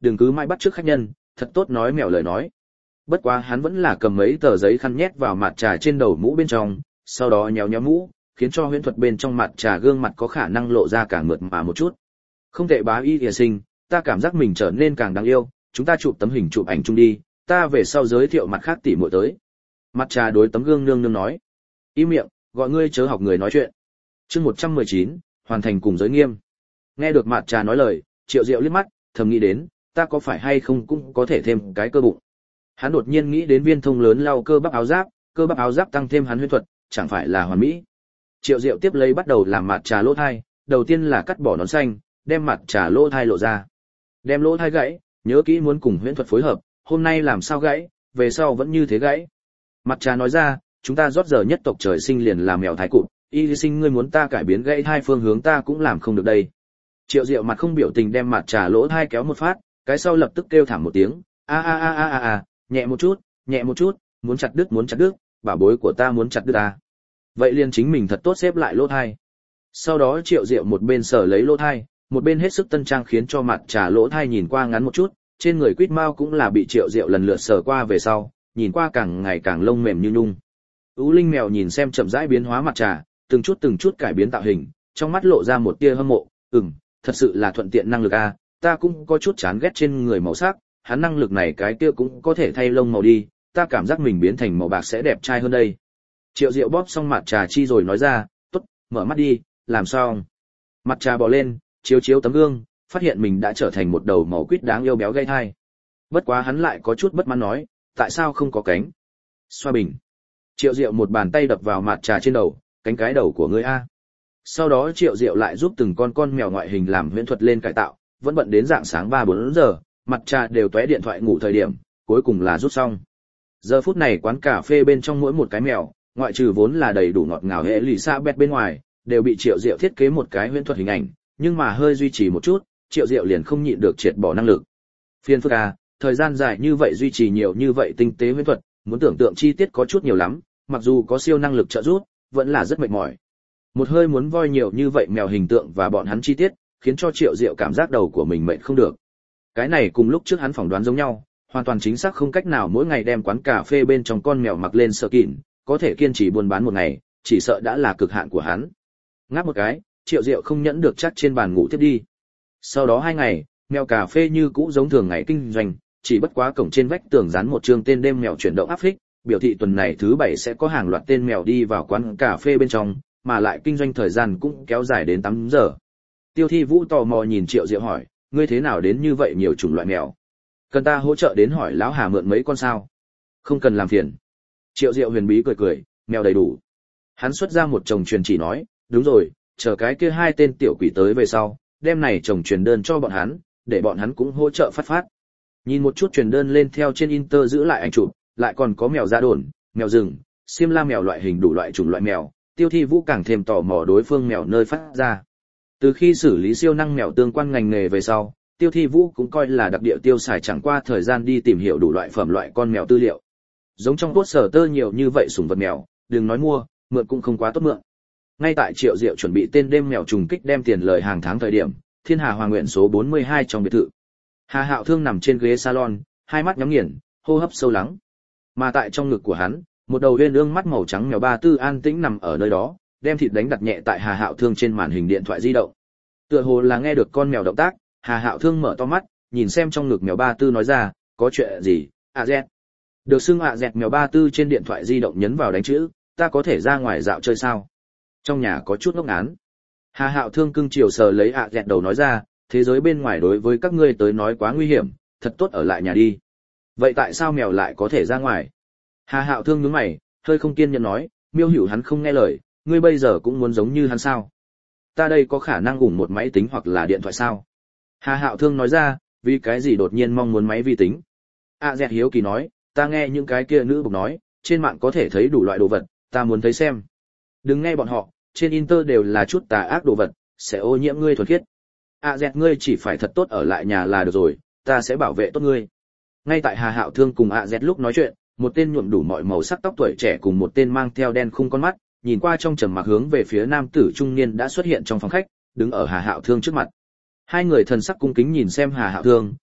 đừng cứ mãi bắt chước khách nhân, thật tốt nói mèo lời nói. Bất quá hắn vẫn là cầm mấy tờ giấy khăn nhét vào mặt trà trên đầu mũ bên trong, sau đó nhéo nhéo mũ, khiến cho huyễn thuật bên trong mặt trà gương mặt có khả năng lộ ra càng mượt mà một chút. Không tệ bá y địa sinh, ta cảm giác mình trở nên càng đáng yêu, chúng ta chụp tấm hình chụp ảnh chung đi, ta về sau giới thiệu mặt khác tỉ muội tới. Mặt trà đối tấm gương nương nương nói. Im miệng, gọi ngươi chớ học người nói chuyện. Chương 119, hoàn thành cùng giới nghiêm. Nghe được mặt trà nói lời, Triệu Diệu liếc mắt, thầm nghĩ đến, ta có phải hay không cũng có thể thêm cái cơ bụng. Hắn đột nhiên nghĩ đến viên thông lớn lau cơ bắp áo giáp tăng thêm hắn huyễn thuật, chẳng phải là hoàn mỹ. Triệu Diệu tiếp lấy bắt đầu làm mặt trà lỗ thai, đầu tiên là cắt bỏ nón xanh, đem mặt trà lỗ thai lộ ra. Đem lỗ thai gãy, nhớ kỹ muốn cùng huyễn thuật phối hợp, hôm nay làm sao gãy, về sau vẫn như thế gãy. Mặt trà nói ra, chúng ta rót giờ nhất tộc trời sinh liền là mèo thái cụt, y sinh ngươi muốn ta cải biến gãy hai phương hướng ta cũng làm không được đây. Triệu Diệu mặt không biểu tình đem mặt trà lỗ thai kéo một phát, cái sau lập tức kêu thảm một tiếng, a, nhẹ một chút, muốn chặt đứt, bảo bối của ta muốn chặt đứt ta. Vậy liền chính mình thật tốt xếp lại lỗ thai. Sau đó Triệu Diệu một bên sờ lấy lỗ thai, một bên hết sức tân trang khiến cho mặt trà lỗ thai nhìn qua ngắn một chút, trên người quýt mao cũng là bị Triệu Diệu lần lượt sờ qua về sau, nhìn qua càng ngày càng lông mềm như nhung. Ú Linh mèo nhìn xem chậm rãi biến hóa mặt trà, từng chút cải biến tạo hình, trong mắt lộ ra một tia hâm mộ, thật sự là thuận tiện năng lực a, ta cũng có chút chán ghét trên người màu sắc, hắn năng lực này cái kia cũng có thể thay lông màu đi, ta cảm giác mình biến thành màu bạc sẽ đẹp trai hơn đây. Triệu Diệu bóp xong mặt trà chi rồi nói ra, tốt, mở mắt đi, làm xong. Mặt trà bò lên, chiếu tấm gương, phát hiện mình đã trở thành một đầu màu quýt đáng yêu béo gay thai. Bất quá hắn lại có chút bất mãn nói, tại sao không có cánh? Xoa bình. Triệu Diệu một bàn tay đập vào mặt trà trên đầu, cánh cái đầu của ngươi a. Sau đó Triệu Diệu lại giúp từng con mèo ngoại hình làm huyễn thuật lên cải tạo, vẫn bận đến rạng sáng 3-4 giờ, mặt trà đều tóe điện thoại ngủ thời điểm, cuối cùng là rút xong. Giờ phút này quán cà phê bên trong mỗi một cái mèo, ngoại trừ vốn là đầy đủ ngọt ngào hệ lì xa bẹt bên ngoài, đều bị Triệu Diệu thiết kế một cái huyễn thuật hình ảnh, nhưng mà hơi duy trì một chút, Triệu Diệu liền không nhịn được triệt bỏ năng lực. Phiền phức à, thời gian dài như vậy duy trì nhiều như vậy tinh tế huyễn thuật, muốn tưởng tượng chi tiết có chút nhiều lắm, mặc dù có siêu năng lực trợ giúp, vẫn là rất mệt mỏi. Một hơi muốn voi nhiều như vậy mèo hình tượng và bọn hắn chi tiết, khiến cho Triệu Diệu cảm giác đầu của mình mệt không được. Cái này cùng lúc trước hắn phỏng đoán giống nhau, hoàn toàn chính xác không cách nào mỗi ngày đem quán cà phê bên trong con mèo mặc lên sợ kỉn, có thể kiên trì buôn bán một ngày, chỉ sợ đã là cực hạn của hắn. Ngáp một cái, Triệu Diệu không nhẫn được chắc trên bàn ngủ tiếp đi. Sau đó 2 ngày, mèo cà phê như cũ giống thường ngày kinh doanh, chỉ bất quá cổng trên vách tường dán một chương tên đêm mèo chuyển động áp phích, biểu thị tuần này thứ 7 sẽ có hàng loạt tên mèo đi vào quán cà phê bên trong, mà lại kinh doanh thời gian cũng kéo dài đến 8 giờ. Tiêu Thi Vũ tò mò nhìn Triệu Diệu hỏi, ngươi thế nào đến như vậy nhiều chủng loại mèo? Cần ta hỗ trợ đến hỏi lão Hà mượn mấy con sao? Không cần làm phiền. Triệu Diệu huyền bí cười, mèo đầy đủ. Hắn xuất ra một chồng truyền chỉ nói, đúng rồi, chờ cái kia 2 tên tiểu quỷ tới về sau, đem này chồng truyền đơn cho bọn hắn, để bọn hắn cũng hỗ trợ phát. Nhìn một chút truyền đơn lên theo trên Inter giữ lại ảnh chụp, lại còn có mèo da đồn, mèo rừng, xiêm la mèo loại hình đủ loại chủng loại mèo, Tiêu Thi Vũ càng thêm tò mò đối phương mèo nơi phát ra. Từ khi xử lý siêu năng mèo tương quan ngành nghề về sau, Tiêu Thi Vũ cũng coi là đặc địa tiêu xài chẳng qua thời gian đi tìm hiểu đủ loại phẩm loại con mèo tư liệu. Giống trong cốt sở tơ nhiều như vậy sủng vật mèo, đừng nói mua, mượn cũng không quá tốt mượn. Ngay tại Triệu Diệu chuẩn bị tên đêm mèo trùng kích đem tiền lời hàng tháng thời điểm, Thiên Hà Hoàng Nguyện số 42 trong biệt thự. Hà Hạo Thương nằm trên ghế salon, hai mắt nhắm nghiền, hô hấp sâu lắng. Mà tại trong ngực của hắn, một đầu uyên ương mắt màu trắng mèo Ba Tư an tĩnh nằm ở nơi đó, đem thịt đánh đặt nhẹ tại Hà Hạo Thương trên màn hình điện thoại di động. Tựa hồ là nghe được con mèo động tác, Hà Hạo Thương mở to mắt, nhìn xem trong ngực mèo Ba Tư nói ra, có chuyện gì? Dẹt. Được xưng Dẹt mèo Ba Tư trên điện thoại di động nhấn vào đánh chữ, ta có thể ra ngoài dạo chơi sao? Trong nhà có chút ngốc ngán. Hà Hạo Thương cưng chiều sờ lấy Dẹt đầu nói ra, thế giới bên ngoài đối với các ngươi tới nói quá nguy hiểm, thật tốt ở lại nhà đi. Vậy tại sao mèo lại có thể ra ngoài? Hà Hạo Thương nhướng mày, hơi không kiên nhẫn nói, Miêu Hữu hắn không nghe lời, ngươi bây giờ cũng muốn giống như hắn sao? Ta đây có khả năng ủng một máy tính hoặc là điện thoại sao? Hà Hạo Thương nói ra, vì cái gì đột nhiên mong muốn máy vi tính? Dẹt hiếu kỳ nói, ta nghe những cái kia nữ bục nói, trên mạng có thể thấy đủ loại đồ vật, ta muốn thấy xem. Đừng nghe bọn họ, trên Inter đều là chút tà ác đồ vật, sẽ ô nhiễm ngươi thuần khiết. Dẹt ngươi chỉ phải thật tốt ở lại nhà là được rồi, ta sẽ bảo vệ tốt ngươi. Ngay tại Hà Hạo Thương cùng Dẹt lúc nói chuyện, một tên nhuộm đủ mọi màu sắc tóc tuổi trẻ cùng một tên mang theo đen khung con mắt, nhìn qua trong trầm mặc hướng về phía nam tử trung niên đã xuất hiện trong phòng khách, đứng ở Hà Hạo Thương trước mặt. Hai người thần sắc cung kính nhìn xem Hà Hạo Thương,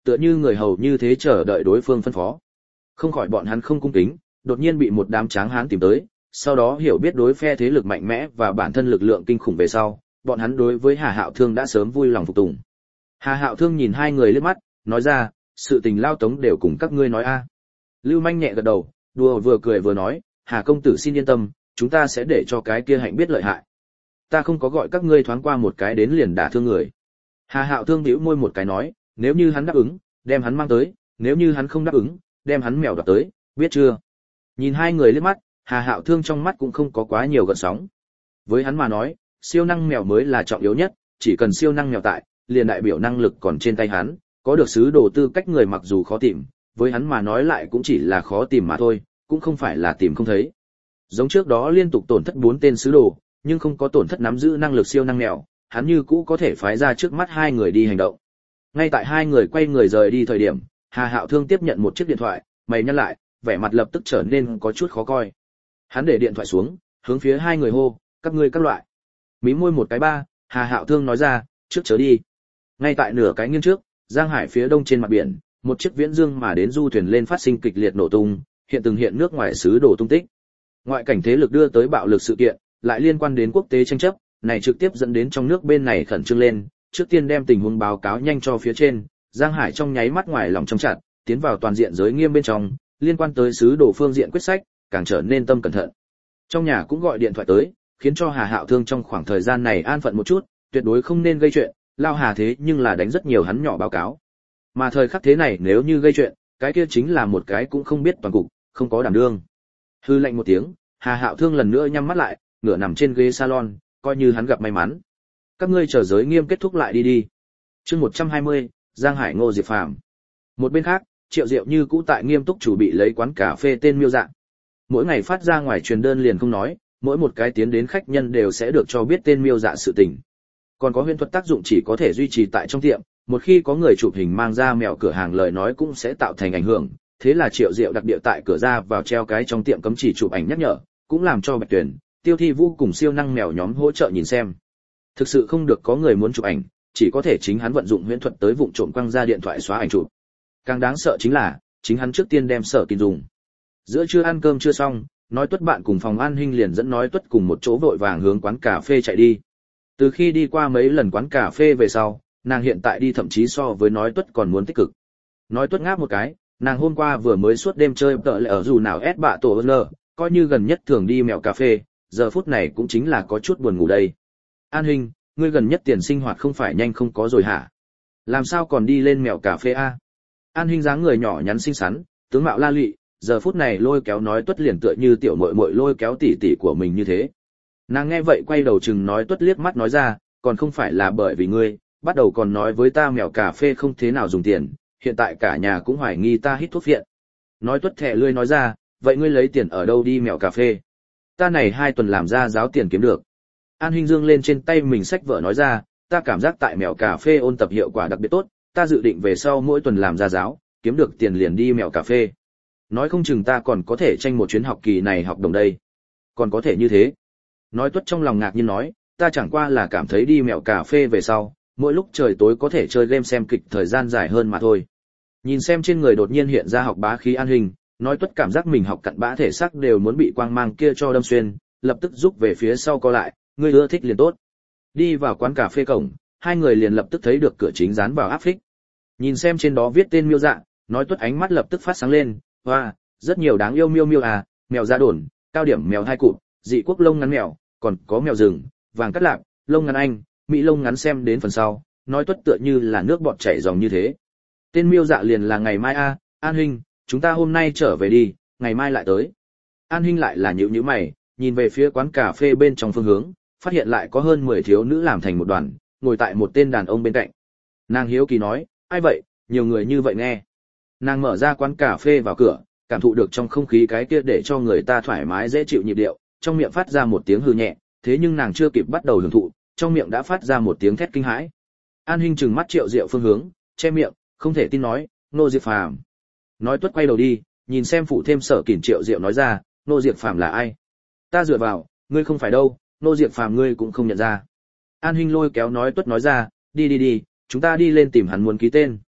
tựa như người hầu như thế chờ đợi đối phương phân phó. Không khỏi bọn hắn không cung kính, đột nhiên bị một đám tráng hán tìm tới, sau đó hiểu biết đối phe thế lực mạnh mẽ và bản thân lực lượng kinh khủng về sau, bọn hắn đối với Hà Hạo Thương đã sớm vui lòng phục tùng. Hà Hạo Thương nhìn hai người liếc mắt, nói ra, sự tình lao tống đều cùng các ngươi nói a. Lưu Manh nhẹ gật đầu, đùa vừa cười vừa nói, Hà công tử xin yên tâm, chúng ta sẽ để cho cái kia Hạnh biết lợi hại. Ta không có gọi các ngươi thoáng qua một cái đến liền đả thương người. Hà Hạo Thương bĩu môi một cái nói, nếu như hắn đáp ứng, đem hắn mang tới, nếu như hắn không đáp ứng, đem hắn mèo đoạt tới, biết chưa? Nhìn hai người liếc mắt, Hà Hạo Thương trong mắt cũng không có quá nhiều gợn sóng. Với hắn mà nói, siêu năng mèo mới là trọng yếu nhất, chỉ cần siêu năng mèo tại, liền đại biểu năng lực còn trên tay hắn, có được sứ đồ tư cách người mặc dù khó tìm, với hắn mà nói lại cũng chỉ là khó tìm mà thôi, cũng không phải là tìm không thấy. Giống trước đó liên tục tổn thất 4 tên sứ đồ, nhưng không có tổn thất nắm giữ năng lực siêu năng mèo, hắn như cũ có thể phái ra trước mắt hai người đi hành động. Ngay tại hai người quay người rời đi thời điểm, Hà Hạo Thương tiếp nhận một chiếc điện thoại, mày nhăn lại, vẻ mặt lập tức trở nên có chút khó coi. Hắn để điện thoại xuống, hướng phía hai người hô, các ngươi các loại. Mí môi một cái ba, Hà Hạo Thương nói ra, trước chớ đi. Ngay tại nửa cái nghiêng trước, Giang Hải phía đông trên mặt biển, một chiếc viễn dương mà đến du thuyền lên phát sinh kịch liệt nổ tung, hiện từng hiện nước ngoài xứ đổ tung tích. Ngoại cảnh thế lực đưa tới bạo lực sự kiện, lại liên quan đến quốc tế tranh chấp, này trực tiếp dẫn đến trong nước bên này khẩn trương lên, trước tiên đem tình huống báo cáo nhanh cho phía trên, Giang Hải trong nháy mắt ngoài lòng trong chặt, tiến vào toàn diện giới nghiêm bên trong, liên quan tới xứ đổ phương diện quyết sách, càng trở nên tâm cẩn thận. Trong nhà cũng gọi điện thoại tới, khiến cho Hà Hạo Thương trong khoảng thời gian này an phận một chút, tuyệt đối không nên gây chuyện, lao Hà thế nhưng là đánh rất nhiều hắn nhỏ báo cáo. Mà thời khắc thế này nếu như gây chuyện, cái kia chính là một cái cũng không biết toàn cục, không có đảm đương. Hư lạnh một tiếng, Hà Hạo Thương lần nữa nhắm mắt lại, ngửa nằm trên ghế salon, coi như hắn gặp may mắn. Các ngươi chờ giới nghiêm kết thúc lại đi đi. Chương 120, Giang Hải Ngô Diệp Phàm. Một bên khác, Triệu Diệu như cũ tại nghiêm túc chủ bị lấy quán cà phê tên Miêu Dạ. Mỗi ngày phát ra ngoài truyền đơn liền không nói, mỗi một cái tiến đến khách nhân đều sẽ được cho biết tên Miêu Dạ sự tình. Còn có huyễn thuật tác dụng chỉ có thể duy trì tại trong tiệm, một khi có người chụp hình mang ra mèo cửa hàng lời nói cũng sẽ tạo thành ảnh hưởng, thế là Triệu Diệu đặc địa tại cửa ra vào treo cái trong tiệm cấm chỉ chụp ảnh nhắc nhở, cũng làm cho Bạch Tuyển, Tiêu Thi Vũ cùng siêu năng mèo nhóm hỗ trợ nhìn xem. Thực sự không được có người muốn chụp ảnh, chỉ có thể chính hắn vận dụng huyễn thuật tới vụng trộm quăng ra điện thoại xóa ảnh chụp. Càng đáng sợ chính là, chính hắn trước tiên đem Sở Kín dùng. Giữa trưa ăn cơm chưa xong, Nói Tuất bạn cùng phòng an huynh liền dẫn Nói Tuất cùng một chỗ vội vàng hướng quán cà phê chạy đi. Từ khi đi qua mấy lần quán cà phê về sau, nàng hiện tại đi thậm chí so với Nói Tuất còn muốn tích cực. Nói Tuất ngáp một cái, nàng hôm qua vừa mới suốt đêm chơi tợ lệ ở dù nào ép bạ tổ lờ, coi như gần nhất thường đi mèo cà phê, giờ phút này cũng chính là có chút buồn ngủ đây. An huynh, ngươi gần nhất tiền sinh hoạt không phải nhanh không có rồi hả? Làm sao còn đi lên mèo cà phê a? An huynh dáng người nhỏ nhắn xinh xắn, tướng mạo la lụy, giờ phút này lôi kéo Nói Tuất liền tựa như tiểu muội muội lôi kéo tỷ tỷ của mình như thế. Nàng nghe vậy quay đầu chừng Nói Tuất liếc mắt nói ra, còn không phải là bởi vì ngươi, bắt đầu còn nói với ta mèo cà phê không thế nào dùng tiền, hiện tại cả nhà cũng hoài nghi ta hít thuốc phiện. Nói Tuất thẻ lươi nói ra, vậy ngươi lấy tiền ở đâu đi mèo cà phê? Ta này 2 tuần làm ra giáo tiền kiếm được. An Hinh dương lên trên tay mình sách vở nói ra, ta cảm giác tại mèo cà phê ôn tập hiệu quả đặc biệt tốt, ta dự định về sau mỗi tuần làm ra giáo, kiếm được tiền liền đi mèo cà phê. Nói không chừng ta còn có thể tranh một chuyến học kỳ này học đồng đây. Còn có thể như thế. Nói Tuất trong lòng ngạc nhiên nói, ta chẳng qua là cảm thấy đi mèo cà phê về sau, mỗi lúc trời tối có thể chơi game xem kịch thời gian dài hơn mà thôi. Nhìn xem trên người đột nhiên hiện ra học bá khí An Hinh, Nói Tuất cảm giác mình học cặn bã thể xác đều muốn bị quang mang kia cho đâm xuyên, lập tức rút về phía sau co lại, ngươi ưa thích liền tốt. Đi vào quán cà phê cổng, hai người liền lập tức thấy được cửa chính dán vào áp phích. Nhìn xem trên đó viết tên Miêu Dạ, Nói Tuất ánh mắt lập tức phát sáng lên, wow, rất nhiều đáng yêu miêu miêu à, mèo da đồn, cao điểm mèo 2 cụm, dị quốc lông ngắn mèo, còn có mèo rừng, vàng cắt lạp, lông ngắn anh, mỹ lông ngắn xem đến phần sau, Nói Tuất tựa như là nước bọt chảy dòng như thế. Tên Miêu Dạ liền là ngày mai a, An huynh, chúng ta hôm nay trở về đi, ngày mai lại tới. An huynh lại là nhíu mày, nhìn về phía quán cà phê bên trong phương hướng, phát hiện lại có hơn 10 thiếu nữ làm thành một đoàn, ngồi tại một tên đàn ông bên cạnh. Nàng hiếu kỳ nói, ai vậy, nhiều người như vậy nghe. Nàng mở ra quán cà phê vào cửa, cảm thụ được trong không khí cái kia để cho người ta thoải mái dễ chịu nhịp điệu, trong miệng phát ra một tiếng hừ nhẹ, thế nhưng nàng chưa kịp bắt đầu hưởng thụ, trong miệng đã phát ra một tiếng thét kinh hãi. An Hinh trừng mắt Triệu Diệu phương hướng, che miệng, không thể tin nói, Nô Diệp Phàm. Nói Tuất quay đầu đi, nhìn xem phụ thêm Sở Kình. Triệu Diệu nói ra, Nô Diệp Phàm là ai? Ta dựa vào, ngươi không phải đâu, Nô Diệp Phàm ngươi cũng không nhận ra. An Hinh lôi kéo Nói Tuất nói ra, đi, chúng ta đi lên tìm hắn muốn ký tên.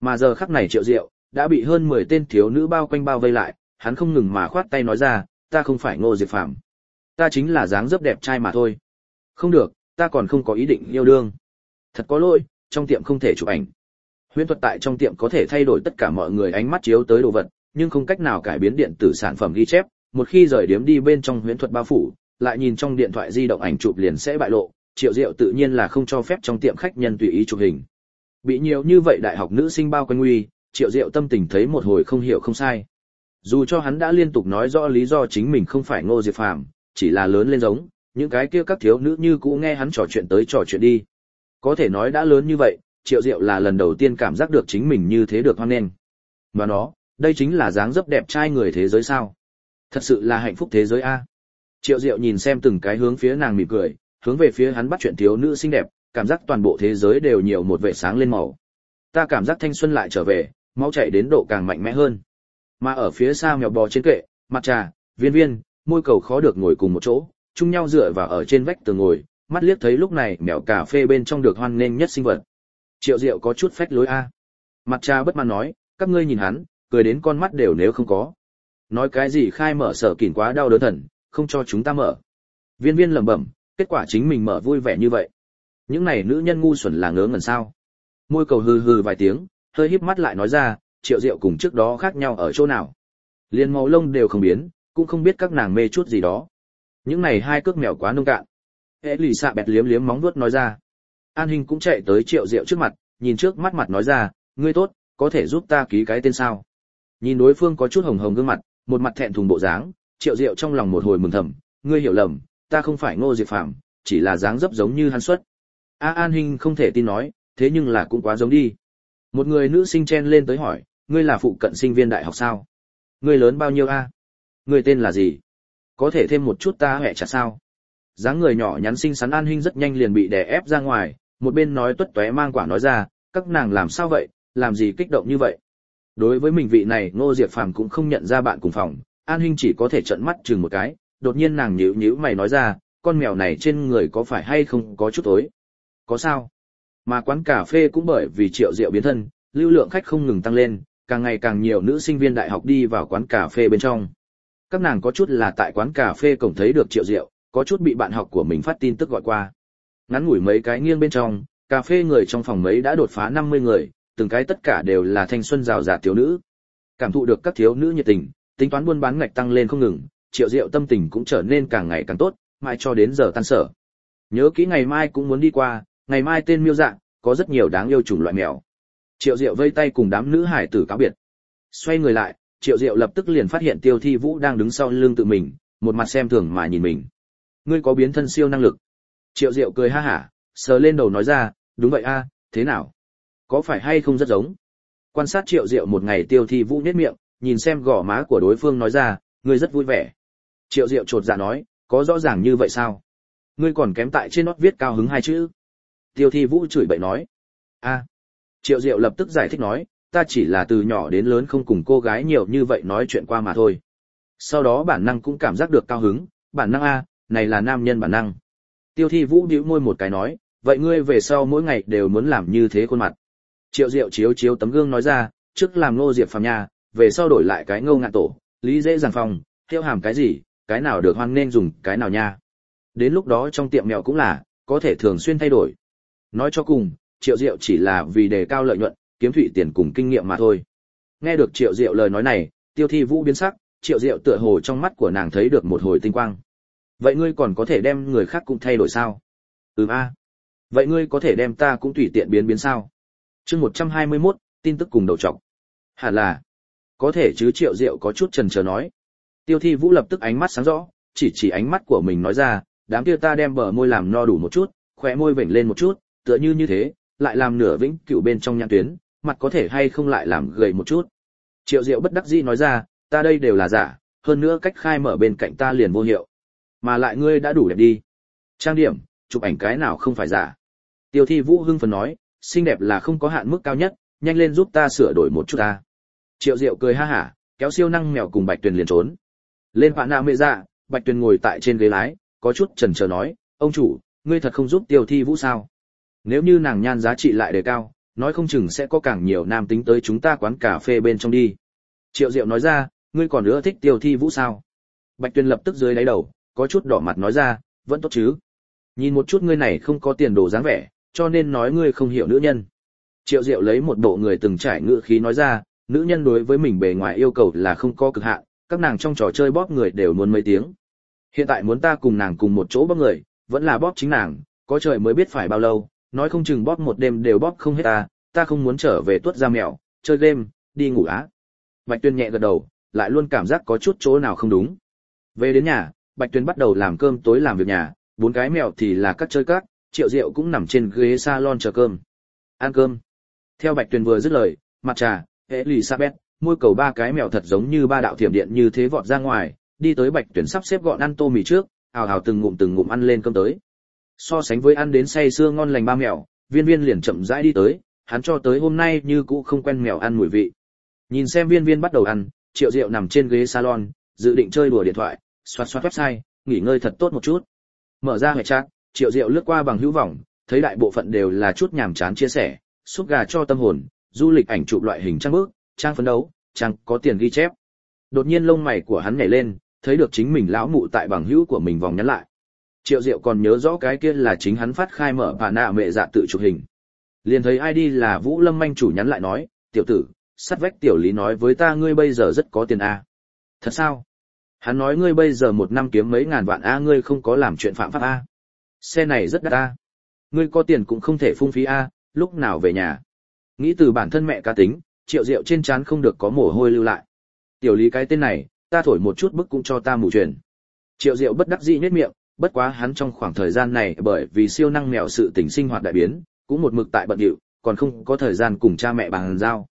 Mà giờ khắc này Triệu Diệu đã bị hơn 10 tên thiếu nữ bao quanh bao vây lại, hắn không ngừng mà khoát tay nói ra, ta không phải Ngô Diệp Phàm, ta chính là dáng dấp đẹp trai mà thôi. Không được, ta còn không có ý định yêu đương. Thật có lỗi, trong tiệm không thể chụp ảnh. Huyễn thuật tại trong tiệm có thể thay đổi tất cả mọi người ánh mắt chiếu tới đồ vật, nhưng không cách nào cải biến điện tử sản phẩm ghi chép, một khi rời điểm đi bên trong huyễn thuật bao phủ, lại nhìn trong điện thoại di động ảnh chụp liền sẽ bại lộ, Triệu Diệu tự nhiên là không cho phép trong tiệm khách nhân tùy ý chụp hình. Bị nhiều như vậy đại học nữ sinh bao quanh nguy, Triệu Diệu tâm tình thấy một hồi không hiểu không sai. Dù cho hắn đã liên tục nói rõ lý do chính mình không phải Ngô Diệp Phàm, chỉ là lớn lên giống, những cái kia các thiếu nữ như cũ nghe hắn trò chuyện tới trò chuyện đi. Có thể nói đã lớn như vậy, Triệu Diệu là lần đầu tiên cảm giác được chính mình như thế được hoan nghênh. Và nó, đây chính là dáng dấp đẹp trai người thế giới sao? Thật sự là hạnh phúc thế giới a. Triệu Diệu nhìn xem từng cái hướng phía nàng mỉm cười, hướng về phía hắn bắt chuyện thiếu nữ xinh đẹp, cảm giác toàn bộ thế giới đều nhiều một vẻ sáng lên màu. Ta cảm giác thanh xuân lại trở về, máu chảy đến độ càng mạnh mẽ hơn. Mà ở phía xa mèo bò trên kệ, mặt trà, viên viên, môi cầu khó được ngồi cùng một chỗ, chung nhau dựa vào ở trên vách tường ngồi, mắt liếc thấy lúc này mèo cà phê bên trong được hoan nghênh nhất sinh vật. Triệu Diệu có chút phách lối a. Mặt trà bất mãn nói, các ngươi nhìn hắn, cười đến con mắt đều nếu không có. Nói cái gì khai mở sở kỉn quá đau đớn thần, không cho chúng ta mở. Viên viên lẩm bẩm, kết quả chính mình mở vui vẻ như vậy. Những này nữ nhân ngu xuẩn là ngớ ngẩn sao? Môi cầu hừ hừ vài tiếng, hơi híp mắt lại nói ra, Triệu Diệu cùng trước đó khác nhau ở chỗ nào? Liên màu lông đều không biến, cũng không biết các nàng mê chút gì đó. Những này hai cước mèo quá nông cạn. Hễ lì xạ bẹt liếm liếm móng vuốt nói ra. An Hinh cũng chạy tới Triệu Diệu trước mặt, nhìn trước mắt mặt nói ra, ngươi tốt, có thể giúp ta ký cái tên sao? Nhìn đối phương có chút hồng hồng gương mặt, một mặt thẹn thùng bộ dáng, Triệu Diệu trong lòng một hồi mừng thầm, ngươi hiểu lầm, ta không phải Ngô Diệp Phàm, chỉ là dáng dấp giống như hắn xuất. An Hinh không thể tin nói, thế nhưng là cũng quá giống đi. Một người nữ sinh chen lên tới hỏi, ngươi là phụ cận sinh viên đại học sao? Ngươi lớn bao nhiêu a? Ngươi tên là gì? Có thể thêm một chút ta hẹ chả sao? Dáng người nhỏ nhắn xinh xắn An Hinh rất nhanh liền bị đè ép ra ngoài, một bên nói tuất tóe mang quả nói ra, các nàng làm sao vậy, làm gì kích động như vậy? Đối với mình vị này Ngô Diệp Phàm cũng không nhận ra bạn cùng phòng, An Hinh chỉ có thể trợn mắt chừng một cái, đột nhiên nàng nhíu nhíu mày nói ra, con mèo này trên người có phải hay không có chút tối? Có sao? Mà quán cà phê cũng bởi vì Triệu Diệu biến thân, lưu lượng khách không ngừng tăng lên, càng ngày càng nhiều nữ sinh viên đại học đi vào quán cà phê bên trong. Các nàng có chút là tại quán cà phê cổng thấy được Triệu Diệu, có chút bị bạn học của mình phát tin tức gọi qua. Ngắn ngủi mấy cái nghiêng bên trong, cà phê người trong phòng mấy đã đột phá 50 người, từng cái tất cả đều là thanh xuân rào rạt thiếu nữ. Cảm thụ được các thiếu nữ nhiệt tình, tính toán buôn bán ngạch tăng lên không ngừng, Triệu Diệu tâm tình cũng trở nên càng ngày càng tốt, mãi cho đến giờ tan sở. Nhớ kỹ ngày mai cũng muốn đi qua, ngày mai tên miêu dạng, có rất nhiều đáng yêu chủng loại mèo. Triệu Diệu vây tay cùng đám nữ hải tử cáo biệt. Xoay người lại, Triệu Diệu lập tức liền phát hiện Tiêu Thi Vũ đang đứng sau lưng tự mình, một mặt xem thường mà nhìn mình. Ngươi có biến thân siêu năng lực? Triệu Diệu cười ha hả, sờ lên đầu nói ra, đúng vậy a, thế nào? Có phải hay không rất giống? Quan sát Triệu Diệu một ngày, Tiêu Thi Vũ nhếch miệng, nhìn xem gò má của đối phương nói ra, ngươi rất vui vẻ. Triệu Diệu chột dạ nói, có rõ ràng như vậy sao? Ngươi còn kém tại trên nót viết cao hứng hai chữ. Tiêu Thi Vũ chửi bậy nói, a. Triệu Diệu lập tức giải thích nói, ta chỉ là từ nhỏ đến lớn không cùng cô gái nhiều như vậy nói chuyện qua mà thôi. Sau đó bản năng cũng cảm giác được cao hứng, bản năng a, này là nam nhân bản năng. Tiêu Thi Vũ bĩu môi một cái nói, vậy ngươi về sau mỗi ngày đều muốn làm như thế khuôn mặt. Triệu Diệu chiếu chiếu tấm gương nói ra, trước làm Ngô Diệp Phàm nha, về sau đổi lại cái Ngô Ngạn Tổ, lý dễ dàng phòng, theo hàm cái gì, cái nào được hoan nên dùng cái nào nha. Đến lúc đó trong tiệm mèo cũng là, có thể thường xuyên thay đổi. Nói cho cùng, Triệu Diệu chỉ là vì đề cao lợi nhuận, kiếm thụy tiền cùng kinh nghiệm mà thôi. Nghe được Triệu Diệu lời nói này, Tiêu Thi Vũ biến sắc, Triệu Diệu tựa hồ trong mắt của nàng thấy được một hồi tinh quang. Vậy ngươi còn có thể đem người khác cũng thay đổi sao? A. Vậy ngươi có thể đem ta cũng tùy tiện biến biến sao? Chương 121, tin tức cùng đầu trọc. Hẳn là. Có thể chứ, Triệu Diệu có chút chần chờ nói. Tiêu Thi Vũ lập tức ánh mắt sáng rõ, chỉ ánh mắt của mình nói ra, đám kia ta đem bờ môi làm no đủ một chút, khóe môi vểnh lên một chút, tựa như thế, lại làm nửa vĩnh cửu bên trong nhãn tuyến, mặt có thể hay không lại làm gầy một chút. Triệu Diệu bất đắc dĩ nói ra, ta đây đều là giả, hơn nữa cách khai mở bên cạnh ta liền vô hiệu. Mà lại ngươi đã đủ đẹp đi. Trang điểm, chụp ảnh cái nào không phải giả. Tiêu Thi Vũ hưng phấn nói, xinh đẹp là không có hạn mức cao nhất, nhanh lên giúp ta sửa đổi một chút ta. Triệu Diệu cười ha hả, kéo siêu năng mèo cùng Bạch Tuyền liền trốn. Lên vạn nạ mê dạ, Bạch Tuyền ngồi tại trên ghế lái, có chút chần chờ nói, ông chủ, ngươi thật không giúp Tiêu Thi Vũ sao? Nếu như nàng nhan giá trị lại đề cao, nói không chừng sẽ có càng nhiều nam tính tới chúng ta quán cà phê bên trong đi. Triệu Diệu nói ra, ngươi còn nữa thích Tiêu Thi Vũ sao? Bạch Tuyền lập tức dưới đáy đầu, có chút đỏ mặt nói ra, vẫn tốt chứ. Nhìn một chút ngươi này không có tiền đồ dáng vẻ, cho nên nói ngươi không hiểu nữ nhân. Triệu Diệu lấy một bộ người từng trải ngữ khí nói ra, nữ nhân đối với mình bề ngoài yêu cầu là không có cực hạn, các nàng trong trò chơi bóp người đều muốn mấy tiếng. Hiện tại muốn ta cùng nàng cùng một chỗ bóp người, vẫn là bóp chính nàng, có trời mới biết phải bao lâu, nói không chừng bóp một đêm đều bóp không hết ta không muốn trở về tuốt ra mèo, chơi game, đi ngủ á. Bạch Tuyên nhẹ gật đầu, lại luôn cảm giác có chút chỗ nào không đúng. Về đến nhà, Bạch Tuyên bắt đầu làm cơm tối làm việc nhà, 4 cái mèo thì là các chơi các, Triệu Diệu cũng nằm trên ghế salon chờ cơm. Ăn cơm. Theo Bạch Tuyên vừa dứt lời, mặt trà, Elizabeth, môi cầu 3 cái mèo thật giống như 3 đạo thiểm điện như thế vọt ra ngoài, đi tới Bạch Tuyên sắp xếp gọn ăn tô mì trước, ào ào từng ngụm ăn lên cơm tới. So sánh với ăn đến say sưa ngon lành 3 mèo, Viên Viên liền chậm rãi đi tới, hắn cho tới hôm nay như cũ không quen mèo ăn mùi vị. Nhìn xem Viên Viên bắt đầu ăn, Triệu Diệu nằm trên ghế salon, dự định chơi đùa điện thoại, soát website, nghỉ ngơi thật tốt một chút. Mở ra hệ chat, Triệu Diệu lướt qua bằng hữu vọng, thấy đại bộ phận đều là chút nhàm chán chia sẻ, xúc gà cho tâm hồn, du lịch ảnh chụp loại hình trang bước, trang phấn đấu, trang có tiền ghi chép. Đột nhiên lông mày của hắn nhảy lên, thấy được chính mình lão mụ tại bằng hữu của mình vòng nhắn lại. Triệu Diệu còn nhớ rõ cái kia là chính hắn phát khai mở và nạ mẹ dạ tự chụp hình. Liền thấy ID là Vũ Lâm Manh chủ nhắn lại nói, tiểu tử, sắt vách tiểu Lý nói với ta ngươi bây giờ rất có tiền a. Thật sao? Hắn nói ngươi bây giờ một năm kiếm mấy ngàn vạn a, ngươi không có làm chuyện phạm pháp a. Xe này rất đắt a. Ngươi có tiền cũng không thể phung phí a, lúc nào về nhà? Nghĩ từ bản thân mẹ cá tính, Triệu Diệu trên trán không được có mồ hôi lưu lại. Tiểu Lý cái tên này, ta thổi một chút bức cũng cho ta mù truyền. Triệu Diệu bất đắc dĩ nhếch miệng, bất quá hắn trong khoảng thời gian này bởi vì siêu năng mèo sự tình sinh hoạt đại biến, cũng một mực tại bận rộn, còn không có thời gian cùng cha mẹ bàn giao.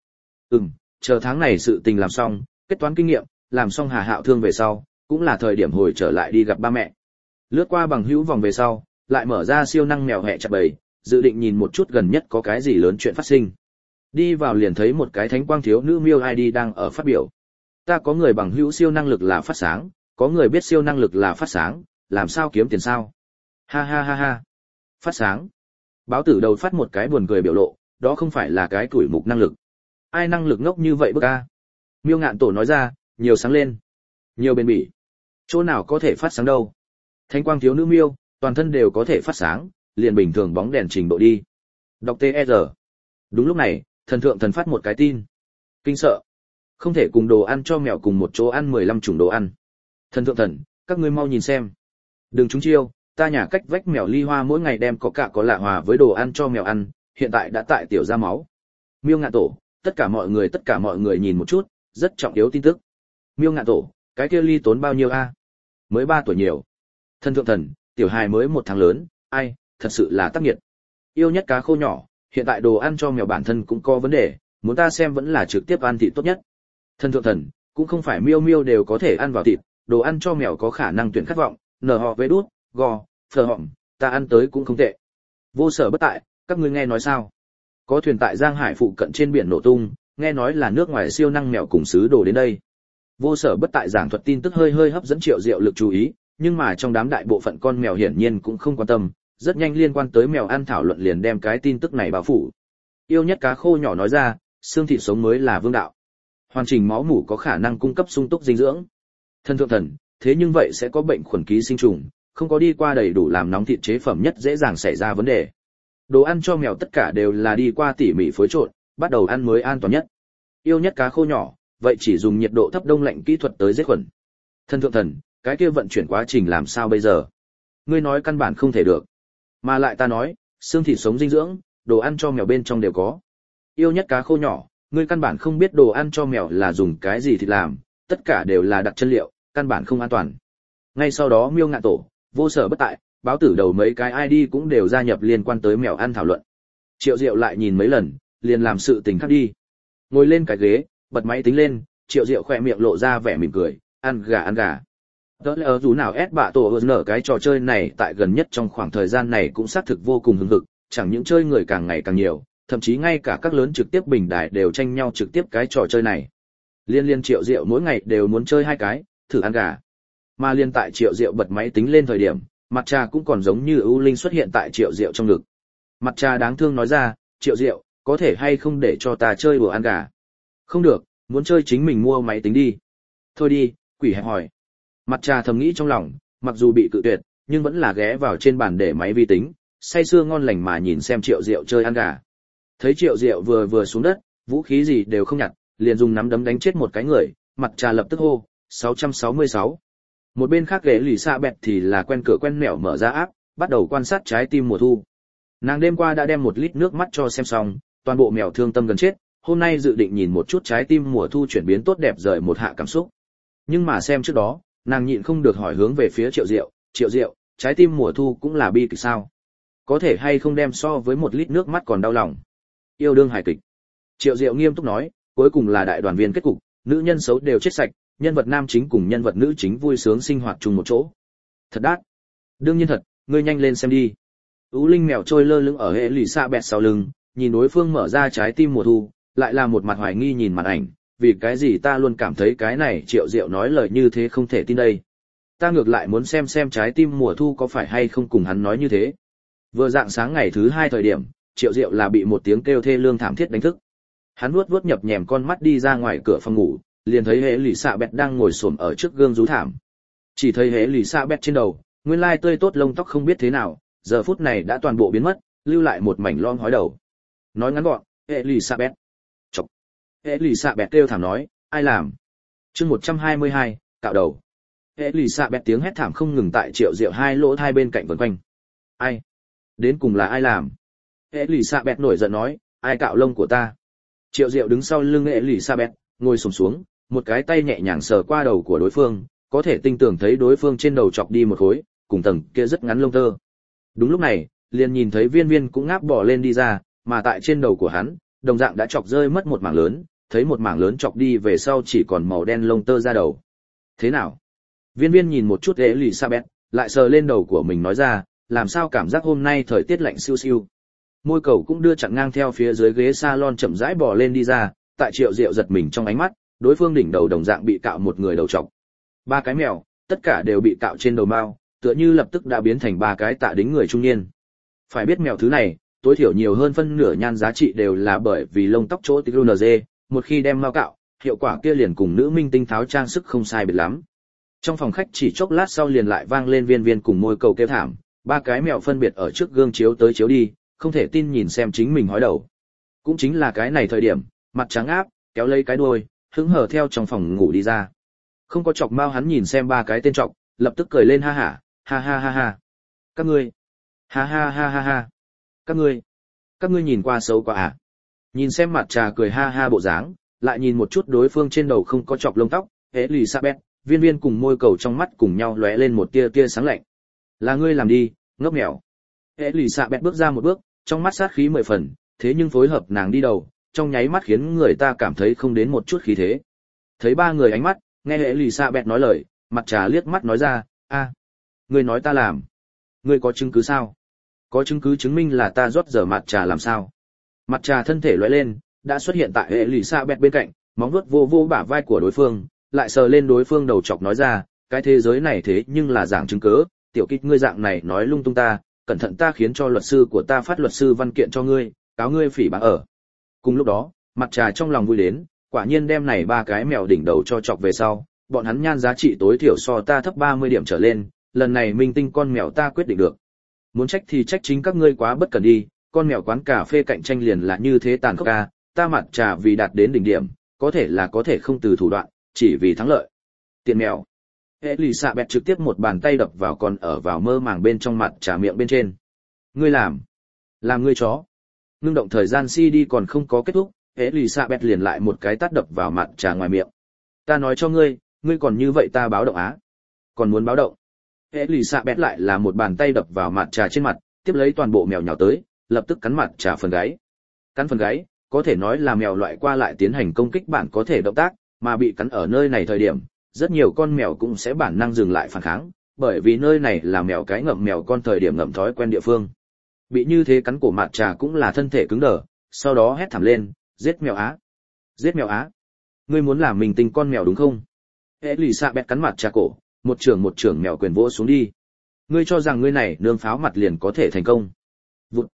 Chờ tháng này sự tình làm xong, kết toán kinh nghiệm, làm xong Hà Hạo Thương về sau, cũng là thời điểm hồi trở lại đi gặp ba mẹ. Lướt qua bằng hữu vòng về sau, lại mở ra siêu năng mèo hẹ chặt bầy, dự định nhìn một chút gần nhất có cái gì lớn chuyện phát sinh. Đi vào liền thấy một cái thánh quang thiếu nữ miêu ID đang ở phát biểu. Ta có người bằng hữu siêu năng lực là phát sáng, có người biết siêu năng lực là phát sáng, làm sao kiếm tiền sao? Ha ha ha ha. Phát sáng. Báo tử đầu phát một cái buồn cười biểu lộ, đó không phải là cái tuổi mục năng lực. Ai năng lực ngốc như vậy bức a? Miêu Ngạn Tổ nói ra, nhiều sáng lên, nhiều bền bỉ. Chỗ nào có thể phát sáng đâu? Thánh quang thiếu nữ miêu, toàn thân đều có thể phát sáng, liền bình thường bóng đèn trình độ đi. Đọc TR. Đúng lúc này, thần thượng thần phát một cái tin. Kinh sợ. Không thể cùng đồ ăn cho mèo cùng một chỗ ăn 15 chủng đồ ăn. Thần thượng thần, các ngươi mau nhìn xem. Đừng trúng chiêu, ta nhà cách vách mèo Ly Hoa mỗi ngày đem có lạ hòa với đồ ăn cho mèo ăn, hiện tại đã tại tiểu ra máu. Miêu Ngạn Tổ, tất cả mọi người nhìn một chút, rất trọng yếu tin tức. Miêu Ngạn Tổ, cái kia Ly tốn bao nhiêu a? Mới 3 tuổi nhiều. Thần thượng thần, tiểu hài mới 1 tháng lớn, ai, thật sự là tác nghiệt. Yêu nhất cá khô nhỏ, hiện tại đồ ăn cho mèo bản thân cũng có vấn đề, muốn ta xem vẫn là trực tiếp ăn thịt tốt nhất. Thần thượng thần, cũng không phải miêu miêu đều có thể ăn vào thịt, đồ ăn cho mèo có khả năng tuyển khát vọng, nở họ với đút, gò, phờ họng, ta ăn tới cũng không tệ. Vô sở bất tại, các ngươi nghe nói sao? Có thuyền tại Giang Hải phụ cận trên biển nổ tung, nghe nói là nước ngoài siêu năng mèo cùng sứ đồ đến đây. Vô sở bất tại giảng thuật tin tức hơi hấp dẫn Triệu Diệu lực chú ý, nhưng mà trong đám đại bộ phận con mèo hiển nhiên cũng không quan tâm, rất nhanh liên quan tới mèo ăn thảo luận liền đem cái tin tức này bao phủ. Yêu nhất cá khô nhỏ nói ra, xương thịt sống mới là vương đạo. Hoàn chỉnh máu mủ có khả năng cung cấp sung túc dinh dưỡng. Thần thượng thần, thế nhưng vậy sẽ có bệnh khuẩn ký sinh trùng, không có đi qua đầy đủ làm nóng thịt chế phẩm nhất dễ dàng xảy ra vấn đề. Đồ ăn cho mèo tất cả đều là đi qua tỉ mỉ phối trộn, bắt đầu ăn mới an toàn nhất. Yêu nhất cá khô nhỏ, vậy chỉ dùng nhiệt độ thấp đông lạnh kỹ thuật tới giết khuẩn. Thần thượng thần, cái kia vận chuyển quá trình làm sao bây giờ? Ngươi nói căn bản không thể được. Mà lại ta nói, xương thịt sống dinh dưỡng, đồ ăn cho mèo bên trong đều có. Yêu nhất cá khô nhỏ, ngươi căn bản không biết đồ ăn cho mèo là dùng cái gì thịt làm, tất cả đều là đặc chân liệu, căn bản không an toàn. Ngay sau đó Miêu Ngạn Tổ, Vô sở bất tại, báo tử đầu mấy cái ID cũng đều gia nhập liên quan tới mèo ăn thảo luận. Triệu Diệu lại nhìn mấy lần, liền làm sự tình khác đi. Ngồi lên cái ghế, bật máy tính lên, Triệu Diệu khỏe miệng lộ ra vẻ mỉm cười, ăn gà. Đó là dù nào ép bạ tổ nở cái trò chơi này tại gần nhất trong khoảng thời gian này cũng xác thực vô cùng hứng hực, chẳng những chơi người càng ngày càng nhiều, thậm chí ngay cả các lớn trực tiếp bình đài đều tranh nhau trực tiếp cái trò chơi này. Liên Triệu Diệu mỗi ngày đều muốn chơi 2 cái, thử ăn gà. Mà liên tại Triệu Diệu bật máy tính lên thời điểm, mặt trà cũng còn giống như ưu linh xuất hiện tại Triệu Diệu trong ngực. Mặt trà đáng thương nói ra, Triệu Diệu, có thể hay không để cho ta chơi đùa ăn gà? Không được, muốn chơi chính mình mua máy tính đi. Thôi đi, quỷ hẹp hỏi. Mặt trà thầm nghĩ trong lòng, mặc dù bị cự tuyệt, nhưng vẫn là ghé vào trên bàn để máy vi tính, say sưa ngon lành mà nhìn xem Triệu Diệu chơi ăn gà. Thấy Triệu Diệu vừa xuống đất, vũ khí gì đều không nhặt, liền dùng nắm đấm đánh chết một cái người, mặt trà lập tức hô, 666. Một bên khác ghế lì xa bẹt thì là quen cửa quen mẻo mở ra áp, bắt đầu quan sát trái tim mùa thu. Nàng đêm qua đã đem 1 lít nước mắt cho xem xong, toàn bộ mèo thương tâm gần chết, hôm nay dự định nhìn một chút trái tim mùa thu chuyển biến tốt đẹp rời một hạ cảm xúc. Nhưng mà xem trước đó, nàng nhịn không được hỏi hướng về phía Triệu Diệu, Triệu Diệu, trái tim mùa thu cũng là bi kịch sao? Có thể hay không đem so với 1 lít nước mắt còn đau lòng? Yêu đương hài kịch. Triệu Diệu nghiêm túc nói, cuối cùng là đại đoàn viên kết cục, nữ nhân xấu đều chết sạch, nhân vật nam chính cùng nhân vật nữ chính vui sướng sinh hoạt chung một chỗ. Thật đắt. Đương nhiên thật, ngươi nhanh lên xem đi. Ú Linh mèo trôi lơ lửng ở hệ lì xa bẹt sau lưng, nhìn đối phương mở ra trái tim mùa thu, lại là một mặt hoài nghi nhìn màn ảnh, vì cái gì ta luôn cảm thấy cái này Triệu Diệu nói lời như thế không thể tin đây. Ta ngược lại muốn xem trái tim mùa thu có phải hay không cùng hắn nói như thế. Vừa dạng sáng ngày thứ 2 thời điểm, Triệu Diệu là bị một tiếng kêu thê lương thảm thiết đánh thức. Hắn vuốt nhập nhèm con mắt đi ra ngoài cửa phòng ngủ, liền thấy hệ lì xạ bẹt đang ngồi xổm ở trước gương rú thảm. Chỉ thấy hệ lì xạ bẹt trên đầu, nguyên lai tươi tốt lông tóc không biết thế nào, giờ phút này đã toàn bộ biến mất, lưu lại một mảnh lom hói đầu. Nói ngắn gọn, hệ lì xạ bẹt. Chọc. Hệ lì xạ bẹt kêu thảm nói, ai làm? Chương 122, cạo đầu. Hệ lì xạ bẹt tiếng hét thảm không ngừng tại Triệu Diệu hai lỗ hai bên cạnh vần quanh. Ai? Đến cùng là ai làm? Hệ lì xạ bẹt nổi giận nói, ai cạo lông của ta? Triệu Diệu đứng sau lưng hệ lì xạ bẹt, ngồi xổm xuống, một cái tay nhẹ nhàng sờ qua đầu của đối phương, có thể tinh tường thấy đối phương trên đầu chọc đi một khối, cùng tầng kia rất ngắn lông tơ. Đúng lúc này, liền nhìn thấy Viên Viên cũng ngáp bò lên đi ra, mà tại trên đầu của hắn, đồng dạng đã chọc rơi mất một mảng lớn, thấy một mảng lớn chọc đi về sau chỉ còn màu đen lông tơ ra đầu. Thế nào? Viên Viên nhìn một chút Elizabeth, lại sờ lên đầu của mình nói ra, làm sao cảm giác hôm nay thời tiết lạnh siêu siêu. Môi cầu cũng đưa chặn ngang theo phía dưới ghế salon chậm rãi bò lên đi ra, tại Triệu Diệu giật mình trong ánh mắt, đối phương đỉnh đầu đồng dạng bị cạo một người đầu trọc. 3 cái mèo, tất cả đều bị cạo trên đầu mao, tựa như lập tức đã biến thành 3 cái tạ đính người trung niên. Phải biết mèo thứ này, tối thiểu nhiều hơn phân nửa nhan giá trị đều là bởi vì lông tóc chỗ TNG, một khi đem mao cạo, hiệu quả kia liền cùng nữ minh tinh tháo trang sức không sai biệt lắm. Trong phòng khách chỉ chốc lát sau liền lại vang lên Viên Viên cùng Môi cầu kêu thảm, 3 cái mèo phân biệt ở trước gương chiếu tới chiếu đi, không thể tin nhìn xem chính mình hói đầu. Cũng chính là cái này thời điểm, mặt trắng áp, kéo lấy cái đuôi, hững hờ theo trong phòng ngủ đi ra. Không có chọc mao hắn nhìn xem 3 cái tên trọc, lập tức cười lên ha hả, ha ha ha ha. Các ngươi, ha ha ha ha ha. Các ngươi nhìn qua xấu quá à? Nhìn xem mặt trà cười ha ha bộ dáng, lại nhìn một chút đối phương trên đầu không có chọc lông tóc, Elizabeth, Viên Viên cùng Môi cầu trong mắt cùng nhau lóe lên một tia sáng lạnh. Là ngươi làm đi, ngốc mèo. Elizabeth bước ra một bước, trong mắt sát khí 10 phần, thế nhưng phối hợp nàng đi đầu, trong nháy mắt khiến người ta cảm thấy không đến một chút khí thế. Thấy 3 người ánh mắt, nghe Elizabeth nói lời, mặt trà liếc mắt nói ra, ngươi nói ta làm. Ngươi có chứng cứ sao? Có chứng cứ chứng minh là ta rót giờ mặt trà làm sao? Mặt trà thân thể lóe lên, đã xuất hiện tại Elizabeth bên cạnh, móng vuốt vô bả vai của đối phương, lại sờ lên đối phương đầu chọc nói ra, cái thế giới này thế nhưng là giảng chứng cứ, tiểu kích ngươi dạng này nói lung tung ta, cẩn thận ta khiến cho luật sư của ta phát luật sư văn kiện cho ngươi, cáo ngươi phỉ báng ở. Cùng lúc đó, mặt trà trong lòng vui đến, quả nhiên đem này 3 cái mèo đỉnh đầu cho chọc về sau, bọn hắn nhan giá trị tối thiểu so ta thấp 30 điểm trở lên, lần này minh tinh con mèo ta quyết định được. Muốn trách thì trách chính các ngươi quá bất cẩn đi, con mèo quán cà phê cạnh tranh liền là như thế tàn khốc ca, ta mặt trà vì đạt đến đỉnh điểm, có thể không từ thủ đoạn, chỉ vì thắng lợi. Tiện mèo. Elizabeth trực tiếp một bàn tay đập vào còn ở vào mơ màng bên trong mặt trà miệng bên trên. Ngươi làm ngươi chó. Ngưng động thời gian CD còn không có kết thúc, Elizabeth liền lại một cái tát đập vào mặt trà ngoài miệng. Ta nói cho ngươi, ngươi còn như vậy ta báo động á. Còn muốn báo động. Elizabeth lại là một bàn tay đập vào mặt trà trên mặt, tiếp lấy toàn bộ mèo nhào tới, lập tức cắn mặt trà phần gáy. Cắn phần gáy, có thể nói là mèo loại qua lại tiến hành công kích bản có thể động tác, mà bị cắn ở nơi này thời điểm, rất nhiều con mèo cũng sẽ bản năng dừng lại phản kháng, bởi vì nơi này là mèo cái ngậm mèo con thời điểm ngậm thói quen địa phương. Bị như thế cắn cổ mặt trà cũng là thân thể cứng đờ, sau đó hét thảm lên, giết mèo á, giết mèo á. Ngươi muốn làm mình tinh con mèo đúng không? Elizabeth cắn mặt trà cổ, một trưởng mèo quyền vỗ xuống đi. Ngươi cho rằng ngươi này nương pháo mặt liền có thể thành công? Vụt.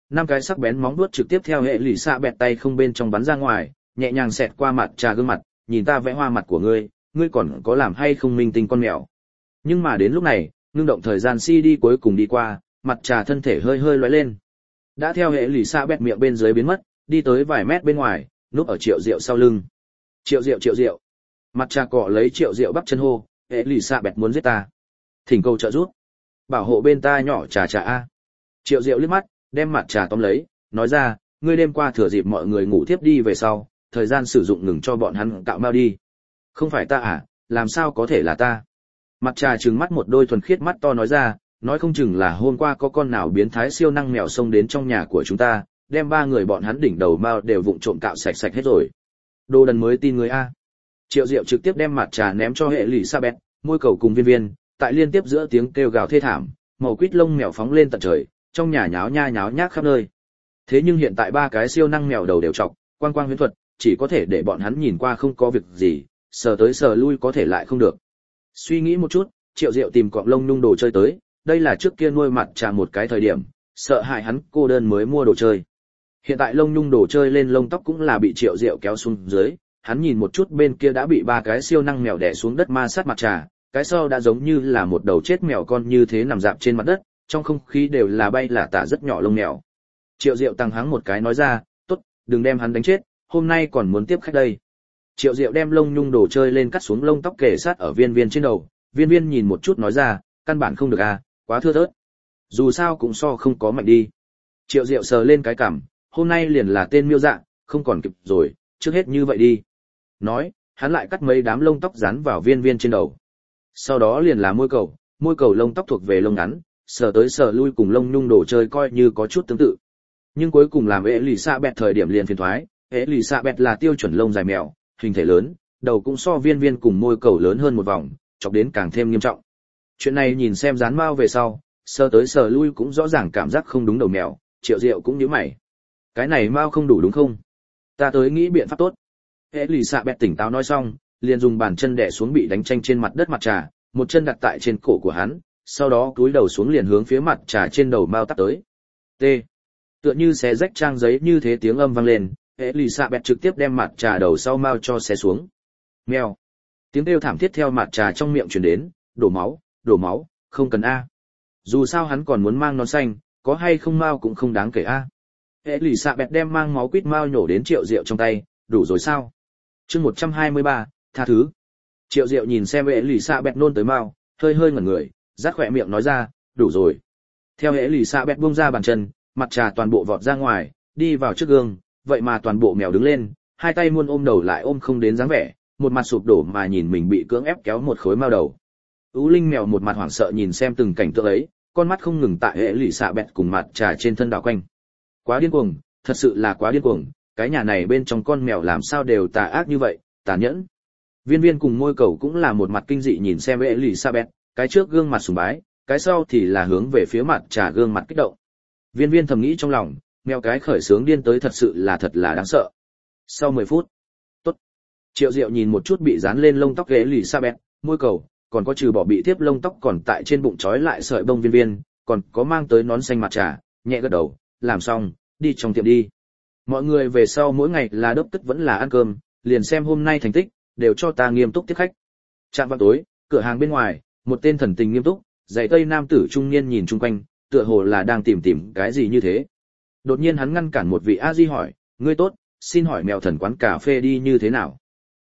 năm cái sắc bén móng vuốt trực tiếp theo hệ lì xạ bẹt tay không bên trong bắn ra ngoài, nhẹ nhàng xẹt qua mặt trà gương mặt, nhìn ta vẽ hoa mặt của ngươi, ngươi còn có làm hay không minh tinh con mèo. Nhưng mà đến lúc này, ngưng động thời gian CD cuối cùng đi qua, mặt trà thân thể hơi hơi lóe lên. Đã theo hệ lì xạ bẹt miệng bên dưới biến mất, đi tới vài mét bên ngoài, núp ở Triệu Diệu sau lưng. Triệu Diệu. Mặt trà cọ lấy Triệu Diệu bắp chân hô, hệ lì xạ bẹt muốn giết ta. Thỉnh cầu trợ giúp. Bảo hộ bên ta nhỏ trà a. Triệu Diệu liếc mắt, đem mặt trà tóm lấy, nói ra, ngươi đêm qua thừa dịp mọi người ngủ tiếp đi về sau, thời gian sử dụng ngừng cho bọn hắn cạo mau đi. Không phải ta à, làm sao có thể là ta? Mặt trà trừng mắt một đôi thuần khiết mắt to nói ra, nói không chừng là hôm qua có con nào biến thái siêu năng mèo xông đến trong nhà của chúng ta, đem 3 người bọn hắn đỉnh đầu mao đều vụng trộm cạo sạch hết rồi. Đồ đần mới tin người a. Triệu Diệu trực tiếp đem mặt trà ném cho hệ lì sa bẹt, môi cầu cùng viên viên, tại liên tiếp giữa tiếng kêu gào thê thảm, màu quýt lông mèo phóng lên tận trời, trong nhà nháo nhác khắp nơi. Thế nhưng hiện tại 3 cái siêu năng mèo đầu đều trọc, quang huyễn thuật, chỉ có thể để bọn hắn nhìn qua không có việc gì, sờ tới sờ lui có thể lại không được. Suy nghĩ một chút, Triệu Diệu tìm cọng lông nhung đồ chơi tới, đây là trước kia nuôi mặt trà một cái thời điểm, sợ hại hắn cô đơn mới mua đồ chơi. Hiện tại lông nhung đồ chơi lên lông tóc cũng là bị Triệu Diệu kéo xuống dưới, hắn nhìn một chút bên kia đã bị 3 cái siêu năng mèo đè xuống đất ma sát mặt trà, cái sau đã giống như là một đầu chết mèo con như thế nằm rạp trên mặt đất, trong không khí đều là bay là tả rất nhỏ lông mèo. Triệu Diệu tăng hắng một cái nói ra, tốt, đừng đem hắn đánh chết, hôm nay còn muốn tiếp khách đây. Triệu Diệu đem lông nhung đồ chơi lên cắt xuống lông tóc kề sát ở viên viên trên đầu, viên viên nhìn một chút nói ra, căn bản không được à, quá thưa thớt. Dù sao cũng so không có mạnh đi. Triệu Diệu sờ lên cái cằm, hôm nay liền là tên miêu dạ, không còn kịp rồi, trước hết như vậy đi. Nói, hắn lại cắt mấy đám lông tóc dán vào viên viên trên đầu. Sau đó liền là môi cầu lông tóc thuộc về lông ngắn, sờ tới sờ lui cùng lông nhung đồ chơi coi như có chút tương tự. Nhưng cuối cùng làm Elizabeth thời điểm liền phiền thoái, Elizabeth là tiêu chuẩn lông dài mèo, hình thể lớn, đầu cũng so viên viên cùng môi cầu lớn hơn một vòng, chọc đến càng thêm nghiêm trọng. Chuyện này nhìn xem dán mao về sau, sờ tới sờ lui cũng rõ ràng cảm giác không đúng đầu mèo, Triệu Diệu cũng nhíu mày. Cái này mao không đủ đúng không? Ta tới nghĩ biện pháp tốt. Elizabeth tỉnh táo nói xong, liền dùng bàn chân đè xuống bị đánh tranh trên mặt đất mặt trà, một chân đặt tại trên cổ của hắn, sau đó cúi đầu xuống liền hướng phía mặt trà trên đầu mao tắt tới. T. Tựa như xé rách trang giấy như thế tiếng âm vang lên, Elizabeth trực tiếp đem mặt trà đầu sau mao cho xé xuống. Mèo. Tiếng kêu thảm thiết theo mặt trà trong miệng truyền đến, đổ máu, không cần a. Dù sao hắn còn muốn mang nón xanh, có hay không mao cũng không đáng kể a. Elizabeth đem mang máu quýt mao nhổ đến Triệu Diệu trong tay, đủ rồi sao? Chương 123, tha thứ. Triệu Diệu nhìn xem Elizabeth nôn tới mao, hơi ngẩn người, rát khỏe miệng nói ra, đủ rồi. Theo Elizabeth buông ra bàn chân, mặt trà toàn bộ vọt ra ngoài, đi vào trước gương, vậy mà toàn bộ mèo đứng lên, hai tay muôn ôm đầu lại ôm không đến dáng vẻ, một mặt sụp đổ mà nhìn mình bị cưỡng ép kéo một khối mao đầu. Ú Linh mèo một mặt hoảng sợ nhìn xem từng cảnh tượng ấy, con mắt không ngừng tại Elizabeth cùng mặt trà trên thân đảo quanh. Quá điên cuồng, thật sự là quá điên cuồng, cái nhà này bên trong con mèo làm sao đều tà ác như vậy, tàn nhẫn. Viên viên cùng môi cầu cũng là một mặt kinh dị nhìn xem Elizabeth, cái trước gương mặt sùng bái, cái sau thì là hướng về phía mặt trà gương mặt kích động. Viên viên thầm nghĩ trong lòng, mèo cái khởi sướng điên tới thật sự là đáng sợ. Sau 10 phút, tốt. Triệu Diệu nhìn một chút bị dán lên lông tóc Elizabeth, môi cầu, còn có trừ bỏ bị tiếp lông tóc còn tại trên bụng trói lại sợi bông viên viên, còn có mang tới nón xanh mặt trà, nhẹ gật đầu, làm xong, đi trong tiệm đi. Mọi người về sau mỗi ngày là đốc tức vẫn là ăn cơm, liền xem hôm nay thành tích, đều cho ta nghiêm túc tiếp khách. Trạm vào tối, cửa hàng bên ngoài, một tên thần tình nghiêm túc, giày tây nam tử trung niên nhìn chung quanh, tựa hồ là đang tìm cái gì như thế. Đột nhiên hắn ngăn cản một vị a di hỏi, ngươi tốt, xin hỏi mèo thần quán cà phê đi như thế nào?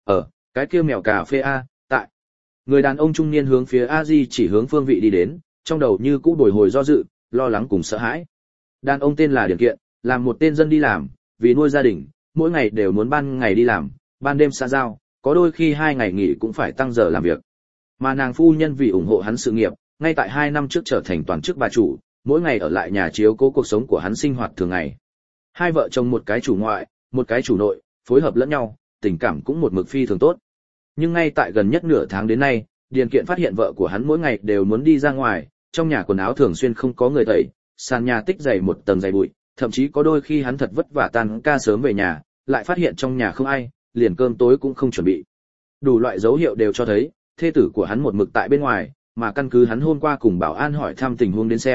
Cái kia mèo cà phê a, tại. Người đàn ông trung niên hướng phía a di chỉ hướng phương vị đi đến, trong đầu như cũ bồi hồi do dự, lo lắng cùng sợ hãi. Đàn ông tên là Điền Kiện, làm một tên dân đi làm, vì nuôi gia đình, mỗi ngày đều muốn ban ngày đi làm, ban đêm xã giao, có đôi khi 2 ngày nghỉ cũng phải tăng giờ làm việc. Mà nàng phu nhân vì ủng hộ hắn sự nghiệp, ngay tại 2 năm trước trở thành toàn chức bà chủ, mỗi ngày ở lại nhà chiếu cố cuộc sống của hắn sinh hoạt thường ngày. Hai vợ chồng một cái chủ ngoại, một cái chủ nội, phối hợp lẫn nhau, tình cảm cũng một mực phi thường tốt. Nhưng ngay tại gần nhất nửa tháng đến nay, Điền Kiện phát hiện vợ của hắn mỗi ngày đều muốn đi ra ngoài, trong nhà quần áo thường xuyên không có người tẩy, sàn nhà tích dày một tầng dày bụi, thậm chí có đôi khi hắn thật vất vả tan ca sớm về nhà, lại phát hiện trong nhà không ai, liền cơm tối cũng không chuẩn bị. Đủ loại dấu hiệu đều cho thấy, thê tử của hắn một mực tại bên ngoài, mà căn cứ hắn hôm qua cùng bảo an hỏi thăm tình huống đến xem,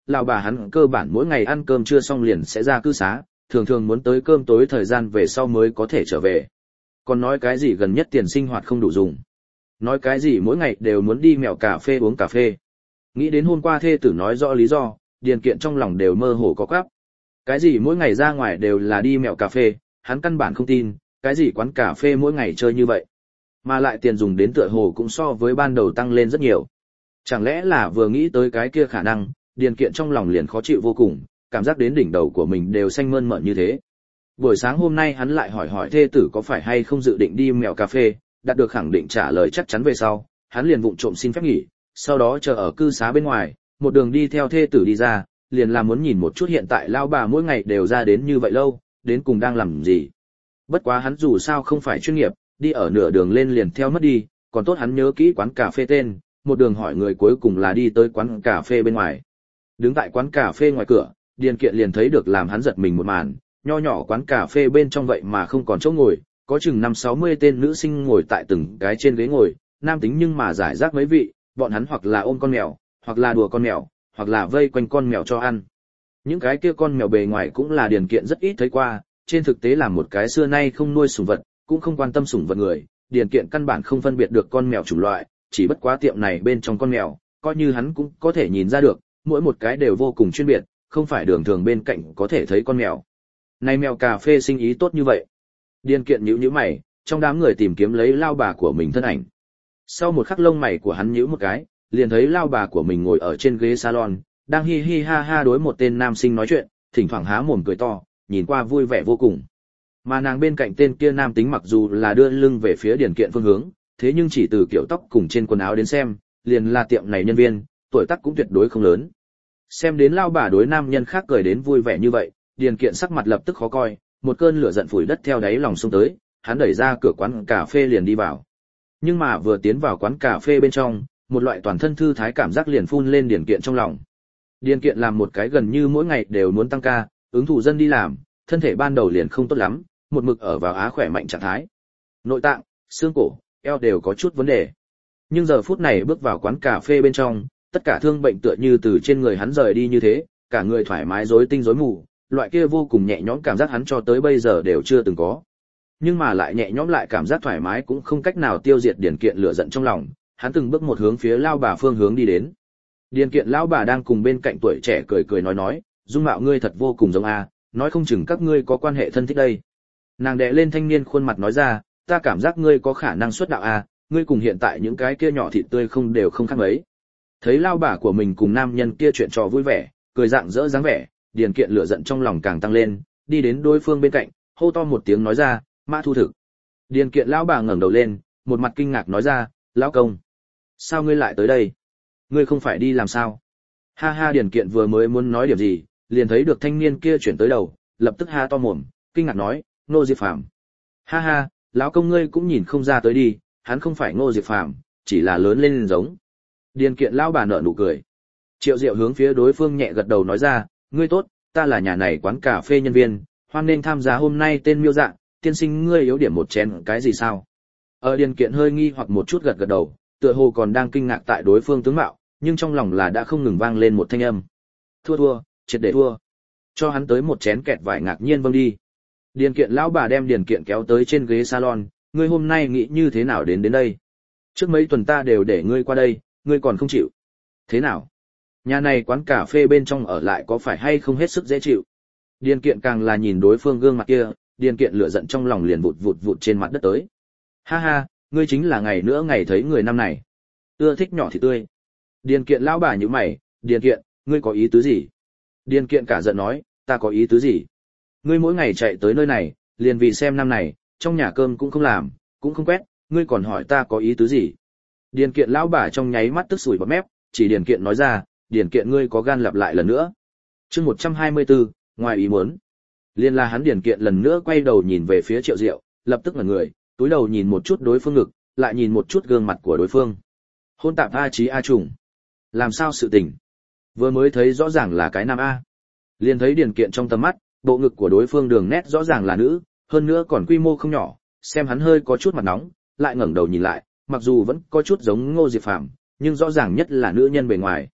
lão bà hắn cơ bản mỗi ngày ăn cơm trưa xong liền sẽ ra cư xá, thường thường muốn tới cơm tối thời gian về sau mới có thể trở về. Còn nói cái gì gần nhất tiền sinh hoạt không đủ dùng. Nói cái gì mỗi ngày đều muốn đi mèo cà phê uống cà phê. Nghĩ đến hôm qua thê tử nói rõ lý do, Điền Kiện trong lòng đều mơ hồ có quắp. Cái gì mỗi ngày ra ngoài đều là đi mèo cà phê, hắn căn bản không tin, cái gì quán cà phê mỗi ngày chơi như vậy. Mà lại tiền dùng đến tựa hồ cũng so với ban đầu tăng lên rất nhiều. Chẳng lẽ là vừa nghĩ tới cái kia khả năng, Điền Kiện trong lòng liền khó chịu vô cùng, cảm giác đến đỉnh đầu của mình đều xanh mơn mởn như thế. Buổi sáng hôm nay hắn lại hỏi thê tử có phải hay không dự định đi mèo cà phê, đạt được khẳng định trả lời chắc chắn về sau, hắn liền vụng trộm xin phép nghỉ, sau đó chờ ở cư xá bên ngoài, một đường đi theo thê tử đi ra, liền là muốn nhìn một chút hiện tại lao bà mỗi ngày đều ra đến như vậy lâu, đến cùng đang làm gì. Bất quá hắn dù sao không phải chuyên nghiệp, đi ở nửa đường lên liền theo mất đi, còn tốt hắn nhớ kỹ quán cà phê tên, một đường hỏi người cuối cùng là đi tới quán cà phê bên ngoài. Đứng tại quán cà phê ngoài cửa, Điền Kiện liền thấy được làm hắn giật mình một màn, nho nhỏ quán cà phê bên trong vậy mà không còn chỗ ngồi, có chừng 50-60 tên nữ sinh ngồi tại từng cái trên ghế ngồi, nam tính nhưng mà giải rác mấy vị, bọn hắn hoặc là ôm con mèo, hoặc là đùa con mèo, hoặc là vây quanh con mèo cho ăn. Những cái kia con mèo bề ngoài cũng là Điền Kiện rất ít thấy qua, trên thực tế là một cái xưa nay không nuôi sủng vật, cũng không quan tâm sủng vật người, Điền Kiện căn bản không phân biệt được con mèo chủng loại, chỉ bất quá tiệm này bên trong con mèo, coi như hắn cũng có thể nhìn ra được, mỗi một cái đều vô cùng chuyên biệt, không phải đường thường bên cạnh có thể thấy con mèo. Này mèo cà phê sinh ý tốt như vậy. Điền Kiện nhíu mày, trong đám người tìm kiếm lấy lao bà của mình thân ảnh. Sau một khắc lông mày của hắn nhíu một cái, liền thấy lao bà của mình ngồi ở trên ghế salon, đang hi hi ha ha đối một tên nam sinh nói chuyện, thỉnh thoảng há mồm cười to, nhìn qua vui vẻ vô cùng. Mà nàng bên cạnh tên kia nam tính mặc dù là đưa lưng về phía Điền Kiện phương hướng, thế nhưng chỉ từ kiểu tóc cùng trên quần áo đến xem, liền là tiệm này nhân viên, tuổi tác cũng tuyệt đối không lớn. Xem đến lao bà đối nam nhân khác cười đến vui vẻ như vậy, Điền Kiện sắc mặt lập tức khó coi, một cơn lửa giận phủi đất theo đáy lòng xông tới, hắn đẩy ra cửa quán cà phê liền đi vào. Nhưng mà vừa tiến vào quán cà phê bên trong, một loại toàn thân thư thái cảm giác liền phun lên Điền Kiện trong lòng. Điền Kiện làm một cái gần như mỗi ngày đều muốn tăng ca, ứng thủ dân đi làm, thân thể ban đầu liền không tốt lắm, một mực ở vào á khỏe mạnh trạng thái. Nội tạng, xương cổ, eo đều có chút vấn đề. Nhưng giờ phút này bước vào quán cà phê bên trong, tất cả thương bệnh tựa như từ trên người hắn rời đi như thế, cả người thoải mái rối tinh rối mù, loại kia vô cùng nhẹ nhõm cảm giác hắn cho tới bây giờ đều chưa từng có. Nhưng mà lại nhẹ nhõm lại cảm giác thoải mái cũng không cách nào tiêu diệt Điền Kiện lửa giận trong lòng, hắn từng bước một hướng phía lao bà phương hướng đi đến. Điền Kiện lão bà đang cùng bên cạnh tuổi trẻ cười cười nói, dung mạo ngươi thật vô cùng giống a, nói không chừng các ngươi có quan hệ thân thích đây. Nàng đè lên thanh niên khuôn mặt nói ra, ta cảm giác ngươi có khả năng xuất đạo a, ngươi cùng hiện tại những cái kia nhỏ thịt tươi không đều không khác mấy. Thấy lao bà của mình cùng nam nhân kia chuyện trò vui vẻ, cười rạng rỡ dáng vẻ, Điền Kiện lửa giận trong lòng càng tăng lên, đi đến đối phương bên cạnh, hô to một tiếng nói ra, Mã Thu Thực. Điền Kiện lão bà ngẩng đầu lên, một mặt kinh ngạc nói ra, lão công, sao ngươi lại tới đây? Ngươi không phải đi làm sao? Ha ha, Điền Kiện vừa mới muốn nói điểm gì, liền thấy được thanh niên kia chuyển tới đầu, lập tức ha to mồm, kinh ngạc nói, Ngô Diệp Phàm. Ha ha, lão công ngươi cũng nhìn không ra tới đi, hắn không phải Ngô Diệp Phàm, chỉ là lớn lên giống. Điền Kiện lão bà nở nụ cười. Triệu Diệu hướng phía đối phương nhẹ gật đầu nói ra, ngươi tốt, ta là nhà này quán cà phê nhân viên, hoan nên tham gia hôm nay tên Miêu Dạng, tiên sinh ngươi yếu điểm một chén cái gì sao? Điền Kiện hơi nghi hoặc một chút gật gật đầu, tựa hồ còn đang kinh ngạc tại đối phương tướng mạo, nhưng trong lòng là đã không ngừng vang lên một thanh âm. Thua, triệt để thua. Cho hắn tới một chén kẹt vải ngạc nhiên vâng đi. Điền Kiện lão bà đem Điền Kiện kéo tới trên ghế salon, ngươi hôm nay nghĩ như thế nào đến đây? Trước mấy tuần ta đều để ngươi qua đây, ngươi còn không chịu. Thế nào? Nhà này quán cà phê bên trong ở lại có phải hay không hết sức dễ chịu? Điền Kiện càng là nhìn đối phương gương mặt kia, Điền Kiện lửa giận trong lòng liền vụt trên mặt đất tới. Ha ha, ngươi chính là ngày nữa ngày thấy người năm này. Ưa thích nhỏ thì tươi. Điền Kiện lão bà nhíu mày, Điền Kiện, ngươi có ý tứ gì? Điền Kiện cả giận nói, ta có ý tứ gì? Ngươi mỗi ngày chạy tới nơi này, liền vì xem năm này, trong nhà cơm cũng không làm, cũng không quét, ngươi còn hỏi ta có ý tứ gì? Điền Kiện lão bà trong nháy mắt tức sủi bọt mép, chỉ Điền Kiện nói ra, Điền Kiện ngươi có gan lặp lại lần nữa. Chương 124, ngoài ý muốn. Liên là hắn Điền Kiện lần nữa quay đầu nhìn về phía Triệu Diệu, lập tức ngẩn người, túi đầu nhìn một chút đối phương ngực, lại nhìn một chút gương mặt của đối phương. Hôn tạp a trí a trùng. Làm sao sự tình? Vừa mới thấy rõ ràng là cái nam a. Liền thấy Điền Kiện trong tầm mắt, bộ ngực của đối phương đường nét rõ ràng là nữ, hơn nữa còn quy mô không nhỏ, xem hắn hơi có chút mặt nóng, lại ngẩng đầu nhìn lại, mặc dù vẫn có chút giống Ngô Diệp Phàm, nhưng rõ ràng nhất là nữ nhân bề ngoài.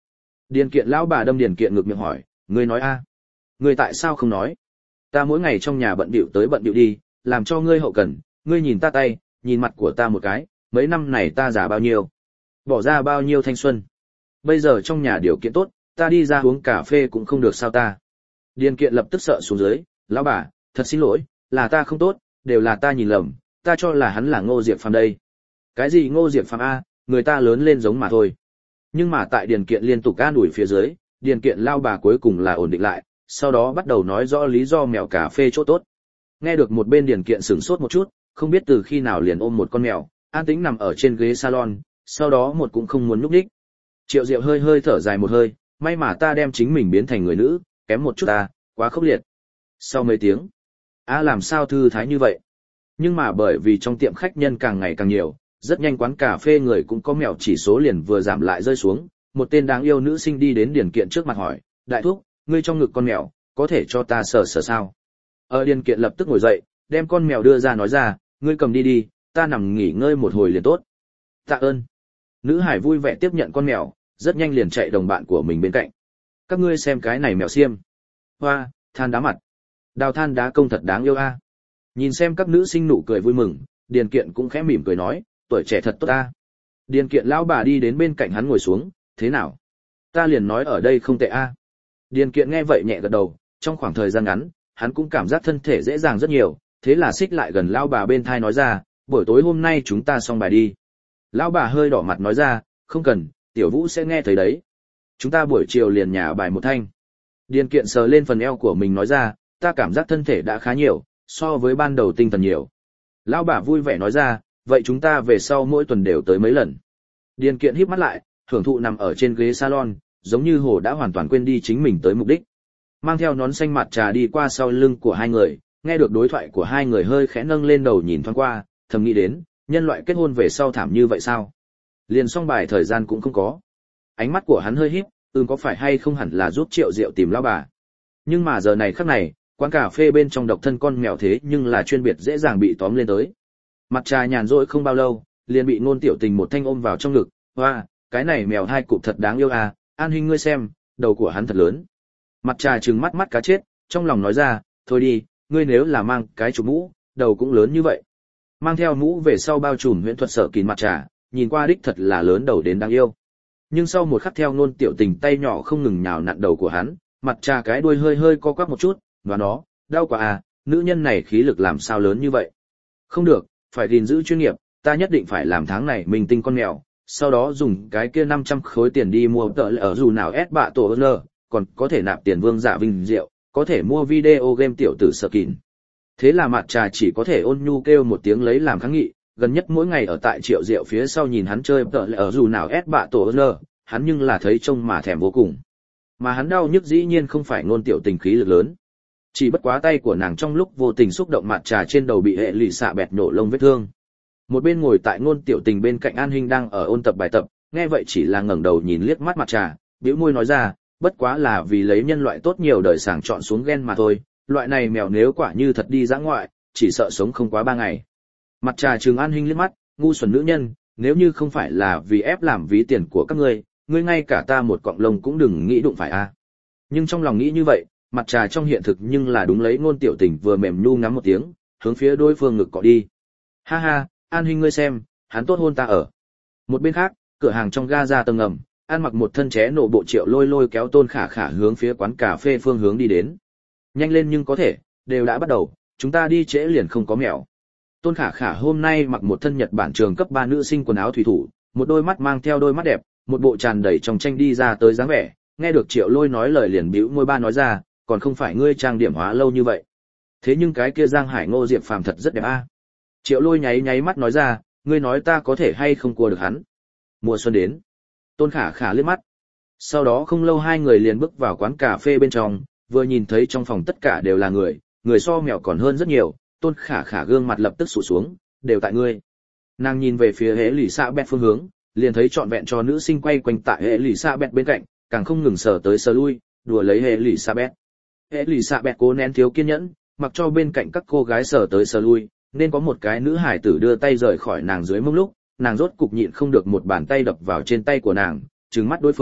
Điền Kiện lão bà đâm Điền Kiện ngược miệng hỏi, ngươi nói a? Ngươi tại sao không nói? Ta mỗi ngày trong nhà bận bịu tới bận bịu đi, làm cho ngươi hậu cần, ngươi nhìn ta tay, nhìn mặt của ta một cái, mấy năm này ta già bao nhiêu, bỏ ra bao nhiêu thanh xuân. Bây giờ trong nhà điều kiện tốt, ta đi ra uống cà phê cũng không được sao ta. Điền Kiện lập tức sợ xuống dưới, lão bà, thật xin lỗi, là ta không tốt, đều là ta nhìn lầm, ta cho là hắn là Ngô Diệp Phàm đây. Cái gì Ngô Diệp Phàm a, người ta lớn lên giống mà thôi. Nhưng mà tại Điền Kiện liên tục an ủi phía dưới, Điền Kiện lao bà cuối cùng là ổn định lại, sau đó bắt đầu nói rõ lý do mèo cà phê chỗ tốt. Nghe được một bên Điền Kiện sửng sốt một chút, không biết từ khi nào liền ôm một con mèo, an tĩnh nằm ở trên ghế salon, sau đó một cũng không muốn nhúc nhích. Triệu Diệu hơi hơi thở dài một hơi, may mà ta đem chính mình biến thành người nữ, kém một chút ta, quá khốc liệt. Sau mấy tiếng, làm sao thư thái như vậy? Nhưng mà bởi vì trong tiệm khách nhân càng ngày càng nhiều, rất nhanh quán cà phê người cũng có mèo chỉ số liền vừa giảm lại rơi xuống, một tên đáng yêu nữ sinh đi đến Điền Kiện trước mặt hỏi, đại thúc, ngươi trong ngực con mèo, có thể cho ta sờ sờ sao? Điền Kiện lập tức ngồi dậy, đem con mèo đưa ra nói ra, ngươi cầm đi đi, ta nằm nghỉ ngơi một hồi liền tốt. Tạ ơn. Nữ hải vui vẻ tiếp nhận con mèo, rất nhanh liền chạy đồng bạn của mình bên cạnh. Các ngươi xem cái này mèo xiêm. Hoa, than đá mặt. Đào than đá công thật đáng yêu a. Nhìn xem các nữ sinh nụ cười vui mừng, Điền Kiện cũng khẽ mỉm cười nói, tuổi trẻ thật tốt a. Điền Kiện lão bà đi đến bên cạnh hắn ngồi xuống, thế nào? Ta liền nói ở đây không tệ a. Điền Kiện nghe vậy nhẹ gật đầu, trong khoảng thời gian ngắn, hắn cũng cảm giác thân thể dễ dàng rất nhiều, thế là xích lại gần lão bà bên thai nói ra, buổi tối hôm nay chúng ta xong bài đi. Lão bà hơi đỏ mặt nói ra, không cần, Tiểu Vũ sẽ nghe thấy đấy. Chúng ta buổi chiều liền nhà bài một thanh. Điền Kiện sờ lên phần eo của mình nói ra, ta cảm giác thân thể đã khá nhiều, so với ban đầu tinh thần nhiều. Lão bà vui vẻ nói ra, vậy chúng ta về sau mỗi tuần đều tới mấy lần. Điền Kiện híp mắt lại, hưởng thụ nằm ở trên ghế salon, giống như hồ đã hoàn toàn quên đi chính mình tới mục đích. Mang theo nón xanh mặt trà đi qua sau lưng của hai người, nghe được đối thoại của hai người hơi khẽ nâng lên đầu nhìn thoáng qua, thầm nghĩ đến, nhân loại kết hôn về sau thảm như vậy sao? Liền xong bài thời gian cũng không có. Ánh mắt của hắn hơi híp, có phải hay không hẳn là giúp Triệu Diệu tìm lão bà. Nhưng mà giờ này khắc này, quán cà phê bên trong độc thân con mèo thế nhưng là chuyên biệt dễ dàng bị tóm lên tới. Mặt trà nhàn rỗi không bao lâu, liền bị Ngôn Tiểu Tình một thanh ôm vào trong ngực, hoa, cái này mèo hai cụp thật đáng yêu à, An Huynh ngươi xem, đầu của hắn thật lớn. Mặt trà trừng mắt mắt cá chết, trong lòng nói ra, thôi đi, ngươi nếu là mang cái chụp mũ, đầu cũng lớn như vậy. Mang theo mũ về sau bao trùm huyễn thuật sở kín mặt trà, nhìn qua đích thật là lớn đầu đến đáng yêu. Nhưng sau một khắc theo Ngôn Tiểu Tình tay nhỏ không ngừng nhào nặn đầu của hắn, mặt trà cái đuôi hơi hơi co quắp một chút, và nó, đau quá à, nữ nhân này khí lực làm sao lớn như vậy. Không được, phải gìn giữ chuyên nghiệp, ta nhất định phải làm tháng này mình tinh con mèo, sau đó dùng cái kia 500 khối tiền đi mua tợ lệ ở dù nào ép bạ tổ L, còn có thể nạp tiền Vương Dạ Vinh Diệu, có thể mua video game tiểu tử sở kín. Thế là mặt trà chỉ có thể ôn nhu kêu một tiếng lấy làm kháng nghị, gần nhất mỗi ngày ở tại Triệu Diệu phía sau nhìn hắn chơi tợ lệ ở dù nào ép bạ tổ L, hắn nhưng là thấy trông mà thèm vô cùng. Mà hắn đau nhức dĩ nhiên không phải Ngôn Tiểu Tình khí lực lớn, chỉ bất quá tay của nàng trong lúc vô tình xúc động mặt trà trên đầu bị hệ lụy xạ bẹt nhổ lông vết thương. Một bên ngồi tại Ngôn Tiểu Tình bên cạnh An Hinh đang ở ôn tập bài tập, nghe vậy chỉ là ngẩng đầu nhìn liếc mắt mặt trà, bĩu môi nói ra, bất quá là vì lấy nhân loại tốt nhiều đời sàng chọn xuống gen mà thôi, loại này mèo nếu quả như thật đi dã ngoại, chỉ sợ sống không quá 3 ngày. Mặt trà trừng An Hinh liếc mắt, ngu xuẩn nữ nhân, nếu như không phải là vì ép làm ví tiền của các ngươi ngay cả ta một cọng lông cũng đừng nghĩ đụng phải a. Nhưng trong lòng nghĩ như vậy, mặt trà trong hiện thực nhưng là đúng lấy Ngôn Tiểu Tình vừa mềm nhu ngắm một tiếng, hướng phía đối phương ngực cọ đi. Ha ha, An Hinh ngươi xem, hắn tốt hôn ta ở. Một bên khác, cửa hàng trong ga ra tầng ngầm, ăn mặc một thân ché nổ bộ Triệu Lôi Lôi kéo Tôn Khả Khả hướng phía quán cà phê phương hướng đi đến. Nhanh lên nhưng có thể, đều đã bắt đầu, chúng ta đi trễ liền không có mèo. Tôn Khả Khả hôm nay mặc một thân Nhật Bản trường cấp 3 nữ sinh quần áo thủy thủ, một đôi mắt mang theo đôi mắt đẹp, một bộ tràn đầy trong tranh đi ra tới dáng vẻ, nghe được Triệu Lôi nói lời liền bĩu môi ba nói ra, còn không phải ngươi trang điểm hóa lâu như vậy. Thế nhưng cái kia Giang Hải Ngô Diệp Phàm thật rất đẹp a. Triệu Lôi nháy nháy mắt nói ra, ngươi nói ta có thể hay không cua được hắn. Mùa xuân đến. Tôn Khả Khả liếc mắt. Sau đó không lâu hai người liền bước vào quán cà phê bên trong, vừa nhìn thấy trong phòng tất cả đều là người so mèo còn hơn rất nhiều, Tôn Khả Khả gương mặt lập tức sụt xuống, đều tại ngươi. Nàng nhìn về phía hệ lì xạ bẹt phương hướng, liền thấy trọn vẹn cho nữ sinh quay quanh tại hệ lì xạ bẹt bên cạnh, càng không ngừng sờ tới sờ lui, đùa lấy hệ lì xạ bẹt. Hệ lì xạ bẹt cố nén thiếu kiên nhẫn, mặc cho bên cạnh các cô gái sờ tới sờ lui, nên có một cái nữ hải tử đưa tay rời khỏi nàng dưới mông lúc, nàng rốt cục nhịn không được một bàn tay đập vào trên tay của nàng, trừng mắt đối phương,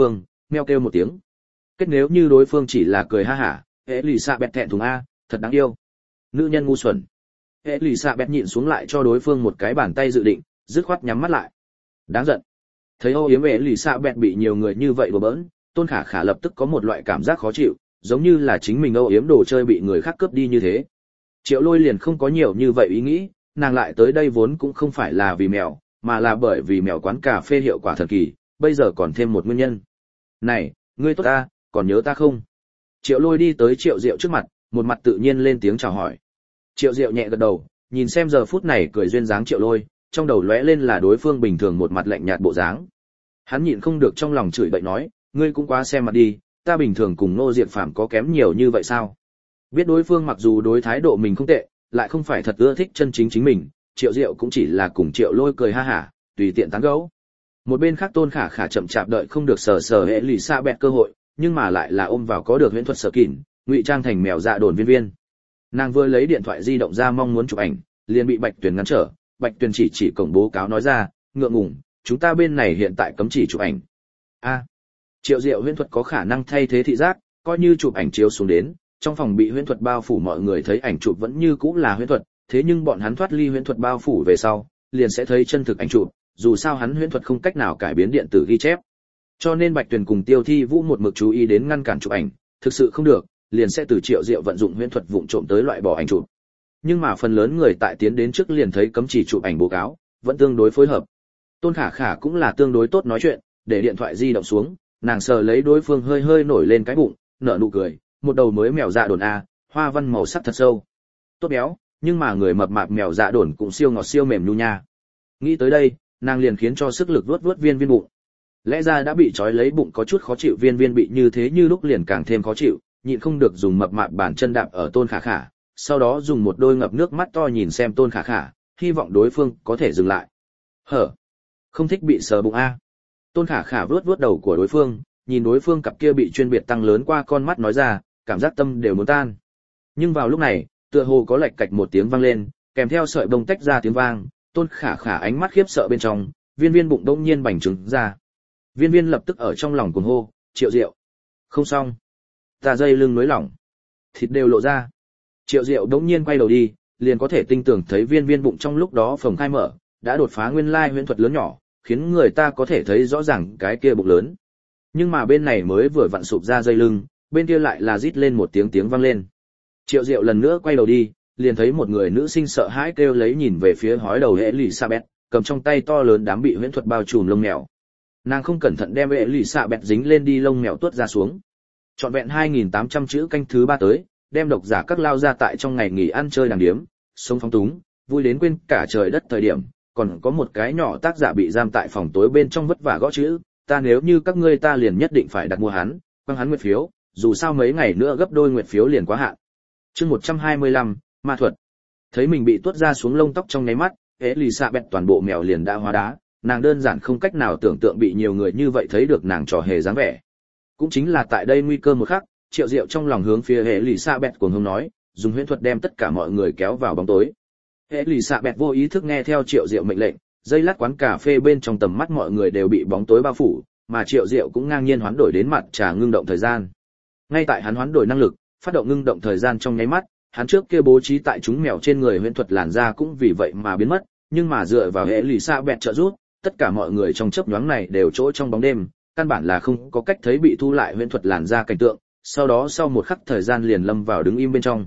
Mèo kêu một tiếng. Kết nếu như đối phương chỉ là cười ha hả, Elizabeth thẹn thùng a, thật đáng yêu. Nữ nhân ngu xuẩn. Elizabeth nhịn xuống lại cho đối phương một cái bàn tay dự định, dứt khoát nhắm mắt lại. Đáng giận. Thấy âu yếm Elizabeth bị nhiều người như vậy đùa bỡn, Tôn Khả Khả lập tức có một loại cảm giác khó chịu, giống như là chính mình âu yếm đồ chơi bị người khác cướp đi như thế. Triệu Lôi liền không có nhiều như vậy ý nghĩ, nàng lại tới đây vốn cũng không phải là vì mèo, mà là bởi vì mèo quán cà phê hiệu quả thần kỳ, bây giờ còn thêm một nguyên nhân. Này, ngươi tốt ta, còn nhớ ta không? Triệu Lôi đi tới Triệu Diệu trước mặt, một mặt tự nhiên lên tiếng chào hỏi. Triệu Diệu nhẹ gật đầu, nhìn xem giờ phút này cười duyên dáng Triệu Lôi, trong đầu lóe lên là đối phương bình thường một mặt lạnh nhạt bộ dáng. Hắn nhịn không được trong lòng chửi bậy nói, ngươi cũng quá xem mặt đi, ta bình thường cùng Nô Diệp Phàm có kém nhiều như vậy sao? Biết đối phương mặc dù đối thái độ mình không tệ, lại không phải thật ưa thích chân chính chính mình, Triệu Diệu cũng chỉ là cùng Triệu Lôi cười ha hả, tùy tiện tán gẫu. Một bên khác Tôn Khả Khả chậm chạp đợi không được sờ Elizabeth cơ hội, nhưng mà lại là ôm vào có được huyễn thuật sở kỉn, ngụy trang thành mèo dạ đồn viên viên. Nàng vừa lấy điện thoại di động ra mong muốn chụp ảnh, liền bị Bạch Tuyền ngăn trở. Bạch Tuyền chỉ cổng bố cáo nói ra, ngượng ngùng, chúng ta bên này hiện tại cấm chỉ chụp ảnh. A, Triệu Diệu huyễn thuật có khả năng thay thế thị giác, coi như chụp ảnh chiếu xuống đến, trong phòng bị huyễn thuật bao phủ mọi người thấy ảnh chụp vẫn như cũ là huyễn thuật, thế nhưng bọn hắn thoát ly huyễn thuật bao phủ về sau, liền sẽ thấy chân thực ảnh chụp, dù sao hắn huyễn thuật không cách nào cải biến điện tử ghi chép. Cho nên Bạch Tuyền cùng Tiêu Thi Vũ một mực chú ý đến ngăn cản chụp ảnh, thực sự không được, liền sẽ từ Triệu Diệu vận dụng huyễn thuật vụng trộm tới loại bỏ ảnh chụp. Nhưng mà phần lớn người tại tiến đến trước liền thấy cấm chỉ chụp ảnh báo cáo, vẫn tương đối phối hợp. Tôn Khả Khả cũng là tương đối tốt nói chuyện, để điện thoại di động xuống, nàng sờ lấy đối phương hơi hơi nổi lên cái bụng, nở nụ cười, một đầu mới mèo dạ đồn a, hoa văn màu sắc thật sâu. Tốt béo, nhưng mà người mập mạp mèo dạ đồn cũng siêu ngọt siêu mềm nhu nha. Nghĩ tới đây, nàng liền khiến cho sức lực vuốt vuốt viên viên bụng. Lẽ ra đã bị trói lấy bụng có chút khó chịu viên viên bị như thế như lúc liền càng thêm khó chịu, nhịn không được dùng mập mạp bàn chân đạp ở Tôn Khả Khả, sau đó dùng một đôi ngập nước mắt to nhìn xem Tôn Khả Khả, hy vọng đối phương có thể dừng lại. Hở, không thích bị sờ bụng a. Tôn Khả Khả vuốt vuốt đầu của đối phương, nhìn đối phương cặp kia bị chuyên biệt tăng lớn qua con mắt nói ra, cảm giác tâm đều muốn tan. Nhưng vào lúc này, tựa hồ có lạch cạch một tiếng vang lên, kèm theo sợi bông tách ra tiếng vang, Tôn Khả Khả ánh mắt khiếp sợ bên trong, viên viên bụng đông nhiên bành trướng ra. Viên viên lập tức ở trong lòng cuồng hô, Triệu Diệu. Không xong. Ta dây lưng nới lỏng. Thịt đều lộ ra. Triệu Diệu đống nhiên quay đầu đi, liền có thể tinh tường thấy viên viên bụng trong lúc đó phồng khai mở, đã đột phá nguyên lai huyễn thuật lớn nhỏ, khiến người ta có thể thấy rõ ràng cái kia bụng lớn. Nhưng mà bên này mới vừa vặn sụp ra dây lưng, bên kia lại là rít lên một tiếng vang lên. Triệu Diệu lần nữa quay đầu đi, liền thấy một người nữ sinh sợ hãi kêu lấy nhìn về phía hói đầu Elizabeth, cầm trong tay to lớn đám bị huyễn thuật bao trùm lông mèo. Nàng không cẩn thận đem Elizabeth dính lên đi lông mèo tuốt ra xuống. Trọn vẹn 2.800 chữ canh thứ 3 tới, đem độc giả các lao ra tại trong ngày nghỉ ăn chơi đàng điếm, sống phóng túng, vui đến quên cả trời đất thời điểm, còn có một cái nhỏ tác giả bị giam tại phòng tối bên trong vất vả gõ chữ, ta nếu như các ngươi ta liền nhất định phải đặt mua hắn, quăng hắn nguyệt phiếu, dù sao mấy ngày nữa gấp đôi nguyệt phiếu liền quá hạn. Chương 125, ma thuật. Thấy mình bị tuốt ra xuống lông tóc trong nháy mắt, Elizabeth toàn bộ mèo liền đã hóa đá, nàng đơn giản không cách nào tưởng tượng bị nhiều người như vậy thấy được nàng trò hề dáng vẻ. Cũng chính là tại đây nguy cơ một khắc, Triệu Diệu trong lòng hướng phía Elizabeth cuồng hống nói, dùng huyễn thuật đem tất cả mọi người kéo vào bóng tối. Elizabeth vô ý thức nghe theo Triệu Diệu mệnh lệnh, giây lát quán cà phê bên trong tầm mắt mọi người đều bị bóng tối bao phủ, mà Triệu Diệu cũng ngang nhiên hoán đổi đến mặt trà ngưng động thời gian. Ngay tại hắn hoán đổi năng lực, phát động ngưng động thời gian trong nháy mắt, hắn trước kia bố trí tại chúng mèo trên người huyễn thuật làn da cũng vì vậy mà biến mất, nhưng mà dựa vào Elizabeth trợ giúp, tất cả mọi người trong chớp nhoáng này đều chỗ trong bóng đêm, căn bản là không có cách thấy bị thu lại huyễn thuật làn da cảnh tượng, sau đó sau một khắc thời gian liền lâm vào đứng im bên trong.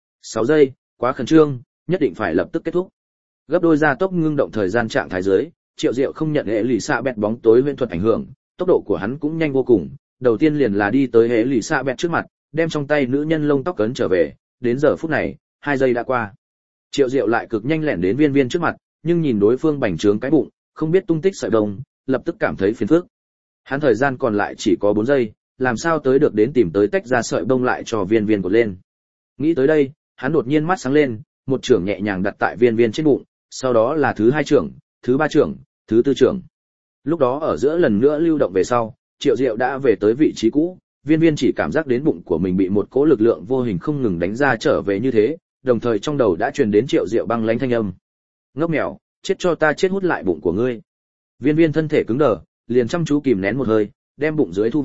6 giây, quá khẩn trương, nhất định phải lập tức kết thúc. Gấp đôi gia tốc ngưng động thời gian trạng thái dưới, Triệu Diệu không nhận Elizabeth bóng tối huyễn thuật ảnh hưởng, tốc độ của hắn cũng nhanh vô cùng, đầu tiên liền là đi tới Elizabeth trước mặt, đem trong tay nữ nhân lông tóc cấn trở về, đến giờ phút này, 2 giây đã qua. Triệu Diệu lại cực nhanh lẻn đến viên viên trước mặt, nhưng nhìn đối phương bành trướng cái bụng, không biết tung tích sợi đông, lập tức cảm thấy phiền phức. Hắn thời gian còn lại chỉ có 4 giây, làm sao tới được đến tìm tới tách ra sợi bông lại cho viên viên cột lên. Nghĩ tới đây, hắn đột nhiên mắt sáng lên, một chưởng nhẹ nhàng đặt tại viên viên trên bụng, sau đó là thứ 2 chưởng, thứ 3 chưởng, thứ 4 chưởng. Lúc đó ở giữa lần nữa lưu động về sau, Triệu Diệu đã về tới vị trí cũ, viên viên chỉ cảm giác đến bụng của mình bị một cỗ lực lượng vô hình không ngừng đánh ra trở về như thế, đồng thời trong đầu đã truyền đến Triệu Diệu băng lãnh thanh âm. Ngốc mèo, chết cho ta chết hút lại bụng của ngươi. Viên viên thân thể cứng đờ, liền chăm chú kìm nén một hơi, đem bụng dưới thu vào,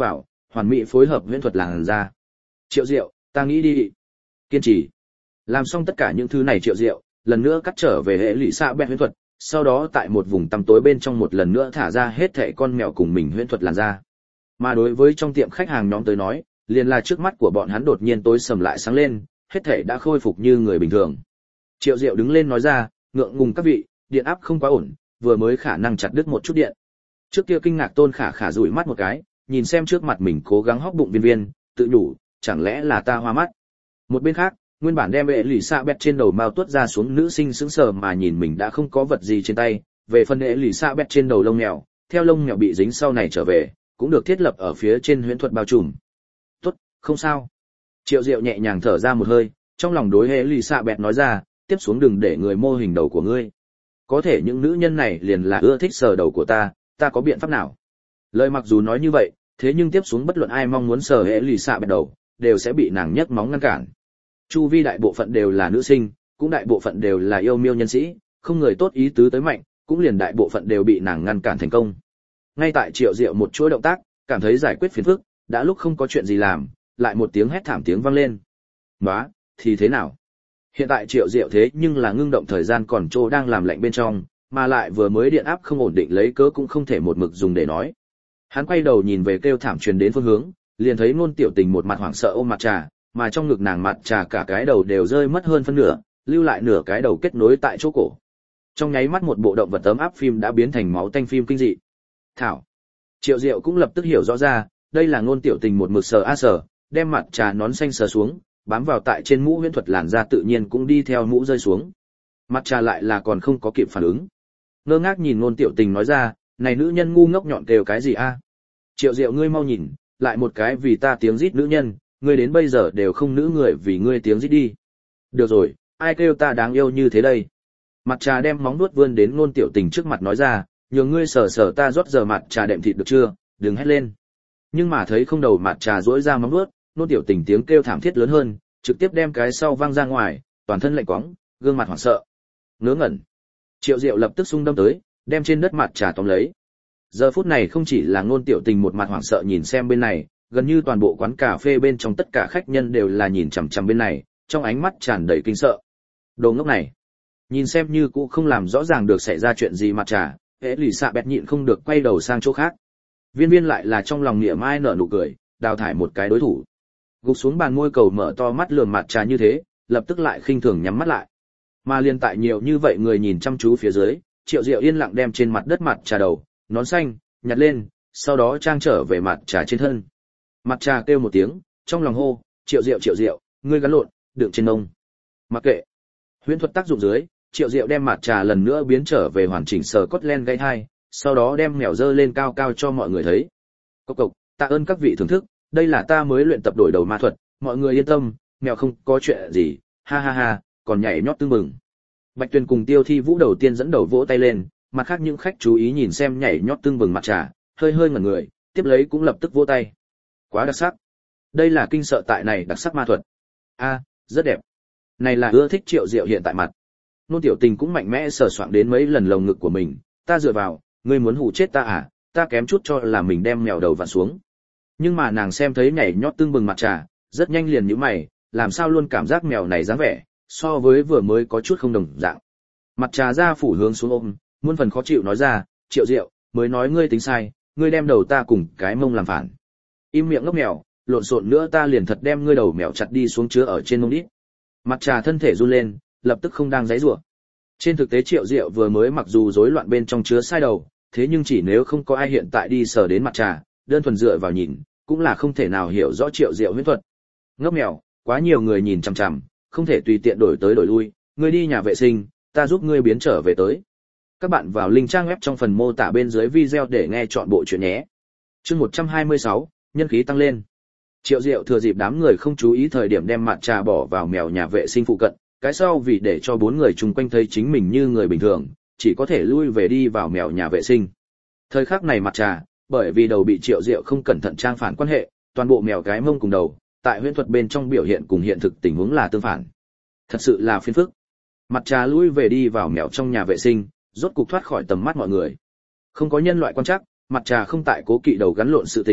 hoàn mỹ phối hợp huyễn thuật làn da. Triệu Diệu, ta nghĩ đi. Kiên trì. Làm xong tất cả những thứ này Triệu Diệu, lần nữa cắt trở về hệ lụy xạ bẹt huyễn thuật, sau đó tại một vùng tăm tối bên trong một lần nữa thả ra hết thảy con mèo cùng mình huyễn thuật làn da. Mà đối với trong tiệm khách hàng nhóm tới nói, liền là trước mắt của bọn hắn đột nhiên tối sầm lại sáng lên, hết thảy đã khôi phục như người bình thường. Triệu Diệu đứng lên nói ra, ngượng ngùng các vị, điện áp không quá ổn, vừa mới khả năng chặt đứt một chút điện. Trước kia kinh ngạc Tôn Khả Khả dụi mắt một cái, nhìn xem trước mặt mình cố gắng hóc bụng Viên Viên, tự nhủ, chẳng lẽ là ta hoa mắt. Một bên khác, nguyên bản đem hệ lụy xạ bẹt trên đầu mao tuốt ra xuống nữ sinh sững sờ mà nhìn mình đã không có vật gì trên tay, về phần hệ lụy xạ bẹt trên đầu lông mèo, theo lông mèo bị dính sau này trở về, cũng được thiết lập ở phía trên huyễn thuật bao trùm. Tốt, không sao. Triệu Diệu nhẹ nhàng thở ra một hơi, trong lòng đối hệ lụy xạ bẹt nói ra, tiếp xuống đừng để người mô hình đầu của ngươi. Có thể những nữ nhân này liền là ưa thích sờ đầu của ta có biện pháp nào? Lời mặc dù nói như vậy, thế nhưng tiếp xuống bất luận ai mong muốn sờ hệ lụy xạ bẹt đầu, đều sẽ bị nàng nhấc móng ngăn cản. Chu vi đại bộ phận đều là nữ sinh, cũng đại bộ phận đều là yêu miêu nhân sĩ, không người tốt ý tứ tới mạnh, cũng liền đại bộ phận đều bị nàng ngăn cản thành công. Ngay tại Triệu Diệu một chuỗi động tác, cảm thấy giải quyết phiền phức, đã lúc không có chuyện gì làm, lại một tiếng hét thảm tiếng vang lên. "Nóa, thì thế nào?" Hiện tại Triệu Diệu thế nhưng là ngưng động thời gian còn trô đang làm lạnh bên trong, mà lại vừa mới điện áp không ổn định lấy cớ cũng không thể một mực dùng để nói. Hắn quay đầu nhìn về kêu thảm truyền đến phương hướng, liền thấy Nôn Tiểu Tình một mặt hoảng sợ ôm mặt trà, mà trong ngực nàng mặt trà cả cái đầu đều rơi mất hơn phân nửa, lưu lại nửa cái đầu kết nối tại chỗ cổ. Trong nháy mắt một bộ động vật ấm áp phim đã biến thành máu tanh phim kinh dị. Thảo. Triệu Diệu cũng lập tức hiểu rõ ra, đây là Nôn Tiểu Tình một mực sờ a sờ, đem mặt trà nón xanh sờ xuống, bám vào tại trên mũ huyễn thuật làn da tự nhiên cũng đi theo mũ rơi xuống. Mặt trà lại là còn không có kịp phản ứng. Ngơ ngác nhìn Nôn Tiểu Tình nói ra, này nữ nhân ngu ngốc nhọn kêu cái gì a? Triệu Diệu ngươi mau nhìn, lại một cái vì ta tiếng rít nữ nhân, ngươi đến bây giờ đều không nữ người vì ngươi tiếng rít đi. Được rồi, ai kêu ta đáng yêu như thế đây? Mặt trà đem móng nuốt vươn đến Nôn Tiểu Tình trước mặt nói ra, nhường ngươi sờ sờ ta rót giờ mặt trà đệm thịt được chưa, đừng hét lên. Nhưng mà thấy không đầu mặt trà duỗi ra móng nuốt, Nôn Tiểu Tình tiếng kêu thảm thiết lớn hơn, trực tiếp đem cái sau văng ra ngoài, toàn thân lạnh quóng, gương mặt hoảng sợ. Ngớ ngẩn. Triệu Diệu lập tức xung đâm tới, đem trên đất mặt trà tóm lấy. Giờ phút này không chỉ là Nôn Tiểu Tình một mặt hoảng sợ nhìn xem bên này, gần như toàn bộ quán cà phê bên trong tất cả khách nhân đều là nhìn chằm chằm bên này, trong ánh mắt tràn đầy kinh sợ. Đồ ngốc này, nhìn xem như cũng không làm rõ ràng được xảy ra chuyện gì mặt trà, hễ lì xạ bẹt nhịn không được quay đầu sang chỗ khác. Viên Viên lại là trong lòng nghĩa mai nở nụ cười, đào thải một cái đối thủ. Gục xuống bàn môi cầu mở to mắt lườm mặt trà như thế, lập tức lại khinh thường nhắm mắt lại. Mà liên tại nhiều như vậy người nhìn chăm chú phía dưới, Triệu Diệu yên lặng đem trên mặt đất mặt trà đầu, nón xanh, nhặt lên, sau đó trang trở về mặt trà trên thân. Mặt trà kêu một tiếng, trong lòng hô, Triệu Diệu, ngươi gắn lộn, đựng trên nông. Mặc kệ. Huyễn thuật tác dụng dưới, Triệu Diệu đem mặt trà lần nữa biến trở về hoàn chỉnh sờ cốt len gây hai, sau đó đem mèo dơ lên cao cao cho mọi người thấy. Cốc cốc, tạ ơn các vị thưởng thức, đây là ta mới luyện tập đổi đầu ma thuật, mọi người yên tâm, mèo không có chuyện gì, ha ha ha, còn nhảy nhót tưng mừng. Bạch Tuyền cùng Tiêu Thi Vũ đầu tiên dẫn đầu vỗ tay lên, mặt khác những khách chú ý nhìn xem nhảy nhót tưng bừng mặt trà, hơi hơi ngẩn người, tiếp lấy cũng lập tức vỗ tay. Quá đặc sắc. Đây là kinh sợ tại này đặc sắc ma thuật. A, rất đẹp. Này là ưa thích Triệu Diệu hiện tại mặt. Nôn Tiểu Tình cũng mạnh mẽ sờ soạng đến mấy lần lồng ngực của mình, ta dựa vào, ngươi muốn hù chết ta à, ta kém chút cho là mình đem mèo đầu vặn xuống. Nhưng mà nàng xem thấy nhảy nhót tưng bừng mặt trà, rất nhanh liền nhíu mày, làm sao luôn cảm giác mèo này dáng vẻ, so với vừa mới có chút không đồng dạng. Mặt trà ra phủ hướng xuống ôm, muôn phần khó chịu nói ra, Triệu Diệu, mới nói ngươi tính sai, ngươi đem đầu ta cùng cái mông làm phản. Im miệng ngốc mèo, lộn xộn nữa ta liền thật đem ngươi đầu mèo chặt đi xuống chứa ở trên mông đít. Mặt trà thân thể run lên, lập tức không đang giãy giụa. Trên thực tế Triệu Diệu vừa mới mặc dù rối loạn bên trong chứa sai đầu, thế nhưng chỉ nếu không có ai hiện tại đi sờ đến mặt trà, đơn thuần dựa vào nhìn, cũng là không thể nào hiểu rõ Triệu Diệu huyễn thuật. Ngốc mèo, quá nhiều người nhìn chằm chằm, không thể tùy tiện đổi tới đổi lui, ngươi đi nhà vệ sinh, ta giúp ngươi biến trở về tới. Các bạn vào link trang web trong phần mô tả bên dưới video để nghe chọn bộ truyện nhé. Chương 126, nhân khí tăng lên. Triệu Diệu thừa dịp đám người không chú ý thời điểm đem mặt trà bỏ vào mèo nhà vệ sinh phụ cận, cái sau vì để cho bốn người chung quanh thấy chính mình như người bình thường, chỉ có thể lui về đi vào mèo nhà vệ sinh. Thời khắc này mặt trà, bởi vì đầu bị Triệu Diệu không cẩn thận trang phản quan hệ, toàn bộ mèo cái mông cùng đầu, tại huyễn thuật bên trong biểu hiện cùng hiện thực tình huống là tương phản. Thật sự là phiền phức. Mặt trà lui về đi vào mèo trong nhà vệ sinh, rốt cục thoát khỏi tầm mắt mọi người. Không có nhân loại quan trắc, mặt trà không tại cố kỵ đầu gắn lộn sự tình,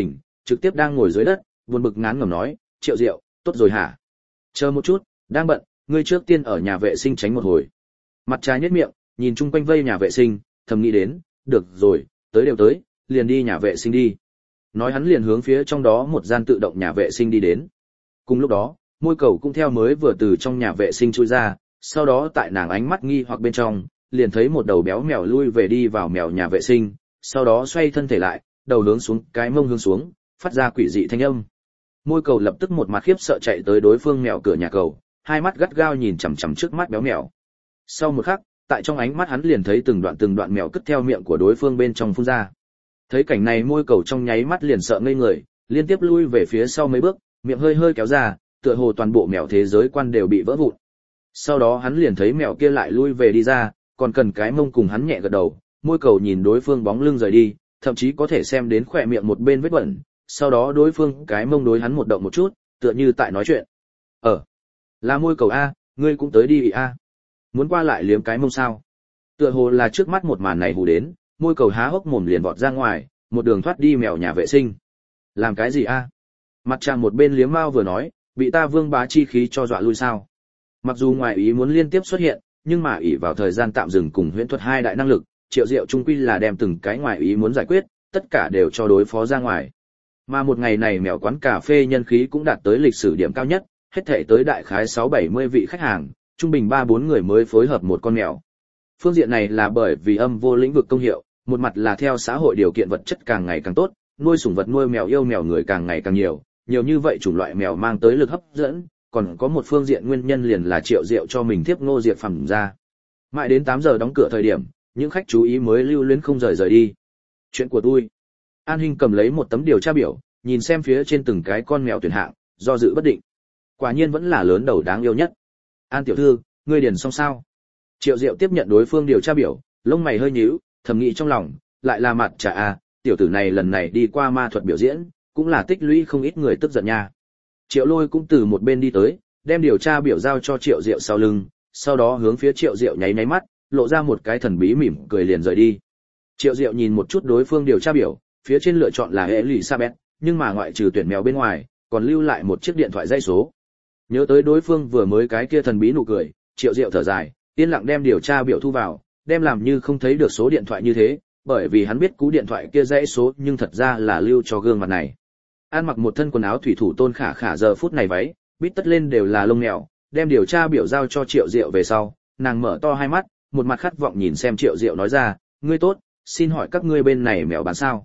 trực tiếp đang ngồi dưới đất, buồn bực ngán ngẩm nói, Triệu Diệu, tốt rồi hả? Chờ một chút, đang bận, ngươi trước tiên ở nhà vệ sinh tránh một hồi. Mặt trái nhếch miệng, nhìn chung quanh vây nhà vệ sinh, thầm nghĩ đến, được rồi, tới đều tới, liền đi nhà vệ sinh đi. Nói hắn liền hướng phía trong đó một gian tự động nhà vệ sinh đi đến. Cùng lúc đó, Môi Cầu cũng theo mới vừa từ trong nhà vệ sinh chui ra, sau đó tại nàng ánh mắt nghi hoặc bên trong, liền thấy một đầu béo mèo lui về đi vào mèo nhà vệ sinh, sau đó xoay thân thể lại, đầu hướng xuống, cái mông hướng xuống, phát ra quỷ dị thanh âm. Môi Cầu lập tức một mặt khiếp sợ chạy tới đối phương mèo cửa nhà cầu, hai mắt gắt gao nhìn chằm chằm trước mắt béo mèo. Sau một khắc, tại trong ánh mắt hắn liền thấy từng đoạn mèo cất theo miệng của đối phương bên trong phun ra. Thấy cảnh này Môi Cầu trong nháy mắt liền sợ ngây người, liên tiếp lui về phía sau mấy bước, miệng hơi hơi kéo ra, tựa hồ toàn bộ mèo thế giới quan đều bị vỡ vụn. Sau đó hắn liền thấy mèo kia lại lui về đi ra, còn cần cái mông cùng hắn nhẹ gật đầu, Môi Cầu nhìn đối phương bóng lưng rời đi, thậm chí có thể xem đến khỏe miệng một bên vết bẩn, sau đó đối phương cái mông đối hắn một động một chút, tựa như tại nói chuyện. Là Môi Cầu a, ngươi cũng tới đi a. Muốn qua lại liếm cái mông sao? Tựa hồ là trước mắt một màn này hù đến, Môi Cầu há hốc mồm liền vọt ra ngoài, một đường thoát đi mèo nhà vệ sinh. Làm cái gì a? Mặt Tràng một bên liếm mao vừa nói, bị ta vương bá chi khí cho dọa lui sao? Mặc dù ngoài ý muốn liên tiếp xuất hiện, nhưng mà ỷ vào thời gian tạm dừng cùng huyễn thuật hai đại năng lực, Triệu Diệu trung quy là đem từng cái ngoài ý muốn giải quyết, tất cả đều cho đối phó ra ngoài. Mà một ngày này mèo quán cà phê nhân khí cũng đạt tới lịch sử điểm cao nhất, hết thảy tới đại khái 6-70 vị khách hàng, trung bình 3-4 người mới phối hợp một con mèo. Phương diện này là bởi vì âm vô lĩnh vực công hiệu, một mặt là theo xã hội điều kiện vật chất càng ngày càng tốt, nuôi sủng vật nuôi mèo yêu mèo người càng ngày càng nhiều như vậy chủng loại mèo mang tới lực hấp dẫn, còn có một phương diện nguyên nhân liền là Triệu Diệu cho mình tiếp Ngô Diệp phẩm ra. Mãi đến 8 giờ đóng cửa thời điểm, những khách chú ý mới lưu luyến không rời đi. Chuyện của tôi. An Hinh cầm lấy một tấm điều tra biểu, nhìn xem phía trên từng cái con mèo tuyển hạng, do dự bất định. Quả nhiên vẫn là lớn đầu đáng yêu nhất. An tiểu thư, ngươi điền xong sao? Triệu Diệu tiếp nhận đối phương điều tra biểu, lông mày hơi nhíu, thầm nghĩ trong lòng, lại là mặt trả a, tiểu tử này lần này đi qua ma thuật biểu diễn, cũng là tích lũy không ít người tức giận nha. Triệu Lôi cũng từ một bên đi tới, đem điều tra biểu giao cho Triệu Diệu sau lưng, sau đó hướng phía Triệu Diệu nháy nháy mắt, lộ ra một cái thần bí mỉm cười liền rời đi. Triệu Diệu nhìn một chút đối phương điều tra biểu, phía trên lựa chọn là Elizabeth, nhưng mà ngoại trừ tuyển mèo bên ngoài, còn lưu lại một chiếc điện thoại dây số. Nhớ tới đối phương vừa mới cái kia thần bí nụ cười, Triệu Diệu thở dài, yên lặng đem điều tra biểu thu vào, đem làm như không thấy được số điện thoại như thế, bởi vì hắn biết cú điện thoại kia dãy số nhưng thật ra là lưu cho gương mặt này. An mặc một thân quần áo thủy thủ Tôn Khả Khả giờ phút này váy, bít tất lên đều là lông mèo, đem điều tra biểu giao cho Triệu Diệu về sau, nàng mở to hai mắt, một mặt khát vọng nhìn xem Triệu Diệu nói ra, ngươi tốt, xin hỏi các ngươi bên này mèo bán sao?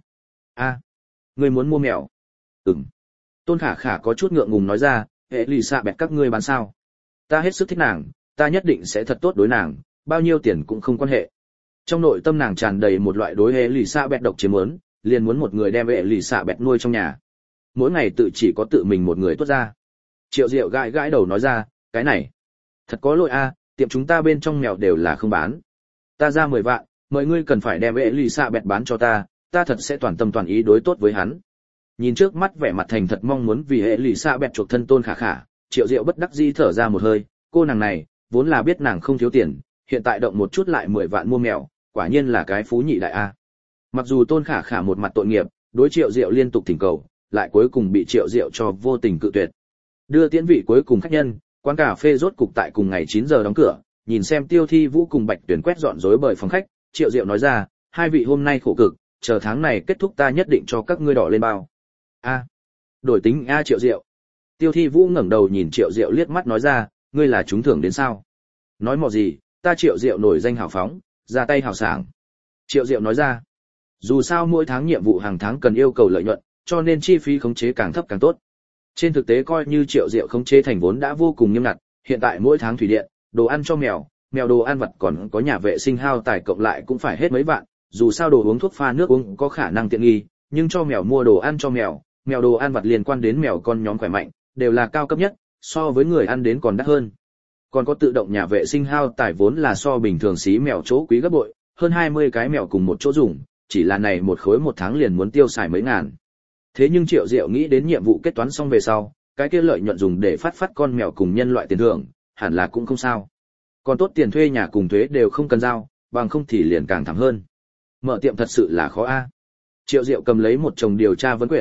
Ngươi muốn mua mèo? Ừm. Tôn Khả Khả có chút ngượng ngùng nói ra, hệ lì xạ bẹt các ngươi bán sao? Ta hết sức thích nàng, ta nhất định sẽ thật tốt đối nàng, bao nhiêu tiền cũng không quan hệ. Trong nội tâm nàng tràn đầy một loại đối hệ lì xạ bẹt độc chiếm muốn, liền muốn một người đem hệ lì xạ bẹt nuôi trong nhà. Mỗi ngày tự chỉ có tự mình một người tuốt ra. Triệu Diệu gãi gãi đầu nói ra, cái này thật có lỗi a, tiệm chúng ta bên trong mèo đều là không bán. Ta ra 10 vạn, mời ngươi cần phải đem Elizabeth bán cho ta, ta thật sẽ toàn tâm toàn ý đối tốt với hắn. Nhìn trước mắt vẻ mặt thành thật mong muốn vì Elizabeth chuộc thân Tôn Khả Khả, Triệu Diệu bất đắc dĩ thở ra một hơi, cô nàng này, vốn là biết nàng không thiếu tiền, hiện tại động một chút lại 10 vạn mua mèo, quả nhiên là cái phú nhị đại a. Mặc dù Tôn Khả Khả một mặt tội nghiệp, đối Triệu Diệu liên tục thỉnh cầu, lại cuối cùng bị Triệu Diệu cho vô tình cự tuyệt. Đưa tiễn vị cuối cùng khách nhân, quán cà phê rốt cục tại cùng ngày 9 giờ đóng cửa, nhìn xem Tiêu Thi Vũ cùng Bạch Tuyển quét dọn rối bời phòng khách, Triệu Diệu nói ra, hai vị hôm nay khổ cực, chờ tháng này kết thúc ta nhất định cho các ngươi đỏ lên bao. Đổi tính a Triệu Diệu. Tiêu Thi Vũ ngẩng đầu nhìn Triệu Diệu liếc mắt nói ra, ngươi là trúng thưởng đến sao? Nói mò gì, ta Triệu Diệu nổi danh hào phóng, ra tay hào sảng. Triệu Diệu nói ra, dù sao mỗi tháng nhiệm vụ hàng tháng cần yêu cầu lợi nhuận, cho nên chi phí khống chế càng thấp càng tốt. Trên thực tế coi như Triệu Diệu khống chế thành vốn đã vô cùng nghiêm ngặt, hiện tại mỗi tháng thủy điện, đồ ăn cho mèo, đồ ăn vặt còn có nhà vệ sinh hao tài cộng lại cũng phải hết mấy vạn, dù sao đồ uống thuốc pha nước uống có khả năng tiện nghi, nhưng cho mèo mua đồ ăn cho mèo đồ ăn vặt liên quan đến mèo con nhóm khỏe mạnh, đều là cao cấp nhất, so với người ăn đến còn đắt hơn. Còn có tự động nhà vệ sinh hao tài vốn là so bình thường xí mèo chỗ quý gấp bội, hơn 20 cái mèo cùng một chỗ dùng, chỉ là này một khối một tháng liền muốn tiêu xài mấy ngàn. Thế nhưng Triệu Diệu nghĩ đến nhiệm vụ kết toán xong về sau, cái kia lợi nhuận dùng để phát con mèo cùng nhân loại tiền thưởng, hẳn là cũng không sao. Còn tốt tiền thuê nhà cùng thuế đều không cần giao, bằng không thì liền càng thảm hơn. Mở tiệm thật sự là khó a. Triệu Diệu cầm lấy một chồng điều tra vấn quyển,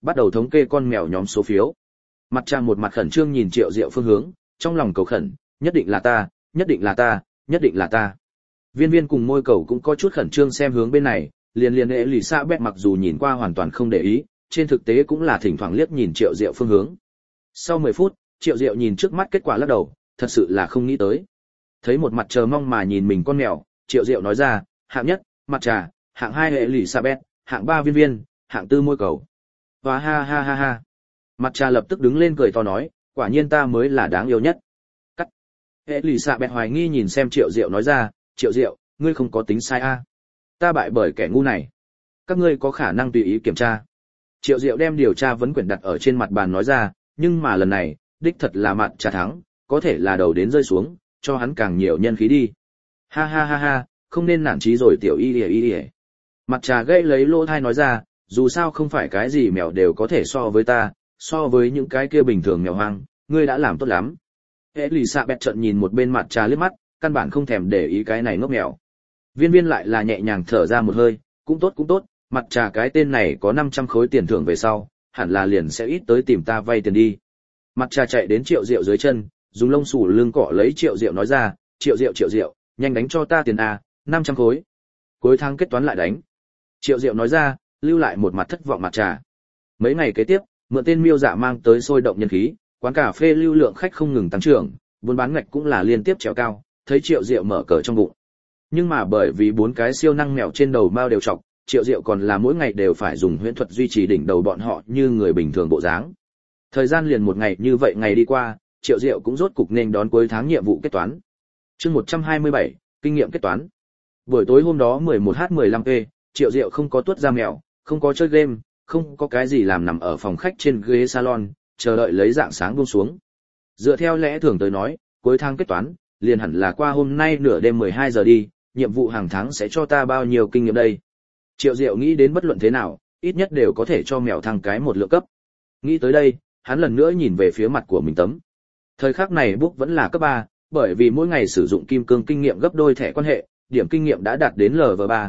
bắt đầu thống kê con mèo nhóm số phiếu. Mặt trà một mặt khẩn trương nhìn Triệu Diệu phương hướng, trong lòng cầu khẩn, nhất định là ta, nhất định là ta, nhất định là ta. Viên Viên cùng Môi Cầu cũng có chút khẩn trương xem hướng bên này, liền Elizabeth mặc dù nhìn qua hoàn toàn không để ý, trên thực tế cũng là thỉnh thoảng liếc nhìn Triệu Diệu phương hướng. Sau 10 phút, Triệu Diệu nhìn trước mắt kết quả lắc đầu, thật sự là không nghĩ tới. Thấy một mặt chờ mong mà nhìn mình con mèo, Triệu Diệu nói ra, hạng nhất, Mặt Trà, hạng 2 Elizabeth, hạng 3 Viên Viên, hạng 4 Môi Cầu. Và ha ha ha ha. Mặt Trà lập tức đứng lên cười to nói, quả nhiên ta mới là đáng yêu nhất. Cắt. Elizabeth hoài nghi nhìn xem Triệu Diệu nói ra, Triệu Diệu, ngươi không có tính sai a? Ta bại bởi kẻ ngu này. Các ngươi có khả năng tùy ý kiểm tra. Triệu Diệu đem điều tra vấn quyển đặt ở trên mặt bàn nói ra, nhưng mà lần này, đích thật là Mặt Trà thắng, có thể là đầu đến rơi xuống, cho hắn càng nhiều nhân khí đi. Ha ha ha ha, không nên nản chí rồi tiểu y. Mặt Trà gãy lấy lỗ tai nói ra, dù sao không phải cái gì mèo đều có thể so với ta, so với những cái kia bình thường mèo hoang, ngươi đã làm tốt lắm. Elizabeth trợn nhìn một bên Mặt Trà liếc mắt, căn bản không thèm để ý cái này ngốc mèo. Viên Viên lại là nhẹ nhàng thở ra một hơi, cũng tốt, Mặt Trà cái tên này có 500 khối tiền thưởng về sau, hẳn là liền sẽ ít tới tìm ta vay tiền đi. Mặt Trà chạy đến Triệu Diệu dưới chân, dùng lông xù lưng cọ lấy Triệu Diệu nói ra, Triệu Diệu, nhanh đánh cho ta tiền a, 500 khối. Cuối tháng kết toán lại đánh. Triệu Diệu nói ra, lưu lại một mặt thất vọng Mặt Trà. Mấy ngày kế tiếp, mượn tên Miêu Dạ mang tới sôi động nhân khí, quán cà phê lưu lượng khách không ngừng tăng trưởng, buôn bán ngạch cũng là liên tiếp trèo cao, thấy Triệu Diệu mở cờ trong bụng. Nhưng mà bởi vì 4 cái siêu năng mèo trên đầu mao đều trọc, Triệu Diệu còn là mỗi ngày đều phải dùng huyễn thuật duy trì đỉnh đầu bọn họ như người bình thường bộ dáng. Thời gian liền một ngày như vậy ngày đi qua, Triệu Diệu cũng rốt cục nên đón cuối tháng nhiệm vụ kết toán. Chương 127, kinh nghiệm kết toán. Buổi tối hôm đó 11h15p, Triệu Diệu không có tuốt ra mèo, không có chơi game, không có cái gì làm nằm ở phòng khách trên ghế salon, chờ đợi lấy dạng sáng buông xuống. Dựa theo lẽ thường tới nói, cuối tháng kết toán, liền hẳn là qua hôm nay nửa đêm 12 giờ đi, nhiệm vụ hàng tháng sẽ cho ta bao nhiêu kinh nghiệm đây. Triệu Diệu nghĩ đến bất luận thế nào, ít nhất đều có thể cho mèo thăng cái một lượng cấp. Nghĩ tới đây, hắn lần nữa nhìn về phía mặt của mình tấm. Thời khắc này book vẫn là cấp 3, bởi vì mỗi ngày sử dụng kim cương kinh nghiệm gấp đôi thẻ quan hệ, điểm kinh nghiệm đã đạt đến LV3,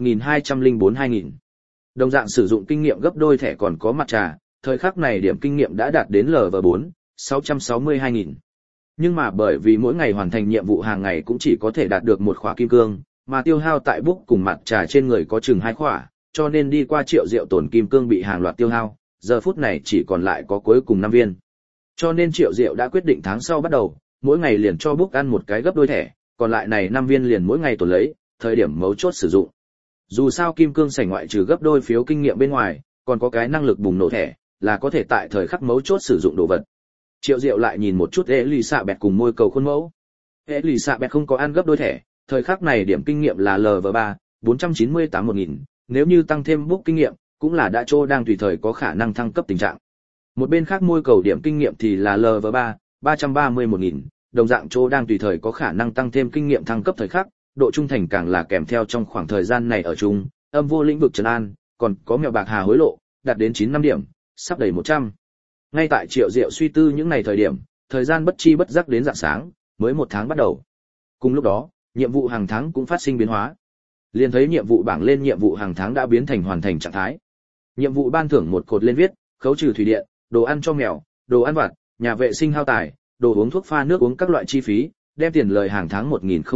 1204-2000. Đồng dạng sử dụng kinh nghiệm gấp đôi thẻ còn có Mặt Trà, thời khắc này điểm kinh nghiệm đã đạt đến LV4, 660-2000. Nhưng mà bởi vì mỗi ngày hoàn thành nhiệm vụ hàng ngày cũng chỉ có thể đạt được một khỏa kim cương, mà tiêu hao tại book cùng Mặt Trà trên người có chừng 2 khỏa, cho nên đi qua Triệu Diệu tổn kim cương bị hàng loạt tiêu hao, giờ phút này chỉ còn lại có cuối cùng 5 viên. Cho nên Triệu Diệu đã quyết định tháng sau bắt đầu, mỗi ngày liền cho book ăn một cái gấp đôi thẻ, còn lại này 5 viên liền mỗi ngày tổn lấy, thời điểm mấu chốt sử dụng. Dù sao kim cương sảnh ngoại trừ gấp đôi phiếu kinh nghiệm bên ngoài, còn có cái năng lực bùng nổ thẻ, là có thể tại thời khắc mấu chốt sử dụng đồ vật. Triệu Diệu lại nhìn một chút Elizabeth cùng Môi Cầu khuôn mẫu. Elizabeth không có ăn gấp đôi thẻ, thời khắc này điểm kinh nghiệm là LV3, 498-1000, nếu như tăng thêm book kinh nghiệm, cũng là đã trô đang tùy thời có khả năng thăng cấp tình trạng. Một bên khác Môi Cầu điểm kinh nghiệm thì là LV3, 330-1000, đồng dạng trô đang tùy thời có khả năng tăng thêm kinh nghiệm thăng cấp thời khắc, độ trung thành càng là kèm theo trong khoảng thời gian này ở chung, âm vô lĩnh vực trấn an, còn có mèo bạc hà hối lộ, đạt đến 95 điểm, sắp đầy 100. Ngay tại Triệu Diệu suy tư những ngày thời điểm, thời gian bất chi bất giác đến rạng sáng, mới 1 tháng bắt đầu. Cùng lúc đó, nhiệm vụ hàng tháng cũng phát sinh biến hóa. Liền thấy nhiệm vụ bảng lên nhiệm vụ hàng tháng đã biến thành hoàn thành trạng thái. Nhiệm vụ ban thưởng một cột lên viết, khấu trừ thủy điện, đồ ăn cho mèo, đồ ăn vặt, nhà vệ sinh hao tài, đồ uống thuốc pha nước uống các loại chi phí, đem tiền lời hàng tháng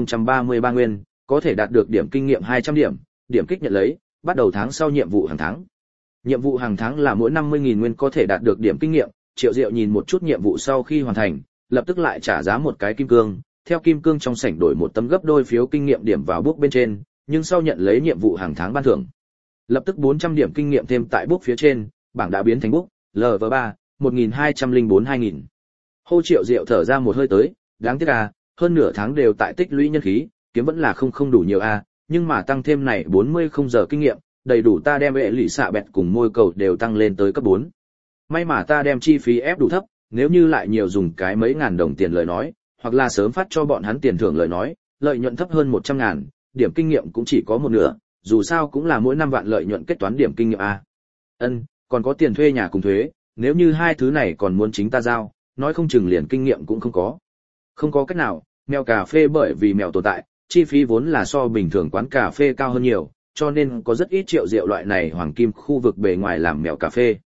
1033 nguyên, có thể đạt được điểm kinh nghiệm 200 điểm, điểm kích nhận lấy, bắt đầu tháng sau nhiệm vụ hàng tháng. Nhiệm vụ hàng tháng là mỗi 50.000 nguyên có thể đạt được điểm kinh nghiệm, Triệu Diệu nhìn một chút nhiệm vụ sau khi hoàn thành, lập tức lại trả giá một cái kim cương, theo kim cương trong sảnh đổi một tấm gấp đôi phiếu kinh nghiệm điểm vào book bên trên, nhưng sau nhận lấy nhiệm vụ hàng tháng ban thưởng. Lập tức 400 điểm kinh nghiệm thêm tại book phía trên, bảng đã biến thành book LV3, 1204-2000. Hô Triệu Diệu thở ra một hơi tới, đáng tiếc à, hơn nửa tháng đều tại tích lũy nhân khí, kiếm vẫn là không đủ nhiều à, nhưng mà tăng thêm này 40 không giờ kinh nghiệm, đầy đủ ta đem vệ lụy xạ bẹt cùng Môi Cầu đều tăng lên tới cấp 4. May mà ta đem chi phí ép đủ thấp, nếu như lại nhiều dùng cái mấy ngàn đồng tiền lời nói, hoặc là sớm phát cho bọn hắn tiền thưởng lời nói, lợi nhuận thấp hơn 100.000, điểm kinh nghiệm cũng chỉ có một nửa, dù sao cũng là mỗi 5 vạn lợi nhuận kết toán điểm kinh nghiệm a. Còn có tiền thuê nhà cùng thuế, nếu như hai thứ này còn muốn chính ta giao, nói không chừng liền kinh nghiệm cũng không có. Không có cách nào, mèo cà phê bởi vì mèo tồn tại, chi phí vốn là so bình thường quán cà phê cao hơn nhiều, cho nên có rất ít Triệu Diệu loại này hoàng kim khu vực bề ngoài làm mèo cà phê.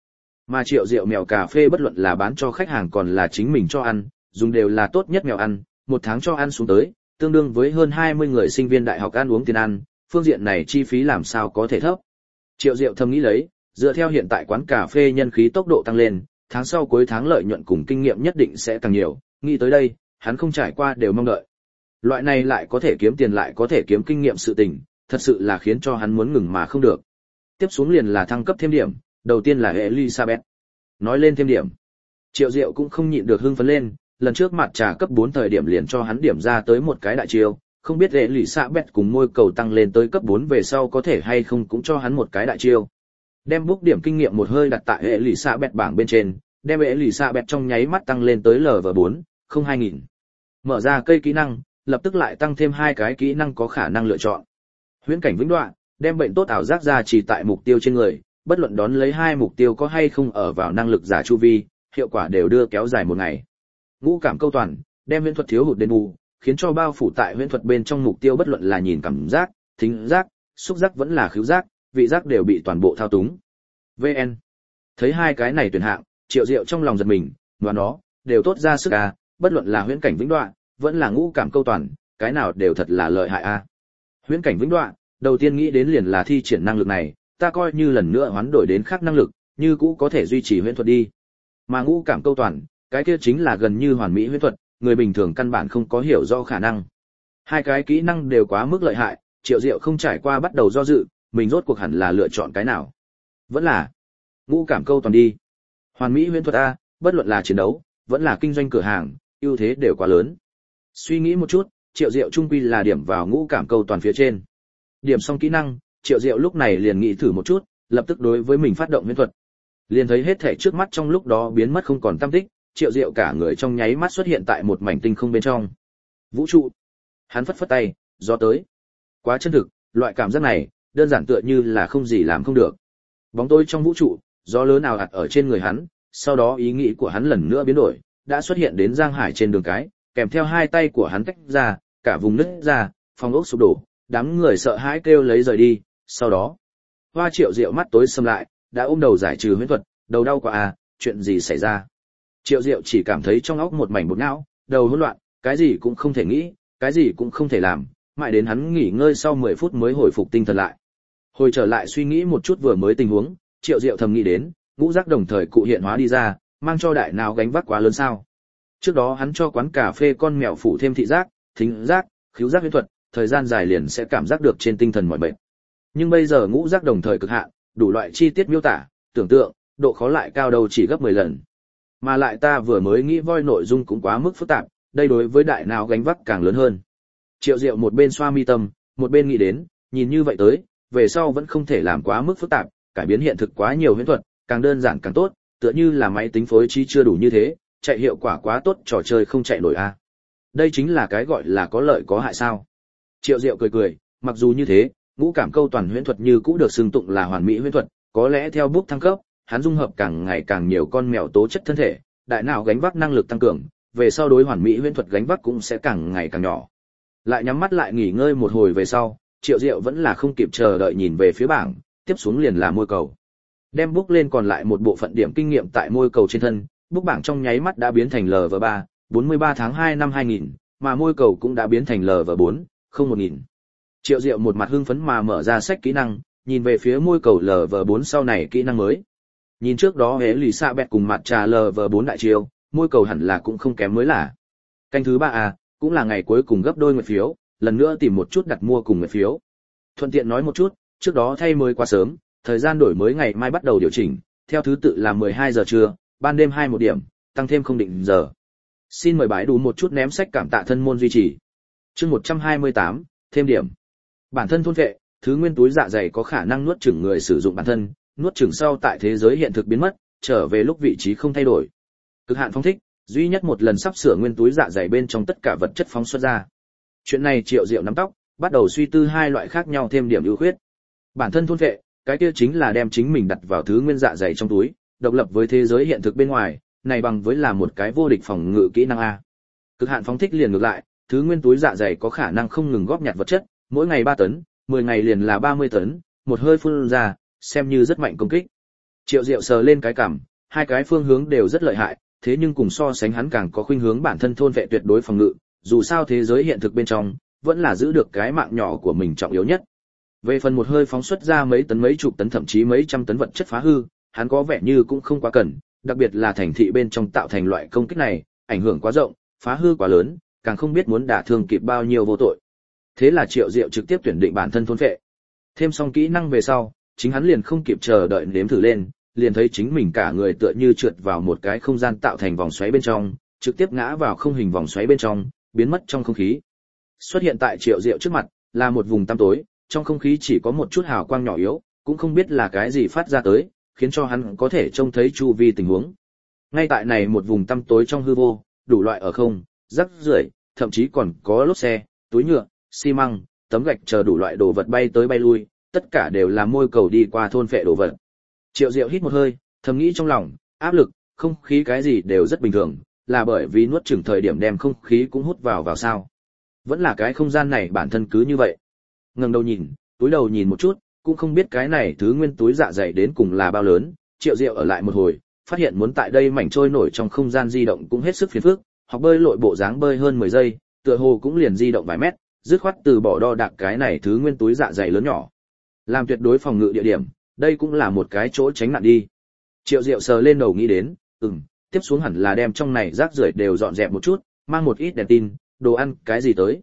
Mà Triệu Diệu mèo cà phê bất luận là bán cho khách hàng còn là chính mình cho ăn, dùng đều là tốt nhất mèo ăn, một tháng cho ăn xuống tới, tương đương với hơn 20 người sinh viên đại học ăn uống tiền ăn, phương diện này chi phí làm sao có thể thấp. Triệu Diệu thầm nghĩ lấy, dựa theo hiện tại quán cà phê nhân khí tốc độ tăng lên, tháng sau cuối tháng lợi nhuận cùng kinh nghiệm nhất định sẽ càng nhiều, nghĩ tới đây, hắn không trải qua đều mong đợi. Loại này lại có thể kiếm tiền lại có thể kiếm kinh nghiệm sự tình, thật sự là khiến cho hắn muốn ngừng mà không được. Tiếp xuống liền là thăng cấp thêm điểm, đầu tiên là Elizabeth. Nói lên thêm điểm, Triệu Diệu cũng không nhịn được hưng phấn lên, lần trước mặt trà cấp 4 thời điểm liền cho hắn điểm ra tới một cái đại chiêu, không biết Elizabeth cùng môi cầu tăng lên tới cấp 4 về sau có thể hay không cũng cho hắn một cái đại chiêu. Đem bút điểm kinh nghiệm một hơi đặt tại Elizabeth bảng bên trên, đem Elizabeth trong nháy mắt tăng lên tới LV4, không 2000. Mở ra cây kỹ năng, lập tức lại tăng thêm 2 cái kỹ năng có khả năng lựa chọn. Huyễn cảnh vĩnh đoạn, đem bệnh tốt ảo giác ra chỉ tại mục tiêu trên người, bất luận đón lấy 2 mục tiêu có hay không ở vào năng lực giả chu vi, hiệu quả đều đưa kéo dài một ngày. Ngũ cảm câu toàn, đem huyễn thuật thiếu hụt đền bù, khiến cho bao phủ tại huyễn thuật bên trong mục tiêu bất luận là nhìn cảm giác, thính giác, xúc giác vẫn là khứu giác, vị giác đều bị toàn bộ thao túng. VN. Thấy 2 cái này tuyển hạng, Triệu Diệu trong lòng giật mình, đoán nó đều tốt ra sức a, bất luận là huyễn cảnh vĩnh đoạn, vẫn là ngũ cảm câu toàn, cái nào đều thật là lợi hại a. Huyễn cảnh vĩnh đoạn, đầu tiên nghĩ đến liền là thi triển năng lực này, ta coi như lần nữa hoán đổi đến khác năng lực, như cũ có thể duy trì huyễn thuật đi. Mà ngũ cảm câu toàn, cái kia chính là gần như hoàn mỹ huyễn thuật, người bình thường căn bản không có hiểu do khả năng. 2 cái kỹ năng đều quá mức lợi hại, Triệu Diệu không trải qua bắt đầu do dự, mình rốt cuộc hẳn là lựa chọn cái nào. Vẫn là ngũ cảm câu toàn đi. Hoàn mỹ huyễn thuật a, bất luận là chiến đấu, vẫn là kinh doanh cửa hàng, ưu thế đều quá lớn. Suy nghĩ một chút, Triệu Diệu trung quy là điểm vào ngũ cảm câu toàn phía trên. Điểm xong kỹ năng, Triệu Diệu lúc này liền nghĩ thử một chút, lập tức đối với mình phát động huyễn thuật. Liền thấy hết thảy trước mắt trong lúc đó biến mất không còn tăm tích, Triệu Diệu cả người trong nháy mắt xuất hiện tại một mảnh tinh không bên trong. Vũ trụ. Hắn phất phất tay, gió tới. Quá chân thực, loại cảm giác này, đơn giản tựa như là không gì làm không được. Bóng tối trong vũ trụ, gió lớn ào ạt ở trên người hắn, sau đó ý nghĩ của hắn lần nữa biến đổi, đã xuất hiện đến Giang Hải trên đường cái, kèm theo 2 tay của hắn tách ra, cả vùng nứt ra, phòng ốc sụp đổ, đám người sợ hãi kêu lấy rời đi, sau đó, Hoa Triệu Diệu mắt tối sầm lại, đã ôm đầu giải trừ huyễn thuật, đầu đau quá à, chuyện gì xảy ra? Triệu Diệu chỉ cảm thấy trong óc một mảnh bột não, đầu hỗn loạn, cái gì cũng không thể nghĩ, cái gì cũng không thể làm, mãi đến hắn nghỉ ngơi sau 10 phút mới hồi phục tinh thần lại. Hồi trở lại suy nghĩ một chút vừa mới tình huống, Triệu Diệu thầm nghĩ đến, ngũ giác đồng thời cụ hiện hóa đi ra, mang cho đại não gánh vác quá lớn sao? Trước đó hắn cho quán cà phê con mèo phủ thêm thị giác, thính giác, khứu giác huyễn thuật, thời gian dài liền sẽ cảm giác được trên tinh thần mọi bệnh. Nhưng bây giờ ngũ giác đồng thời cực hạn, đủ loại chi tiết miêu tả, tưởng tượng, độ khó lại cao đầu chỉ gấp 10 lần. Mà lại ta vừa mới nghĩ voi nội dung cũng quá mức phức tạp, đây đối với đại não gánh vác càng lớn hơn. Triệu Diệu một bên xoa mi tâm, một bên nghĩ đến, nhìn như vậy tới, về sau vẫn không thể làm quá mức phức tạp, cải biến hiện thực quá nhiều huyễn thuật, càng đơn giản càng tốt, tựa như là máy tính phối trí chưa đủ như thế, chạy hiệu quả quá tốt trò chơi không chạy nổi a. Đây chính là cái gọi là có lợi có hại sao? Triệu Diệu cười cười, mặc dù như thế, ngũ cảm câu toàn huyễn thuật như cũ được xưng tụng là hoàn mỹ huyễn thuật, có lẽ theo bước thăng cấp, hắn dung hợp càng ngày càng nhiều con mèo tố chất thân thể, đại não gánh vác năng lực tăng cường, về sau đối hoàn mỹ huyễn thuật gánh vác cũng sẽ càng ngày càng nhỏ. Lại nhắm mắt lại nghỉ ngơi một hồi về sau, Triệu Diệu vẫn là không kịp chờ đợi nhìn về phía bảng, tiếp xuống liền là môi cầu. Đem bút lên còn lại một bộ phận điểm kinh nghiệm tại môi cầu trên thân, bút bảng trong nháy mắt đã biến thành LV3, 43 tháng 2 năm 2000, mà môi cầu cũng đã biến thành LV4, 1000. Triệu Diệu một mặt hưng phấn mà mở ra sách kỹ năng, nhìn về phía môi cầu LV4 sau này kỹ năng mới. Nhìn trước đó Elizabeth cùng mặt trà LV4 đại chiêu, môi cầu hẳn là cũng không kém mới là. Canh thứ 3A, cũng là ngày cuối cùng gấp đôi nguyệt phiếu, lần nữa tìm một chút đặt mua cùng nguyệt phiếu. Thuận tiện nói một chút, trước đó thay mới quá sớm, thời gian đổi mới ngày mai bắt đầu điều chỉnh, theo thứ tự là 12 giờ trưa, ban đêm 21 điểm, tăng thêm không định giờ. Xin mời bái đủ một chút ném sách cảm tạ thân môn duy trì. Chương 128, thêm điểm. Bản thân thôn vệ, thứ nguyên túi dạ dày có khả năng nuốt chửng người sử dụng bản thân, nuốt chửng sau tại thế giới hiện thực biến mất, trở về lúc vị trí không thay đổi. Cực hạn phóng thích, duy nhất một lần sắp sửa nguyên túi dạ dày bên trong tất cả vật chất phóng xuất ra. Chuyện này Triệu Diệu nắm tóc, bắt đầu suy tư 2 loại khác nhau thêm điểm ưu khuyết. Bản thân thôn vệ, cái kia chính là đem chính mình đặt vào thứ nguyên dạ dày trong túi, độc lập với thế giới hiện thực bên ngoài, này bằng với là một cái vô địch phòng ngự kỹ năng a. Cực hạn phóng thích liền ngược lại, thứ nguyên túi dạ dày có khả năng không ngừng góp nhặt vật chất, mỗi ngày 3 tấn, 10 ngày liền là 30 tấn, một hơi phun ra, xem như rất mạnh công kích. Triệu Diệu sờ lên cái cằm, hai cái phương hướng đều rất lợi hại, thế nhưng cùng so sánh hắn càng có khuynh hướng bản thân thôn vệ tuyệt đối phòng ngự, dù sao thế giới hiện thực bên trong, vẫn là giữ được cái mạng nhỏ của mình trọng yếu nhất. Về phần một hơi phóng xuất ra mấy tấn mấy chục tấn thậm chí mấy trăm tấn vật chất phá hư, hắn có vẻ như cũng không quá cần, đặc biệt là thành thị bên trong tạo thành loại công kích này, ảnh hưởng quá rộng, phá hư quá lớn, càng không biết muốn đả thương kịp bao nhiêu vô tội. Thế là Triệu Diệu trực tiếp tuyển định bản thân thôn vệ. Thêm xong kỹ năng về sau, chính hắn liền không kịp chờ đợi nếm thử lên, liền thấy chính mình cả người tựa như trượt vào một cái không gian tạo thành vòng xoáy bên trong, trực tiếp ngã vào không hình vòng xoáy bên trong, biến mất trong không khí. Xuất hiện tại Triệu Diệu trước mặt là một vùng tăm tối, trong không khí chỉ có một chút hào quang nhỏ yếu, cũng không biết là cái gì phát ra tới, khiến cho hắn có thể trông thấy chu vi tình huống. Ngay tại này một vùng tăm tối trong hư vô, đủ loại ở không, rác rưởi, thậm chí còn có lốp xe, túi nhựa, xi măng, tấm gạch chờ đủ loại đồ vật bay tới bay lui, tất cả đều là môi cầu đi qua thôn phệ đồ vật. Triệu Diệu hít một hơi, thầm nghĩ trong lòng, áp lực, không khí cái gì đều rất bình thường, là bởi vì nuốt chửng thời điểm đem không khí cũng hút vào sao? Vẫn là cái không gian này bản thân cứ như vậy. Ngẩng đầu nhìn, túi đầu nhìn một chút, cũng không biết cái này thứ nguyên túi dạ dày đến cùng là bao lớn. Triệu Diệu ở lại một hồi, phát hiện muốn tại đây mảnh trôi nổi trong không gian di động cũng hết sức phiền phức, học bơi lội bộ dáng bơi hơn 10 giây, tựa hồ cũng liền di động vài mét, dứt khoát từ bỏ đo đạc cái này thứ nguyên túi dạ dày lớn nhỏ. Làm tuyệt đối phòng ngự địa điểm, đây cũng là một cái chỗ tránh nạn đi. Triệu Diệu sờ lên đầu nghĩ đến, tiếp xuống hẳn là đem trong này rác rưởi đều dọn dẹp một chút, mang một ít đèn tin, đồ ăn, cái gì tới.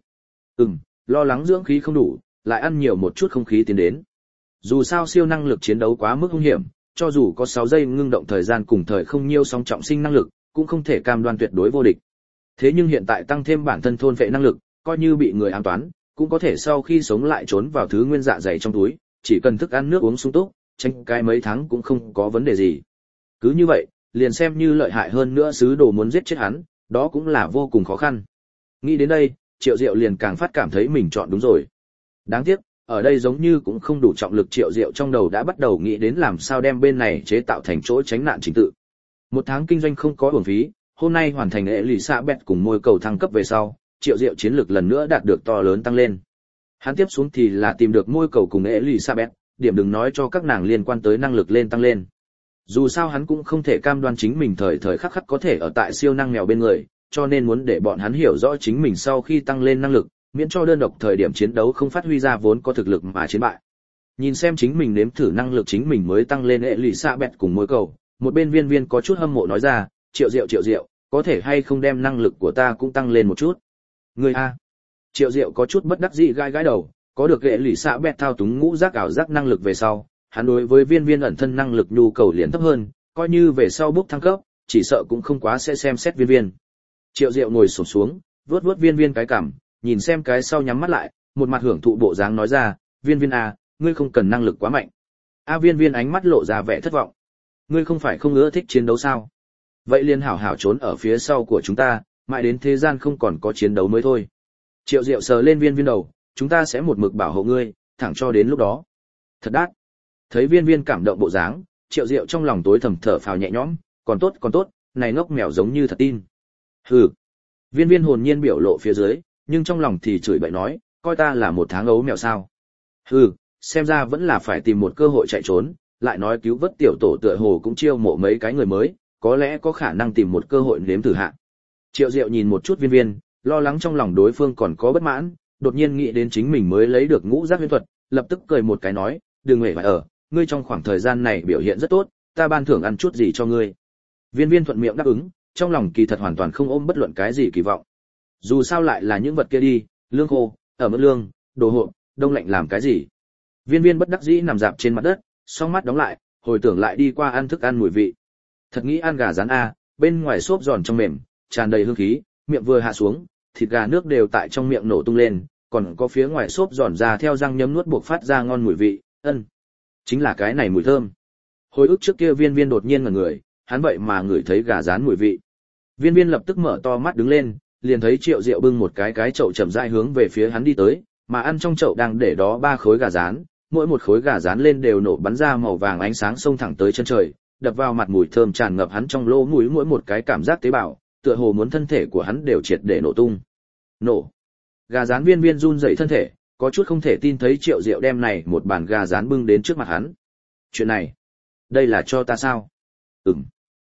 Lo lắng dưỡng khí không đủ, lại ăn nhiều một chút không khí tiến đến. Dù sao siêu năng lực chiến đấu quá mức hung hiểm, cho dù có 6 giây ngưng động thời gian cùng thời không nhiêu song trọng sinh năng lực, cũng không thể cam đoan tuyệt đối vô địch. Thế nhưng hiện tại tăng thêm bản thân thôn vệ năng lực, coi như bị người ám toán, cũng có thể sau khi sống lại trốn vào thứ nguyên dạ dày trong túi, chỉ cần thức ăn nước uống sung túc, tranh cái mấy tháng cũng không có vấn đề gì. Cứ như vậy, liền xem như lợi hại hơn nữa sứ đồ muốn giết chết hắn, đó cũng là vô cùng khó khăn. Nghĩ đến đây, Triệu Diệu liền càng phát cảm thấy mình chọn đúng rồi. Đáng tiếc, ở đây giống như cũng không đủ trọng lực. Triệu Diệu trong đầu đã bắt đầu nghĩ đến làm sao đem bên này chế tạo thành chỗ tránh nạn chính tự. Một tháng kinh doanh không có uổng phí, hôm nay hoàn thành Elizabeth cùng môi cầu thăng cấp về sau, Triệu Diệu chiến lược lần nữa đạt được to lớn tăng lên. Hắn tiếp xuống thì là tìm được môi cầu cùng Elizabeth, điểm đừng nói cho các nàng liên quan tới năng lực lên tăng lên. Dù sao hắn cũng không thể cam đoan chính mình thời thời khắc khắc có thể ở tại siêu năng mèo bên người, cho nên muốn để bọn hắn hiểu rõ chính mình sau khi tăng lên năng lực, miễn cho đơn độc thời điểm chiến đấu không phát huy ra vốn có thực lực mà chiến bại. Nhìn xem chính mình nếm thử năng lực chính mình mới tăng lên Elizabeth cùng môi cầu, một bên Viên Viên có chút hâm mộ nói ra, Triệu Diệu, có thể hay không đem năng lực của ta cũng tăng lên một chút. Người a. Triệu Diệu có chút bất đắc dĩ gãi đầu, có được Elizabeth thao túng ngũ giác ảo giác năng lực về sau, hắn đối với Viên Viên ẩn thân năng lực nhu cầu liền thấp hơn, coi như về sau bước thăng cấp, chỉ sợ cũng không quá sẽ xem xét Viên Viên. Triệu Diệu ngồi xổm xuống, vuốt Viên Viên cái cằm, nhìn xem cái sau nhắm mắt lại, một mặt hưởng thụ bộ dáng nói ra, Viên Viên à, ngươi không cần năng lực quá mạnh. Viên Viên ánh mắt lộ ra vẻ thất vọng. Ngươi không phải không ưa thích chiến đấu sao? Vậy liền hảo hảo trốn ở phía sau của chúng ta, mãi đến thế gian không còn có chiến đấu mới thôi. Triệu Diệu sờ lên Viên Viên đầu, chúng ta sẽ một mực bảo hộ ngươi, thẳng cho đến lúc đó. Thật đắt. Thấy Viên Viên cảm động bộ dáng, Triệu Diệu trong lòng tối thầm thở phào nhẹ nhõm, còn tốt, này ngốc mèo giống như thật tin. Hừ. Viên Viên hồn nhiên biểu lộ phía dưới, nhưng trong lòng thì chửi bậy nói, coi ta là một tháng ấu mèo sao? Hừ, xem ra vẫn là phải tìm một cơ hội chạy trốn, lại nói cứu vớt tiểu tổ tựa hồ cũng chiêu mộ mấy cái người mới, có lẽ có khả năng tìm một cơ hội nếm thử hạ. Triệu Diệu nhìn một chút Viên Viên, lo lắng trong lòng đối phương còn có bất mãn, đột nhiên nghĩ đến chính mình mới lấy được ngũ giác huyễn thuật, lập tức cười một cái nói, đừng hề phải ngươi trong khoảng thời gian này biểu hiện rất tốt, ta ban thưởng ăn chút gì cho ngươi. Viên Viên thuận miệng đáp ứng, trong lòng kỳ thật hoàn toàn không ôm bất luận cái gì kỳ vọng. Dù sao lại là những vật kia đi, lương khô, ở mức lương, đồ hộp, đông lạnh làm cái gì. Viên Viên bất đắc dĩ nằm dạp trên mặt đất, song mắt đóng lại, hồi tưởng lại đi qua ăn thức ăn mùi vị. Thật nghĩ ăn gà rán a, bên ngoài xốp giòn trong mềm, tràn đầy hương khí, miệng vừa hạ xuống, thịt gà nước đều tại trong miệng nổ tung lên, còn có phía ngoài xốp giòn ra theo răng nhấm nuốt buộc phát ra ngon mùi vị, chính là cái này mùi thơm. Hồi ức trước kia Viên Viên đột nhiên ngẩn người, hắn vậy mà ngửi thấy gà rán mùi vị. Viên Viên lập tức mở to mắt đứng lên, liền thấy Triệu Diệu bưng một cái chậu chậm rãi hướng về phía hắn đi tới, mà ăn trong chậu đang để đó 3 khối gà rán, mỗi một khối gà rán lên đều nổ bắn ra màu vàng ánh sáng xông thẳng tới chân trời, đập vào mặt mùi thơm tràn ngập hắn trong lỗ mũi, mỗi một cái cảm giác tế bào, tựa hồ muốn thân thể của hắn đều triệt để nổ tung. Nổ. Gà rán Viên Viên run rẩy thân thể, có chút không thể tin thấy Triệu Diệu đem này một bàn gà rán bưng đến trước mặt hắn. Chuyện này, đây là cho ta sao?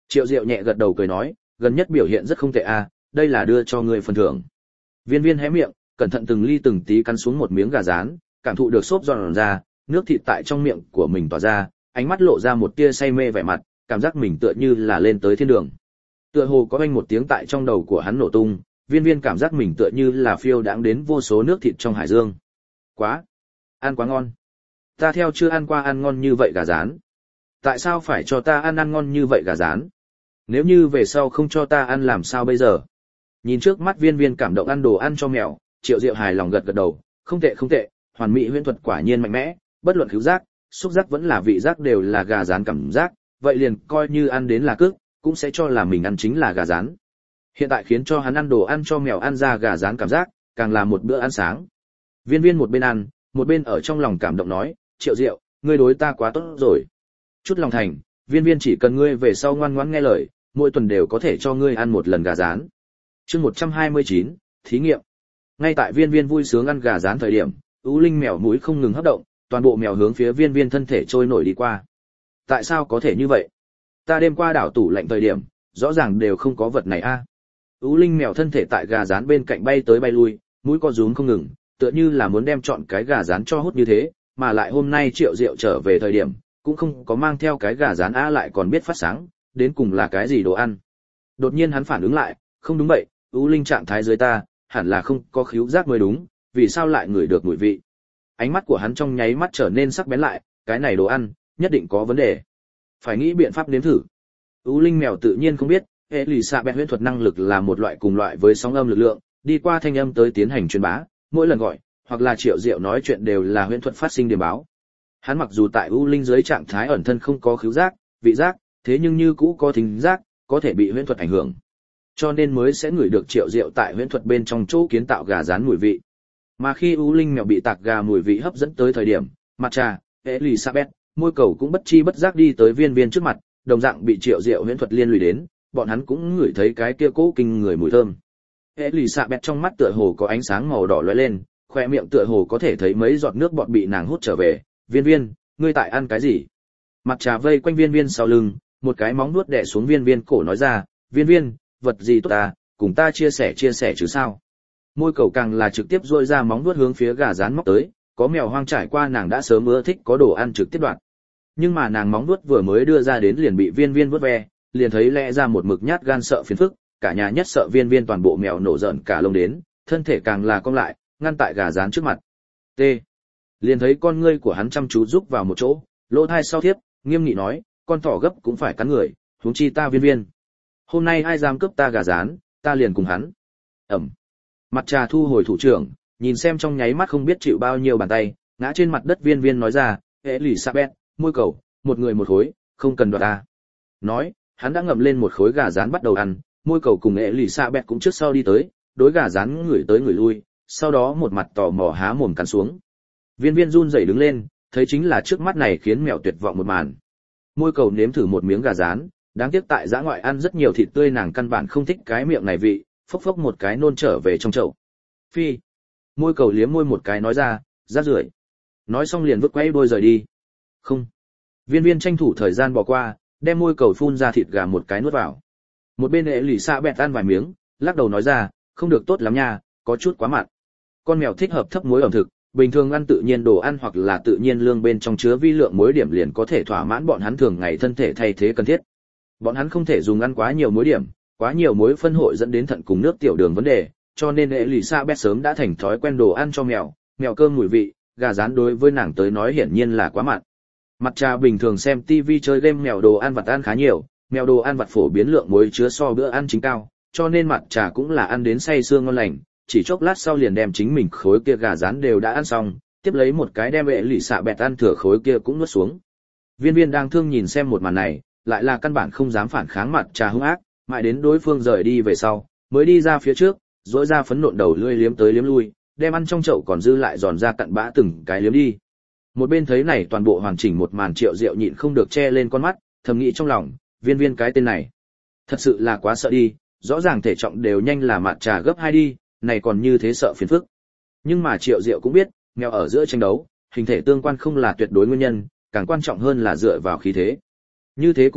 Triệu Diệu nhẹ gật đầu cười nói, gần nhất biểu hiện rất không tệ a, đây là đưa cho ngươi phần thưởng. Viên Viên hé miệng, cẩn thận từng ly từng tí cắn xuống một miếng gà rán, cảm thụ được xốp giòn ra, nước thịt tại trong miệng của mình tỏa ra, ánh mắt lộ ra một tia say mê vẻ mặt, cảm giác mình tựa như là lên tới thiên đường. Tựa hồ có oanh một tiếng tại trong đầu của hắn nổ tung, Viên Viên cảm giác mình tựa như là phiêu đãng đến vô số nước thịt trong hải dương. Quá, ăn quá ngon. Ta theo chưa ăn qua ăn ngon như vậy gà rán. Tại sao phải cho ta ăn ngon như vậy gà rán? Nếu như về sau không cho ta ăn làm sao bây giờ? Nhìn trước mắt Viên Viên cảm động ăn đồ ăn cho mèo, Triệu Diệu hài lòng gật gật đầu, không tệ không tệ, hoàn mỹ huyễn thuật quả nhiên mạnh mẽ, bất luận khứu giác, xúc giác vẫn là vị giác đều là gà rán cảm giác, vậy liền coi như ăn đến là cước, cũng sẽ cho là mình ăn chính là gà rán. Hiện tại khiến cho hắn ăn đồ ăn cho mèo ăn ra gà rán cảm giác, càng là một bữa ăn sáng. Viên Viên một bên ăn, một bên ở trong lòng cảm động nói, Triệu Diệu, ngươi đối ta quá tốt rồi. Chút lòng thành, Viên Viên chỉ cần ngươi về sau ngoan ngoãn nghe lời, mỗi tuần đều có thể cho ngươi ăn một lần gà rán. Chương 129, thí nghiệm. Ngay tại Viên Viên vui sướng ăn gà rán thời điểm, Ú Linh mèo mũi không ngừng hấp động, toàn bộ mèo hướng phía Viên Viên thân thể trôi nổi đi qua. Tại sao có thể như vậy? Ta đêm qua đảo tủ lạnh thời điểm, rõ ràng đều không có vật này a. Ú Linh mèo thân thể tại gà rán bên cạnh bay tới bay lui, mũi co rúm không ngừng, tựa như là muốn đem trọn cái gà rán cho hút như thế, mà lại hôm nay Triệu Diệu trở về thời điểm, cũng không có mang theo cái gà rán a, lại còn biết phát sáng, đến cùng là cái gì đồ ăn. Đột nhiên hắn phản ứng lại, không đúng vậy, Ú Linh trạng thái dưới ta, hẳn là không có khứu giác mới đúng, vì sao lại ngửi được mùi vị? Ánh mắt của hắn trong nháy mắt trở nên sắc bén lại, cái này đồ ăn, nhất định có vấn đề. Phải nghĩ biện pháp nếm thử. Ú Linh mèo tự nhiên không biết, Elizabeth huyễn thuật năng lực là một loại cùng loại với sóng âm lực lượng, đi qua thanh âm tới tiến hành truyền bá, mỗi lần gọi, hoặc là Triệu Diệu nói chuyện đều là huyễn thuật phát sinh điểm báo. Hắn mặc dù tại Ú Linh dưới trạng thái ẩn thân không có khứu giác, vị giác, thế nhưng như cũ có thính giác, có thể bị huyễn thuật ảnh hưởng. Cho nên mới sẽ ngửi được Triệu Diệu tại huyễn thuật bên trong chỗ kiến tạo gà rán mùi vị. Mà khi Ú Linh mèo bị tạc gà mùi vị hấp dẫn tới thời điểm, mặt trà, Elizabeth, môi cầu cũng bất chi bất giác đi tới Viên Viên trước mặt, đồng dạng bị Triệu Diệu huyễn thuật liên lụy đến, bọn hắn cũng ngửi thấy cái kia cố kinh người mùi thơm. Elizabeth trong mắt tựa hồ có ánh sáng màu đỏ lóe lên, khoe miệng tựa hồ có thể thấy mấy giọt nước bọt bị nàng hút trở về. Viên Viên, ngươi tại ăn cái gì? Mặt trà vây quanh Viên Viên sau lưng, một cái móng nuốt đè xuống Viên Viên cổ nói ra, Viên Viên, vật gì tốt ta, cùng ta chia sẻ chứ sao? Môi cầu càng là trực tiếp duỗi ra móng nuốt hướng phía gà rán móc tới, có mèo hoang trải qua nàng đã sớm ưa thích có đồ ăn trực tiếp đoạt. Nhưng mà nàng móng nuốt vừa mới đưa ra đến liền bị Viên Viên vuốt ve, liền thấy lẽ ra một mực nhát gan sợ phiền phức, cả nhà nhất sợ Viên Viên toàn bộ mèo nổ giận cả lông đến, thân thể càng là cong lại, ngăn tại gà rán trước mặt. T. Liền thấy con ngươi của hắn chăm chú rúc vào một chỗ, lỗ tai sau thiếp, nghiêm nghị nói, con thỏ gấp cũng phải cắn người, huống chi ta Viên Viên. Hôm nay ai dám cướp ta gà rán, ta liền cùng hắn. Ẩm. Mặt trà thu hồi thủ trưởng, nhìn xem trong nháy mắt không biết chịu bao nhiêu bàn tay, ngã trên mặt đất Viên Viên nói ra, Elizabeth, môi cầu, một người một khối, không cần đoạt ta. Nói, hắn đã ngậm lên một khối gà rán bắt đầu ăn, môi cầu cùng Elizabeth cũng trước sau đi tới, đối gà rán ngửi tới ngửi lui, sau đó một mặt tò mò há mồm cắn xuống. Viên Viên run rẩy đứng lên, thấy chính là trước mắt này khiến mèo tuyệt vọng một màn. Môi cầu nếm thử một miếng gà rán, đáng tiếc tại dã ngoại ăn rất nhiều thịt tươi, nàng căn bản không thích cái miệng này vị, phốc phốc một cái nôn trở về trong chậu. Phi. Môi cầu liếm môi một cái nói ra, rác rưởi. Nói xong liền vứt quay đôi rời đi. Không. Viên Viên tranh thủ thời gian bỏ qua, đem môi cầu phun ra thịt gà một cái nuốt vào. Một bên Elizabeth ăn vài miếng, lắc đầu nói ra, không được tốt lắm nha, có chút quá mặn. Con mèo thích hợp thấp muối ẩm thực, bình thường ăn tự nhiên đồ ăn hoặc là tự nhiên lương bên trong chứa vi lượng muối điểm liền có thể thỏa mãn bọn hắn thường ngày thân thể thay thế cần thiết. Bọn hắn không thể dùng ăn quá nhiều muối điểm, quá nhiều muối phân hội dẫn đến thận cùng nước tiểu đường vấn đề, cho nên Elizabeth sớm đã thành thói quen đồ ăn cho mèo, mèo cơm mùi vị, gà rán đối với nàng tới nói hiển nhiên là quá mặn. Mặt trà bình thường xem TV chơi game mèo đồ ăn vặt ăn khá nhiều, mèo đồ ăn vặt phổ biến lượng muối chứa so bữa ăn chính cao, cho nên mặt trà cũng là ăn đến say sưa ngon lành, chỉ chốc lát sau liền đem chính mình khối kia gà rán đều đã ăn xong, tiếp lấy một cái đem Elizabeth ăn thừa khối kia cũng nuốt xuống. Viên Viên đang thương nhìn xem một màn này, lại là căn bản không dám phản kháng mặt trà hung ác, mãi đến đối phương rời đi về sau, mới đi ra phía trước, rỗi ra phấn nộn đầu lưỡi liếm tới liếm lui, đem ăn trong chậu còn dư lại giòn ra cặn bã từng cái liếm đi. Một bên thấy này toàn bộ hoàn chỉnh một màn, Triệu Diệu nhịn không được che lên con mắt, thầm nghĩ trong lòng, Viên Viên cái tên này, thật sự là quá sợ đi, rõ ràng thể trọng đều nhanh là mặt trà gấp 2 đi, này còn như thế sợ phiền phức. Nhưng mà Triệu Diệu cũng biết, mèo ở giữa tranh đấu, hình thể tương quan không là tuyệt đối nguyên nhân, càng quan trọng hơn là dựa vào khí thế. Như thế cũng tốt,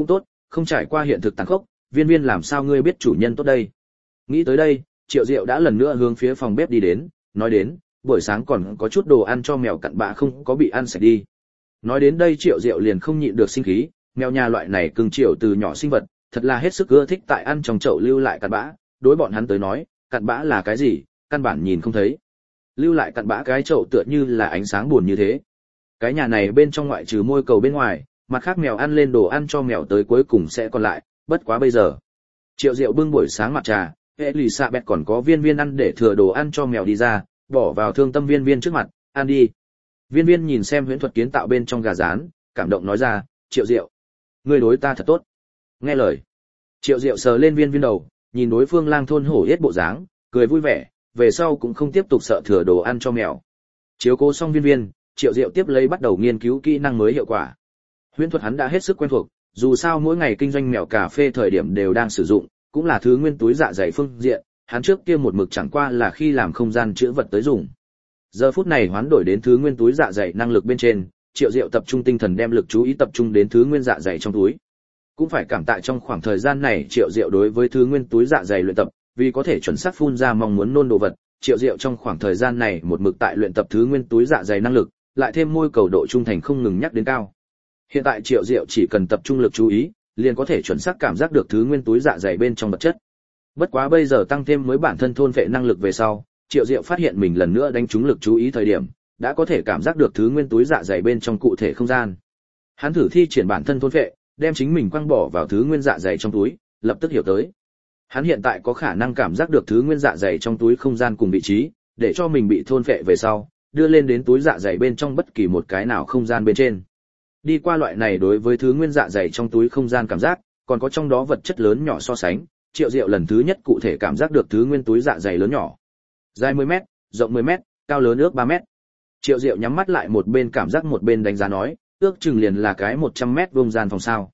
không trải qua hiện thực tàn khốc, Viên Viên làm sao ngươi biết chủ nhân tốt đây? Nghĩ tới đây, Triệu Diệu đã lần nữa hướng phía phòng bếp đi đến, nói đến, buổi sáng còn có chút đồ ăn cho mèo cặn bã không có bị ăn sạch đi. Nói đến đây Triệu Diệu liền không nhịn được sinh khí, mèo nhà loại này cưng chiều từ nhỏ sinh vật, thật là hết sức ưa thích tại ăn trong chậu lưu lại cặn bã, đối bọn hắn tới nói, cặn bã là cái gì, căn bản nhìn không thấy. Lưu lại cặn bã cái chậu tựa như là ánh sáng buồn như thế. Cái nhà này bên trong ngoại trừ môi cầu bên ngoài, mặt khác mèo ăn lên đồ ăn cho mèo tới cuối cùng sẽ còn lại, bất quá bây giờ. Triệu Diệu bưng buổi sáng mặt trà, Elizabeth còn có Viên Viên ăn để thừa đồ ăn cho mèo đi ra, bỏ vào thương tâm Viên Viên trước mặt, ăn đi. Viên Viên nhìn xem huyễn thuật kiến tạo bên trong gà rán, cảm động nói ra, Triệu Diệu, ngươi đối ta thật tốt. Nghe lời. Triệu Diệu sờ lên Viên Viên đầu, nhìn đối phương lang thôn hổ yết bộ dáng, cười vui vẻ, về sau cũng không tiếp tục sợ thừa đồ ăn cho mèo. Chiếu cố xong Viên Viên, Triệu Diệu tiếp lấy bắt đầu nghiên cứu kỹ năng mới hiệu quả. Huyễn thuật hắn đã hết sức quen thuộc, dù sao mỗi ngày kinh doanh mèo cà phê thời điểm đều đang sử dụng, cũng là thứ nguyên túi dạ dày phương diện, hắn trước kia một mực chẳng qua là khi làm không gian chứa vật tới dùng. Giờ phút này hoán đổi đến thứ nguyên túi dạ dày năng lực bên trên, Triệu Diệu tập trung tinh thần đem lực chú ý tập trung đến thứ nguyên dạ dày trong túi. Cũng phải cảm tạ trong khoảng thời gian này Triệu Diệu đối với thứ nguyên túi dạ dày luyện tập, vì có thể chuẩn xác phun ra mong muốn nôn đồ vật, Triệu Diệu trong khoảng thời gian này một mực tại luyện tập thứ nguyên túi dạ dày năng lực, lại thêm môi cầu độ trung thành không ngừng nhắc đến cao. Hiện tại Triệu Diệu chỉ cần tập trung lực chú ý, liền có thể chuẩn xác cảm giác được thứ nguyên túi dạ dày bên trong vật chất. Bất quá bây giờ tăng thêm mới bản thân thôn phệ năng lực về sau, Triệu Diệu phát hiện mình lần nữa đánh trúng lực chú ý thời điểm, đã có thể cảm giác được thứ nguyên túi dạ dày bên trong cụ thể không gian. Hắn thử thi triển bản thân thôn phệ, đem chính mình quăng bỏ vào thứ nguyên dạ dày trong túi, lập tức hiểu tới. Hắn hiện tại có khả năng cảm giác được thứ nguyên dạ dày trong túi không gian cùng vị trí, để cho mình bị thôn phệ về sau, đưa lên đến túi dạ dày bên trong bất kỳ một cái nào không gian bên trên. Đi qua loại này đối với thứ nguyên dạ dày trong túi không gian cảm giác, còn có trong đó vật chất lớn nhỏ so sánh, Triệu Diệu lần thứ nhất cụ thể cảm giác được thứ nguyên túi dạ dày lớn nhỏ. Dài 10 mét, rộng 10 mét, cao lớn ước 3 mét. Triệu Diệu nhắm mắt lại một bên cảm giác một bên đánh giá nói, ước chừng liền là cái 100 mét vuông gian phòng sao.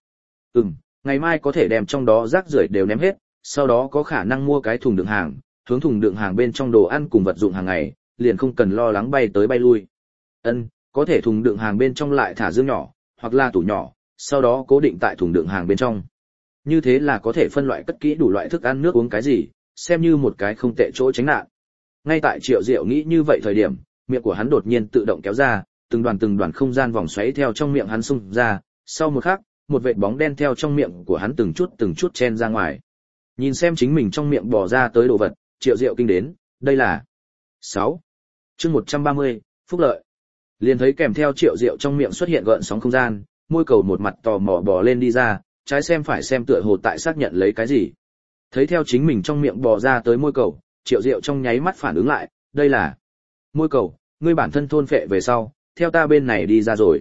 Ngày mai có thể đem trong đó rác rưởi đều ném hết, sau đó có khả năng mua cái thùng đựng hàng, hướng thùng đựng hàng bên trong đồ ăn cùng vật dụng hàng ngày, liền không cần lo lắng bay tới bay lui. Có thể thùng đựng hàng bên trong lại thả dương nhỏ, hoặc là tủ nhỏ, sau đó cố định tại thùng đựng hàng bên trong. Như thế là có thể phân loại cất kỹ đủ loại thức ăn nước uống cái gì, xem như một cái không tệ chỗ tránh nạn. Ngay tại Triệu Diệu nghĩ như vậy thời điểm, miệng của hắn đột nhiên tự động kéo ra, từng đoàn không gian vòng xoáy theo trong miệng hắn xung ra, sau một khắc, một vệt bóng đen theo trong miệng của hắn từng chút chen ra ngoài. Nhìn xem chính mình trong miệng bò ra tới đồ vật, Triệu Diệu kinh đến, đây là 6. Chương 130, phúc lợi. Liền thấy kèm theo Triệu Diệu trong miệng xuất hiện gợn sóng không gian, môi cầu một mặt tò mò bò lên đi ra, trái xem phải xem tựa hồ tại xác nhận lấy cái gì. Thấy theo chính mình trong miệng bò ra tới môi cầu, Triệu Diệu trong nháy mắt phản ứng lại, đây là môi cầu, ngươi bản thân thôn phệ về sau, theo ta bên này đi ra rồi.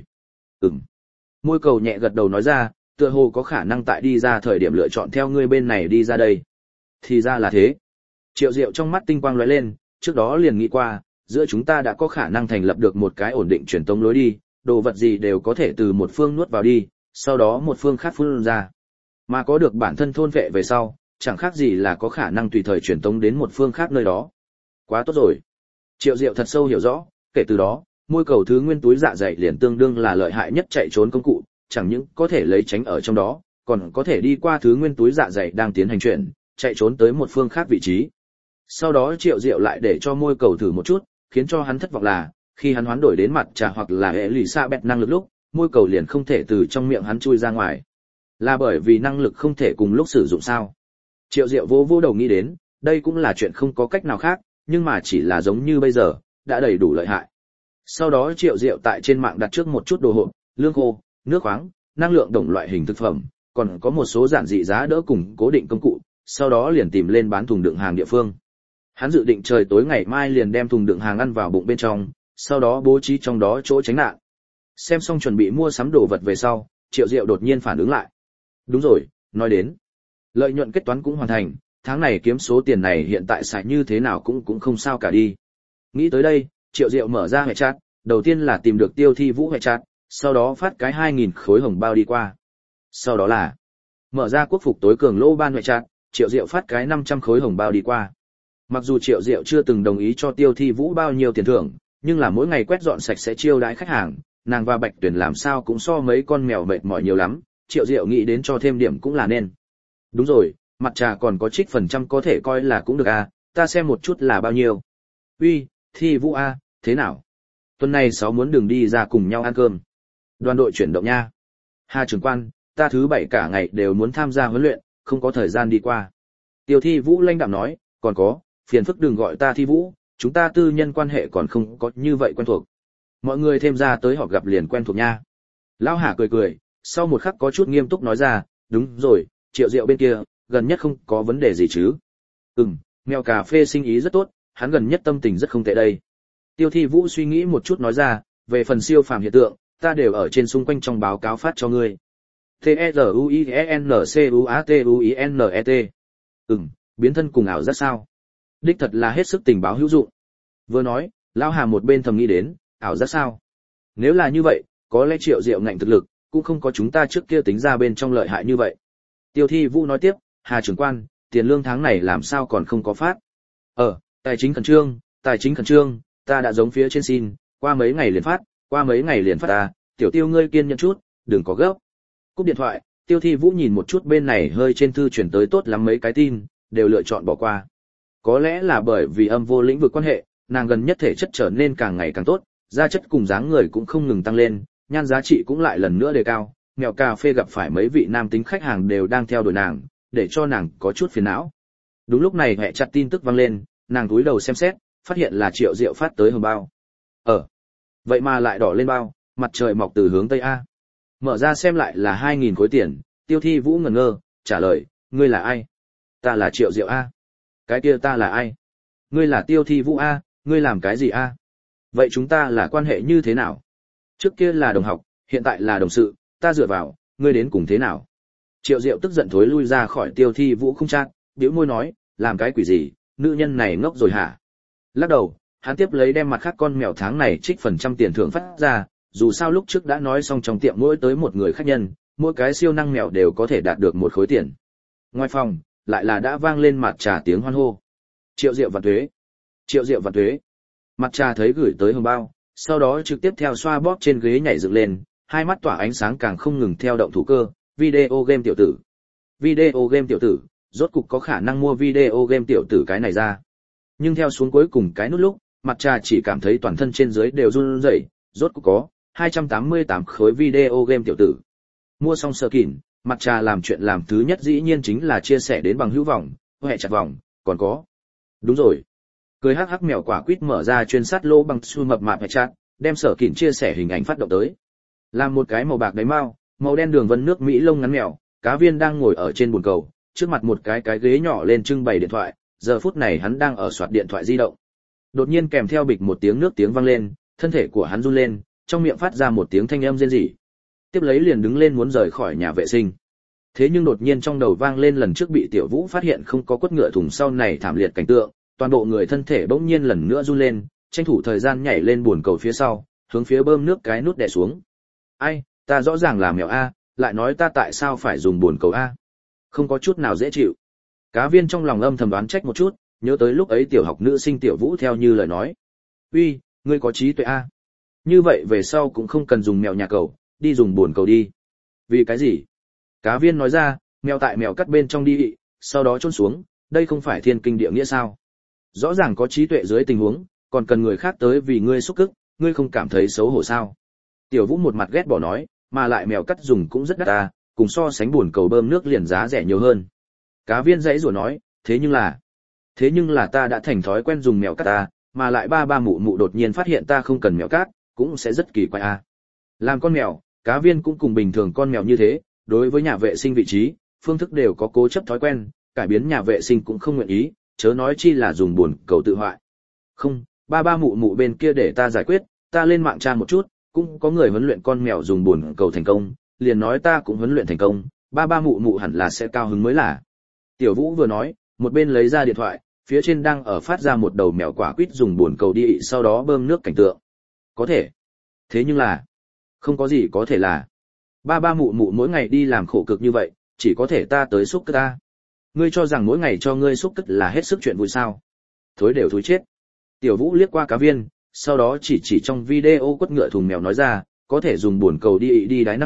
Môi cầu nhẹ gật đầu nói ra, tựa hồ có khả năng tại đi ra thời điểm lựa chọn theo ngươi bên này đi ra đây. Thì ra là thế. Triệu Diệu trong mắt tinh quang lóe lên, trước đó liền nghĩ qua, giữa chúng ta đã có khả năng thành lập được một cái ổn định truyền tống lối đi, đồ vật gì đều có thể từ một phương nuốt vào đi, sau đó một phương khác phun ra. Mà có được bản thân thôn vệ về sau, chẳng khác gì là có khả năng tùy thời truyền tống đến một phương khác nơi đó. Quá tốt rồi. Triệu Diệu thật sâu hiểu rõ, kể từ đó, môi cầu thứ nguyên túi dạ dày liền tương đương là lợi hại nhất chạy trốn công cụ, chẳng những có thể lấy tránh ở trong đó, còn có thể đi qua thứ nguyên túi dạ dày đang tiến hành chuyển, chạy trốn tới một phương khác vị trí. Sau đó Triệu Diệu lại để cho môi cầu thử một chút, khiến cho hắn thất vọng là, khi hắn hoán đổi đến mặt trà hoặc là hệ lì xạ bẹt năng lực lúc, môi cầu liền không thể từ trong miệng hắn chui ra ngoài. Là bởi vì năng lực không thể cùng lúc sử dụng sao? Triệu Diệu vô đầu nghĩ đến, đây cũng là chuyện không có cách nào khác, nhưng mà chỉ là giống như bây giờ, đã đầy đủ lợi hại. Sau đó Triệu Diệu tại trên mạng đặt trước một chút đồ hộp, lương khô, nước khoáng, năng lượng đồng loại hình thực phẩm, còn có một số giản dị giá đỡ cùng cố định công cụ, sau đó liền tìm lên bán thùng đựng hàng địa phương. Hắn dự định trời tối ngày mai liền đem thùng đựng hàng ăn vào bụng bên trong, sau đó bố trí trong đó chỗ tránh nạn. Xem xong chuẩn bị mua sắm đồ vật về sau, Triệu Diệu đột nhiên phản ứng lại. Đúng rồi, nói đến, lợi nhuận kết toán cũng hoàn thành, tháng này kiếm số tiền này hiện tại xài như thế nào cũng không sao cả đi. Nghĩ tới đây, Triệu Diệu mở ra hệ chat, đầu tiên là tìm được Tiêu Thi Vũ hệ chat, sau đó phát cái 2.000 khối hồng bao đi qua. Sau đó là mở ra quốc phục tối cường lô ban hệ chat, Triệu Diệu phát cái 500 khối hồng bao đi qua. Mặc dù Triệu Diệu chưa từng đồng ý cho Tiêu Thi Vũ bao nhiêu tiền thưởng, nhưng là mỗi ngày quét dọn sạch sẽ chiêu đãi khách hàng, nàng và Bạch Tuyển làm sao cũng so mấy con mèo mệt mỏi nhiều lắm, Triệu Diệu nghĩ đến cho thêm điểm cũng là nên. Đúng rồi, mặt trà còn có trích phần trăm có thể coi là cũng được à, ta xem một chút là bao nhiêu. Uy, Thi Vũ a, thế nào? Tuần này 6 muốn đường đi ra cùng nhau ăn cơm. Đoàn đội chuyển động nha. Hà trưởng quan, ta thứ 7 cả ngày đều muốn tham gia huấn luyện, không có thời gian đi qua. Tiêu Thi Vũ lãnh đạm nói, còn có, phiền phức đừng gọi ta Thi Vũ, chúng ta tư nhân quan hệ còn không có như vậy quen thuộc. Mọi người thêm ra tới họp gặp liền quen thuộc nha. Lão Hà cười cười, sau một khắc có chút nghiêm túc nói ra, đúng rồi, Triệu Diệu bên kia, gần nhất không có vấn đề gì chứ? Mèo cà phê sinh ý rất tốt, hắn gần nhất tâm tình rất không tệ đây. Tiêu Thi Vũ suy nghĩ một chút nói ra, về phần siêu phàm hiện tượng, ta đều ở trên xung quanh trong báo cáo phát cho ngươi. T-E-Z-U-I-N-C-U-A-T-U-I-N-E-T. Biến thân cùng ảo giác sao? Đích thật là hết sức tình báo hữu dụng. Vừa nói, Lão Hà một bên thầm nghĩ đến, ảo giác sao? Nếu là như vậy, có lẽ Triệu Diệu ngạnh thực lực, cũng không có chúng ta trước kia tính ra bên trong lợi hại như vậy. Tiêu Thi Vũ nói tiếp, Hà trưởng quan, tiền lương tháng này làm sao còn không có phát? Tài chính khẩn trương, ta đã giống phía trên xin, qua mấy ngày liền phát ta, tiểu Tiêu ngươi kiên nhẫn chút, đừng có gấp. Cúp điện thoại, Tiêu Thi Vũ nhìn một chút bên này hơi trên thư chuyển tới tốt lắm mấy cái tin, đều lựa chọn bỏ qua. Có lẽ là bởi vì âm vô lĩnh vực quan hệ, nàng gần nhất thể chất trở nên càng ngày càng tốt, da chất cùng dáng người cũng không ngừng tăng lên, nhan giá trị cũng lại lần nữa đề cao. Mèo cà phê gặp phải mấy vị nam tính khách hàng đều đang theo đuổi nàng, để cho nàng có chút phiền não. Đúng lúc này hệ chặt tin tức vang lên, nàng cúi đầu xem xét, phát hiện là Triệu Diệu phát tới hồng bao. Vậy mà lại đỏ lên bao, mặt trời mọc từ hướng tây a. Mở ra xem lại là 2.000 khối tiền, Tiêu Thi Vũ ngẩn ngơ, trả lời, ngươi là ai? Ta là Triệu Diệu a. Cái kia ta là ai? Ngươi là Tiêu Thi Vũ a, ngươi làm cái gì a? Vậy chúng ta là quan hệ như thế nào? Trước kia là đồng học, hiện tại là đồng sự, ta dựa vào, ngươi đến cùng thế nào? Triệu Diệu tức giận thối lui ra khỏi Tiêu Thi Vũ không trang, bĩu môi nói, làm cái quỷ gì, nữ nhân này ngốc rồi hả? Lắc đầu, hắn tiếp lấy đem mặt khác con mèo tháng này trích phần trăm tiền thưởng phát ra, dù sao lúc trước đã nói xong trong tiệm mỗi tới một người khách nhân, mỗi cái siêu năng mèo đều có thể đạt được 1 khối tiền. Ngoài phòng, lại là đã vang lên mặt trà tiếng hoan hô. Triệu Diệu vạn tuế, Triệu Diệu vạn tuế. Mặt trà thấy gửi tới hồng bao, sau đó trực tiếp theo xoa bóp trên ghế nhảy dựng lên, hai mắt tỏa ánh sáng càng không ngừng theo động thủ cơ, video game tiểu tử. Video game tiểu tử, rốt cục có khả năng mua video game tiểu tử cái này ra. Nhưng theo xuống cuối cùng cái nút lúc, mặt trà chỉ cảm thấy toàn thân trên dưới đều run rẩy, rốt cục có 288 khối video game tiểu tử. Mua xong sờ kỉn, mặt trà làm chuyện làm thứ nhất dĩ nhiên chính là chia sẻ đến bằng hữu vọng, hệ chặt vòng, còn có. Đúng rồi. Cười hắc hắc mèo quả quýt mở ra chuyên sát lỗ bằng xu mập mạp hệ chặt, đem sở kỉn chia sẻ hình ảnh phát động tới. Làm một cái màu bạc đáy mao, màu đen đường vân nước Mỹ lông ngắn mèo, cá viên đang ngồi ở trên bồn cầu, trước mặt một cái ghế nhỏ lên trưng bày điện thoại, giờ phút này hắn đang ở soạt điện thoại di động. Đột nhiên kèm theo bịch một tiếng nước tiếng vang lên, thân thể của hắn run lên, trong miệng phát ra một tiếng thanh âm rên rỉ. Tiếp lấy liền đứng lên muốn rời khỏi nhà vệ sinh. Thế nhưng đột nhiên trong đầu vang lên lần trước bị Tiểu Vũ phát hiện không có quất ngựa thùng sau này thảm liệt cảnh tượng, toàn bộ người thân thể bỗng nhiên lần nữa run lên, tranh thủ thời gian nhảy lên bồn cầu phía sau, hướng phía bơm nước cái nút đè xuống. Ai, ta rõ ràng là mèo a, lại nói ta tại sao phải dùng bồn cầu a? Không có chút nào dễ chịu. Cá viên trong lòng âm thầm đoán trách một chút, nhớ tới lúc ấy tiểu học nữ sinh Tiểu Vũ theo như lời nói. Uy, ngươi có trí tuệ a. Như vậy về sau cũng không cần dùng mèo nhà cầu, đi dùng bồn cầu đi. Vì cái gì? Cá viên nói ra, mèo tại mèo cắt bên trong đi, sau đó chôn xuống, đây không phải thiên kinh địa nghĩa sao? Rõ ràng có trí tuệ dưới tình huống, còn cần người khác tới vì ngươi xúc cức, ngươi không cảm thấy xấu hổ sao? Tiểu Vũ một mặt ghét bỏ nói, mà lại mèo cắt dùng cũng rất đắt ta, cùng so sánh bồn cầu bơm nước liền giá rẻ nhiều hơn. Cá viên dãy rủa nói, thế nhưng là ta đã thành thói quen dùng mèo cắt ta, mà lại ba mụ mụ đột nhiên phát hiện ta không cần mèo cắt, cũng sẽ rất kỳ quái a. Làm con mèo, cá viên cũng cùng bình thường con mèo như thế, đối với nhà vệ sinh vị trí, phương thức đều có cố chấp thói quen, cải biến nhà vệ sinh cũng không nguyện ý, chớ nói chi là dùng bồn cầu tự hoại. Không, ba mụ mụ bên kia để ta giải quyết, ta lên mạng tra một chút, cũng có người huấn luyện con mèo dùng bồn cầu thành công, liền nói ta cũng huấn luyện thành công, ba mụ mụ hẳn là sẽ cao hứng mới là. Tiểu Vũ vừa nói, một bên lấy ra điện thoại, phía trên đang ở phát ra một đầu mèo quả quýt dùng bồn cầu đi sau đó bơm nước cảnh tượng. Có thể. Thế nhưng là, không có gì có thể là. Ba mụ mụ mỗi ngày đi làm khổ cực như vậy, chỉ có thể ta tới xúc cất ta. Ngươi cho rằng mỗi ngày cho ngươi xúc cất là hết sức chuyện vui sao? Thối đều thối chết. Tiểu Vũ liếc qua cá viên, sau đó chỉ trong video quất ngựa thùng mèo nói ra, có thể dùng bồn cầu đi đáy năng lực,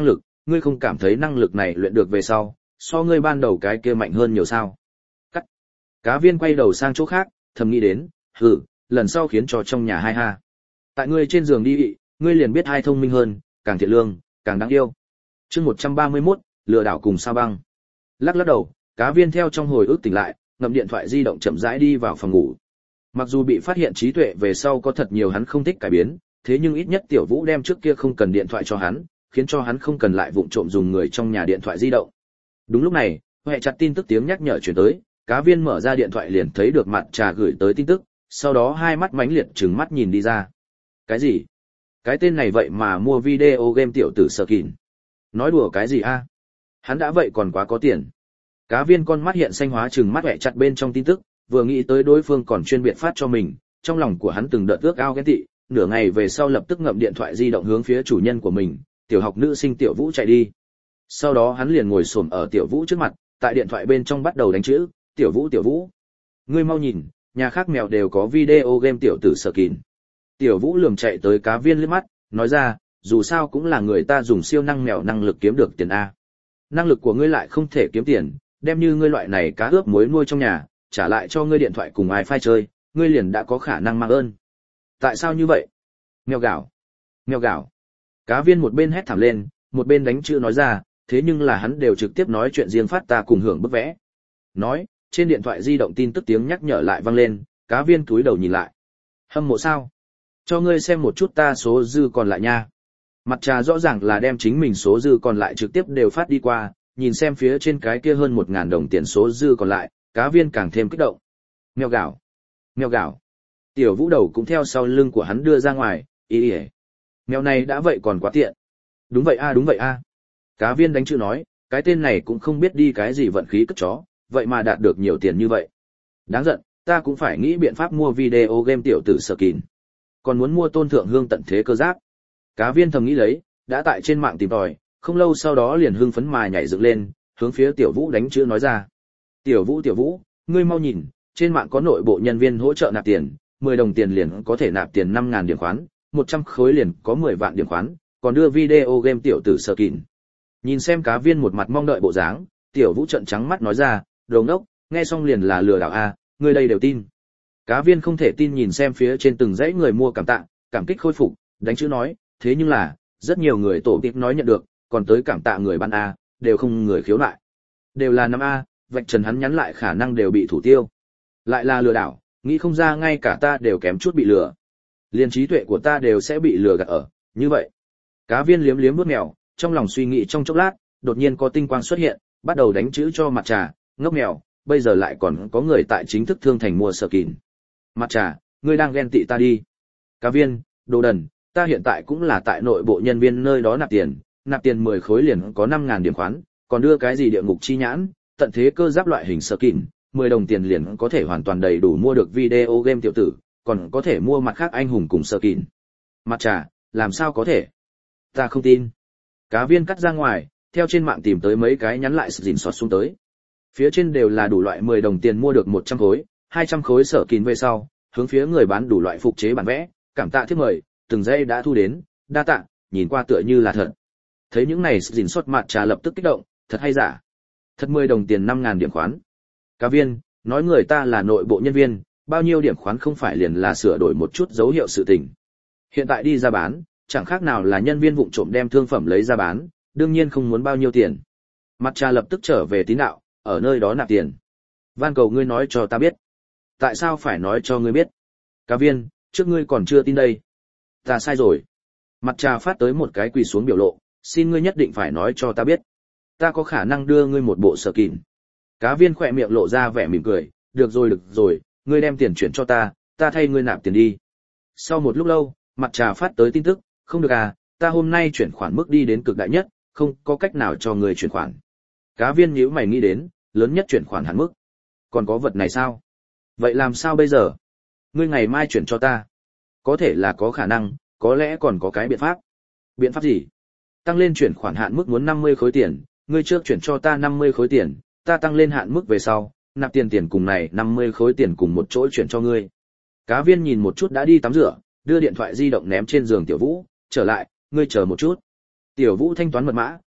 ngươi không cảm thấy năng lực này luyện được về sau, so ngươi ban đầu cái kia mạnh hơn nhiều sao? Cắt. Cá Viên quay đầu sang chỗ khác, thầm nghĩ đến, lần sau khiến cho trong nhà hai ha. Tại ngươi trên giường đi ị, ngươi liền biết ai thông minh hơn, càng thiện lương, càng đáng yêu. Chương 131, lừa đảo cùng Sao Băng. Lắc lắc đầu, Cá Viên theo trong hồi ức tỉnh lại, ngậm điện thoại di động chậm rãi đi vào phòng ngủ. Mặc dù bị phát hiện trí tuệ về sau có thật nhiều hắn không thích cải biến, thế nhưng ít nhất Tiểu Vũ đem trước kia không cần điện thoại cho hắn, khiến cho hắn không cần lại vụng trộm dùng người trong nhà điện thoại di động. Đúng lúc này, hệ chặt tin tức tiếng nhắc nhở truyền tới, Cá Viên mở ra điện thoại liền thấy được mặt trà gửi tới tin tức, sau đó hai mắt mãnh liệt trừng mắt nhìn đi ra. Cái gì? Cái tên này vậy mà mua video game tiểu tử Sở Kình. Nói đùa cái gì a? Hắn đã vậy còn quá có tiền. Cá Viên con mắt hiện xanh hóa trừng mắt hệ chặt bên trong tin tức, vừa nghĩ tới đối phương còn chuyên biệt phát cho mình, trong lòng của hắn từng đợt ước ao ghen tị, nửa ngày về sau lập tức ngậm điện thoại di động hướng phía chủ nhân của mình, tiểu học nữ sinh Tiểu Vũ chạy đi. Sau đó hắn liền ngồi xổm ở Tiểu Vũ trước mặt, tại điện thoại bên trong bắt đầu đánh chữ, "Tiểu Vũ, Tiểu Vũ, ngươi mau nhìn, nhà khác mèo đều có video game tiểu tử Sở Kình." Tiểu Vũ lườm chạy tới Cá Viên liếc mắt, nói ra, dù sao cũng là người ta dùng siêu năng mèo năng lực kiếm được tiền a. Năng lực của ngươi lại không thể kiếm tiền, đem như ngươi loại này cá ướp muối nuôi trong nhà, trả lại cho ngươi điện thoại cùng wifi chơi, ngươi liền đã có khả năng mang ơn. Tại sao như vậy? Mèo gạo, mèo gạo. Cá Viên một bên hét thảm lên, một bên đánh chữ nói ra, thế nhưng là hắn đều trực tiếp nói chuyện riêng phát ta cùng hưởng bức vẽ. Nói, trên điện thoại di động tin tức tiếng nhắc nhở lại vang lên, Cá Viên cúi đầu nhìn lại. Hâm mộ sao? Cho ngươi xem một chút ta số dư còn lại nha. Mặt trà rõ ràng là đem chính mình số dư còn lại trực tiếp đều phát đi qua, nhìn xem phía trên cái kia hơn 1.000 đồng tiền số dư còn lại, Cá Viên càng thêm kích động. Mèo gạo, mèo gạo. Tiểu Vũ đầu cũng theo sau lưng của hắn đưa ra ngoài, ý. Mèo này đã vậy còn quá tiện. Đúng vậy a, đúng vậy a. Cá Viên đánh chữ nói, cái tên này cũng không biết đi cái gì vận khí cất chó, vậy mà đạt được nhiều tiền như vậy. Đáng giận, ta cũng phải nghĩ biện pháp mua video game tiểu tử Sở Kình. Còn muốn mua Tôn Thượng Hương tận thế cơ giáp. Cá Viên thầm nghĩ lấy, đã tại trên mạng tìm tòi, không lâu sau đó liền hưng phấn mà nhảy dựng lên, hướng phía Tiểu Vũ đánh chữ nói ra. Tiểu Vũ, Tiểu Vũ, ngươi mau nhìn, trên mạng có nội bộ nhân viên hỗ trợ nạp tiền, 10 đồng tiền liền có thể nạp tiền 5.000 điểm khoán, 100 khối liền có 10 vạn điểm khoán, còn đưa video game tiểu tử Sở Kình. Nhìn xem Cá Viên một mặt mong đợi bộ dáng, Tiểu Vũ trợn trắng mắt nói ra, đồ ngốc, nghe xong liền là lừa đảo a, ngươi đây đều tin. Cá Viên không thể tin nhìn xem phía trên từng dãy người mua cảm tạ, cảm kích khôi phục, đánh chữ nói, thế nhưng là, rất nhiều người tổ tiếp nói nhận được, còn tới cảm tạ người bán a, đều không người khiếu nại. Đều là 5A, vạch trần hắn nhắn lại khả năng đều bị thủ tiêu. Lại là lừa đảo, nghĩ không ra ngay cả ta đều kém chút bị lừa. Liên trí tuệ của ta đều sẽ bị lừa gạt ở, như vậy. Cá Viên liếm liếm vuốt mèo, trong lòng suy nghĩ trong chốc lát, đột nhiên có tinh quang xuất hiện, bắt đầu đánh chữ cho mặt trà, ngốc mèo, bây giờ lại còn có người tại chính thức thương thành mua Sở Kình. Mặt trà, ngươi đang ghen tị ta đi. Cá Viên, đồ đần, ta hiện tại cũng là tại nội bộ nhân viên nơi đó nạp tiền 10 khối liền có 5.000 điểm khoán, còn đưa cái gì địa ngục chi nhãn, tận thế cơ giáp loại hình Sở Kình, 10 đồng tiền liền có thể hoàn toàn đầy đủ mua được video game tiểu tử, còn có thể mua mặt khác anh hùng cùng Sở Kình. Mặt trà, làm sao có thể? Ta không tin. Cá Viên cắt ra ngoài, theo trên mạng tìm tới mấy cái nhắn lại dình xót xuống tới. Phía trên đều là đủ loại 10 đồng tiền mua được 100 khối, 200 khối Sở Kình về sau, hướng phía người bán đủ loại phục chế bản vẽ, cảm tạ thiếp mời, từng giây đã thu đến, đa tạ, nhìn qua tựa như là thật. Thấy những này dình xót mặt trà lập tức kích động, thật hay giả? Thật 10 đồng tiền 5.000 điểm khoán. Cá Viên, nói người ta là nội bộ nhân viên, bao nhiêu điểm khoán không phải liền là sửa đổi một chút dấu hiệu sự tình. Hiện tại đi ra bán, chẳng khác nào là nhân viên vụng trộm đem thương phẩm lấy ra bán, đương nhiên không muốn bao nhiêu tiền. Mặt trà lập tức trở về tín đạo, ở nơi đó nạp tiền. Van cầu ngươi nói cho ta biết. Tại sao phải nói cho ngươi biết? Cá Viên, trước ngươi còn chưa tin đây. Ta sai rồi. Mặt trà phát tới một cái quỳ xuống biểu lộ, xin ngươi nhất định phải nói cho ta biết. Ta có khả năng đưa ngươi một bộ Sở Kình. Cá Viên khỏe miệng lộ ra vẻ mỉm cười, được rồi, ngươi đem tiền chuyển cho ta thay ngươi nạp tiền đi. Sau một lúc lâu, mặt trà phát tới tin tức, không được à, ta hôm nay chuyển khoản mức đi đến cực đại nhất, không có cách nào cho ngươi chuyển khoản. Cá Viên nhíu mày nghĩ đến, lớn nhất chuyển khoản hạn mức. Còn có vật này sao? Vậy làm sao bây giờ? Ngươi ngày mai chuyển cho ta. Có thể là có khả năng, có lẽ còn có cái biện pháp. Biện pháp gì? Tăng lên chuyển khoản hạn mức muốn 50 khối tiền, ngươi trước chuyển cho ta 50 khối tiền, ta tăng lên hạn mức về sau, nạp tiền cùng này 50 khối tiền cùng một chỗ chuyển cho ngươi. Cá Viên nhìn một chút đã đi tắm rửa, đưa điện thoại di động ném trên giường Tiểu Vũ, trở lại, ngươi chờ một chút. Tiểu Vũ thanh toán mật mã,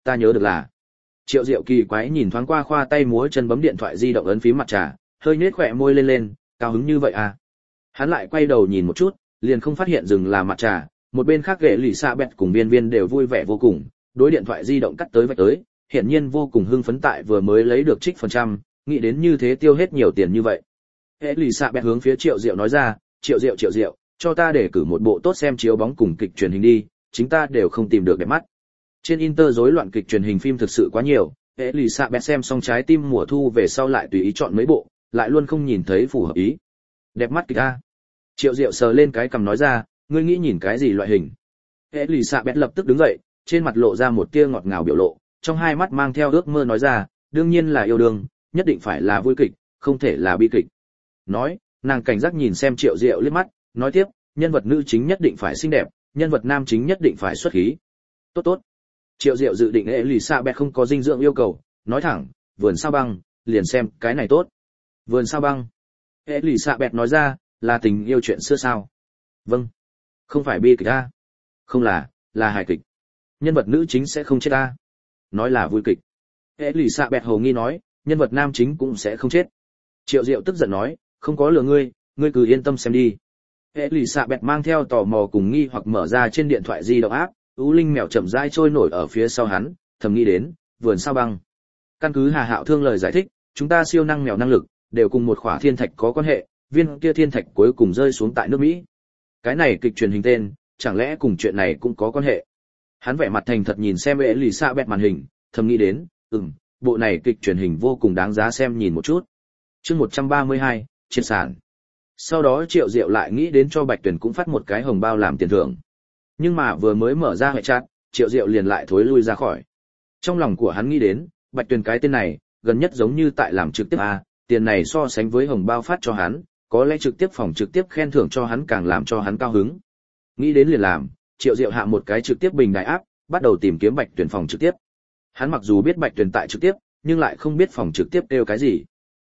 ta nhớ được là. Triệu Diệu kỳ quái nhìn thoáng qua khoa tay múa chân bấm điện thoại di động ấn phím mặt trà, hơi nhếch khóe môi lên, cao hứng như vậy à? Hắn lại quay đầu nhìn một chút, liền không phát hiện dừng là mặt trà, một bên khác ghệ lì xạ bẹt cùng viên viên đều vui vẻ vô cùng, đối điện thoại di động cắt tới vạch tới, hiển nhiên vô cùng hưng phấn tại vừa mới lấy được trích phần trăm, nghĩ đến như thế tiêu hết nhiều tiền như vậy. Ghệ lì xạ bẹt hướng phía Triệu Diệu nói ra, Triệu Diệu, cho ta để cử một bộ tốt xem chiếu bóng cùng kịch truyền hình đi, chính ta đều không tìm được đẹp mắt. Trên Inter rối loạn kịch truyền hình phim thực sự quá nhiều, ghệ lì xạ bẹt xem xong Trái tim mùa thu về sau lại tùy ý chọn mấy bộ, lại luôn không nhìn thấy phù hợp ý. Đẹp mắt kịch a. Triệu Diệu sờ lên cái cằm nói ra, ngươi nghĩ nhìn cái gì loại hình? Elizabeth lập tức đứng dậy, trên mặt lộ ra một tia ngọt ngào biểu lộ, trong hai mắt mang theo ước mơ nói ra, đương nhiên là yêu đương, nhất định phải là vui kịch, không thể là bi kịch. Nói, nàng cảnh giác nhìn xem Triệu Diệu liếc mắt, nói tiếp, nhân vật nữ chính nhất định phải xinh đẹp, nhân vật nam chính nhất định phải xuất khí. Tốt. Triệu Diệu dự định Elizabeth không có dinh dưỡng yêu cầu, nói thẳng, vườn sao băng, liền xem cái này tốt. Vườn sao băng. Elizabeth nói ra, là tình yêu chuyện xưa sao? Vâng. Không phải bi kịch a? Không là hài kịch. Nhân vật nữ chính sẽ không chết a? Nói là vui kịch. Elizabeth hồ nghi nói, nhân vật nam chính cũng sẽ không chết. Triệu Diệu tức giận nói, không có lừa ngươi cứ yên tâm xem đi. Elizabeth mang theo tò mò cùng nghi hoặc mở ra trên điện thoại di động áp, U Linh mèo chậm rãi trôi nổi ở phía sau hắn, thầm nghĩ đến, vườn sao băng. Căn cứ Hà Hạo Thương lời giải thích, chúng ta siêu năng mèo năng lực đều cùng một khỏa thiên thạch có quan hệ, viên kia thiên thạch cuối cùng rơi xuống tại nước Mỹ. Cái này kịch truyền hình tên, chẳng lẽ cùng chuyện này cũng có quan hệ? Hắn vẻ mặt thành thật nhìn xem Elizabeth màn hình, thầm nghĩ đến, bộ này kịch truyền hình vô cùng đáng giá xem nhìn một chút. Chương 132, trên sàn. Sau đó Triệu Diệu lại nghĩ đến cho Bạch Tuyển cũng phát một cái hồng bao làm tiền thưởng. Nhưng mà vừa mới mở ra hệ chat, Triệu Diệu liền lại thối lui ra khỏi. Trong lòng của hắn nghĩ đến, Bạch Tuyển cái tên này, gần nhất giống như tại làm trực tiếp tiền này so sánh với hồng bao phát cho hắn, có lẽ trực tiếp phòng trực tiếp khen thưởng cho hắn càng làm cho hắn cao hứng. Nghĩ đến liền làm, Triệu Diệu hạ một cái trực tiếp bình đại áp, bắt đầu tìm kiếm Bạch Tuyển phòng trực tiếp. Hắn mặc dù biết Bạch Tuyển tại trực tiếp, nhưng lại không biết phòng trực tiếp kêu cái gì.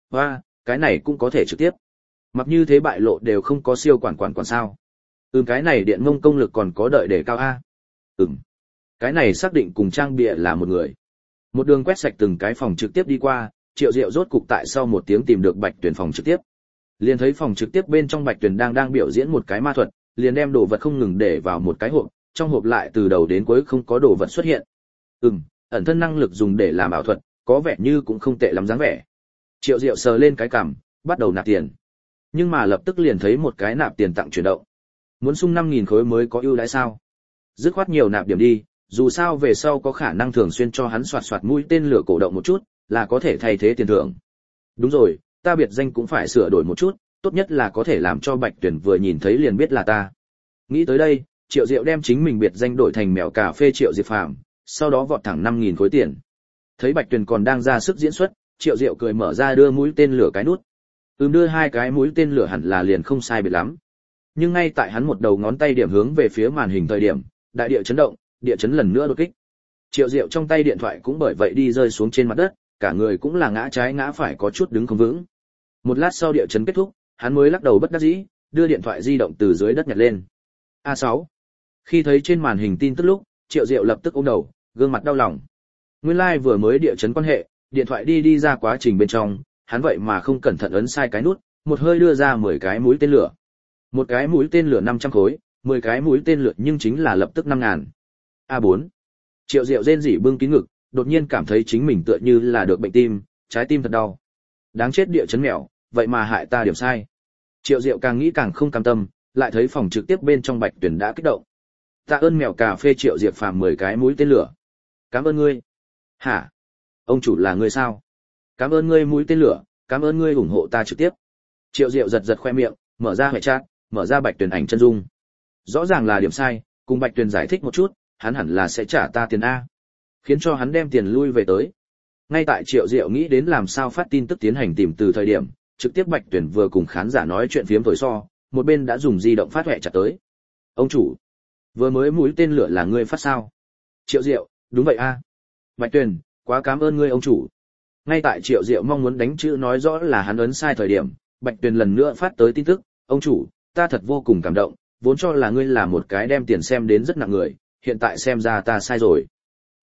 Cái này cũng có thể trực tiếp. Mặc như thế bại lộ đều không có siêu quản sao? Cái này điện ngông công lực còn có đợi để cao a. Cái này xác định cùng trang bịa là một người. Một đường quét sạch từng cái phòng trực tiếp đi qua, Triệu Diệu rốt cục tại sau một tiếng tìm được Bạch Tuyển phòng trực tiếp. Liền thấy phòng trực tiếp bên trong Bạch Tuyển đang biểu diễn một cái ma thuật, liền đem đồ vật không ngừng để vào một cái hộp, trong hộp lại từ đầu đến cuối không có đồ vật xuất hiện. Ẩn thân năng lực dùng để làm ảo thuật, có vẻ như cũng không tệ lắm dáng vẻ. Triệu Diệu sờ lên cái cằm, bắt đầu nạp tiền. Nhưng mà lập tức liền thấy một cái nạp tiền tặng chuyển động. Muốn sung 5.000 khối mới có ưu đãi sao? Dứt khoát nhiều nạp điểm đi, dù sao về sau có khả năng thường xuyên cho hắn soạt mũi tên lửa cổ động một chút, là có thể thay thế tiền thưởng. Đúng rồi, ta biệt danh cũng phải sửa đổi một chút, tốt nhất là có thể làm cho Bạch Tuyển vừa nhìn thấy liền biết là ta. Nghĩ tới đây, Triệu Diệu đem chính mình biệt danh đổi thành mèo cà phê Triệu Diệp Phàm, sau đó vọt thẳng 5.000 khối tiền. Thấy Bạch Tuyển còn đang ra sức diễn xuất, Triệu Diệu cười mở ra đưa mũi tên lửa cái nút. Đưa hai cái mũi tên lửa hẳn là liền không sai biệt lắm. Nhưng ngay tại hắn một đầu ngón tay điểm hướng về phía màn hình thời điểm, đại địa chấn động, địa chấn lần nữa đột kích. Triệu Diệu trong tay điện thoại cũng bởi vậy đi rơi xuống trên mặt đất, cả người cũng là ngã trái ngã phải có chút đứng không vững. Một lát sau địa chấn kết thúc, hắn mới lắc đầu bất đắc dĩ, đưa điện thoại di động từ dưới đất nhặt lên. A6. Khi thấy trên màn hình tin tức lúc, Triệu Diệu lập tức ôm đầu, gương mặt đau lòng. Nguyên lai vừa mới địa chấn quan hệ, điện thoại đi ra quá trình bên trong, hắn vậy mà không cẩn thận ấn sai cái nút, một hơi đưa ra 10 cái mũi tên lửa. Một cái mũi tên lửa 500 khối, 10 cái mũi tên lửa nhưng chính là lập tức 5.000. A4. Triệu Diệu rên rỉ bưng kín ngực, đột nhiên cảm thấy chính mình tựa như là được bệnh tim, trái tim thật đau. Đáng chết địa chấn mèo, vậy mà hại ta điểm sai. Triệu Diệu càng nghĩ càng không cam tâm, lại thấy phòng trực tiếp bên trong Bạch Tuyển đã kích động. Tạ ơn mèo cà phê Triệu Diệp Phàm 10 cái mũi tên lửa. Cảm ơn ngươi. Hả? Ông chủ là ngươi sao? Cảm ơn ngươi mũi tên lửa, cảm ơn ngươi ủng hộ ta trực tiếp. Triệu Diệu giật khoe miệng, mở ra hệ chat, mở ra Bạch Tuyển ảnh chân dung. Rõ ràng là điểm sai, cùng Bạch Tuyển giải thích một chút, hắn hẳn là sẽ trả ta tiền A. Khiến cho hắn đem tiền lui về tới. Ngay tại Triệu Diệu nghĩ đến làm sao phát tin tức tiến hành tìm từ thời điểm, trực tiếp Bạch Tuyển vừa cùng khán giả nói chuyện phiếm thổi so, một bên đã dùng di động phát hệ chặt tới. Ông chủ, vừa mới mũi tên lửa là ngươi phát sao? Triệu Diệu, đúng vậy a. Bạch Tuyển, quá cảm ơn ngươi ông chủ. Ngay tại Triệu Diệu mong muốn đánh chữ nói rõ là hắn ấn sai thời điểm, Bạch Tuyển lần nữa phát tới tin tức, ông chủ, ta thật vô cùng cảm động, vốn cho là ngươi là một cái đem tiền xem đến rất nặng người, hiện tại xem ra ta sai rồi.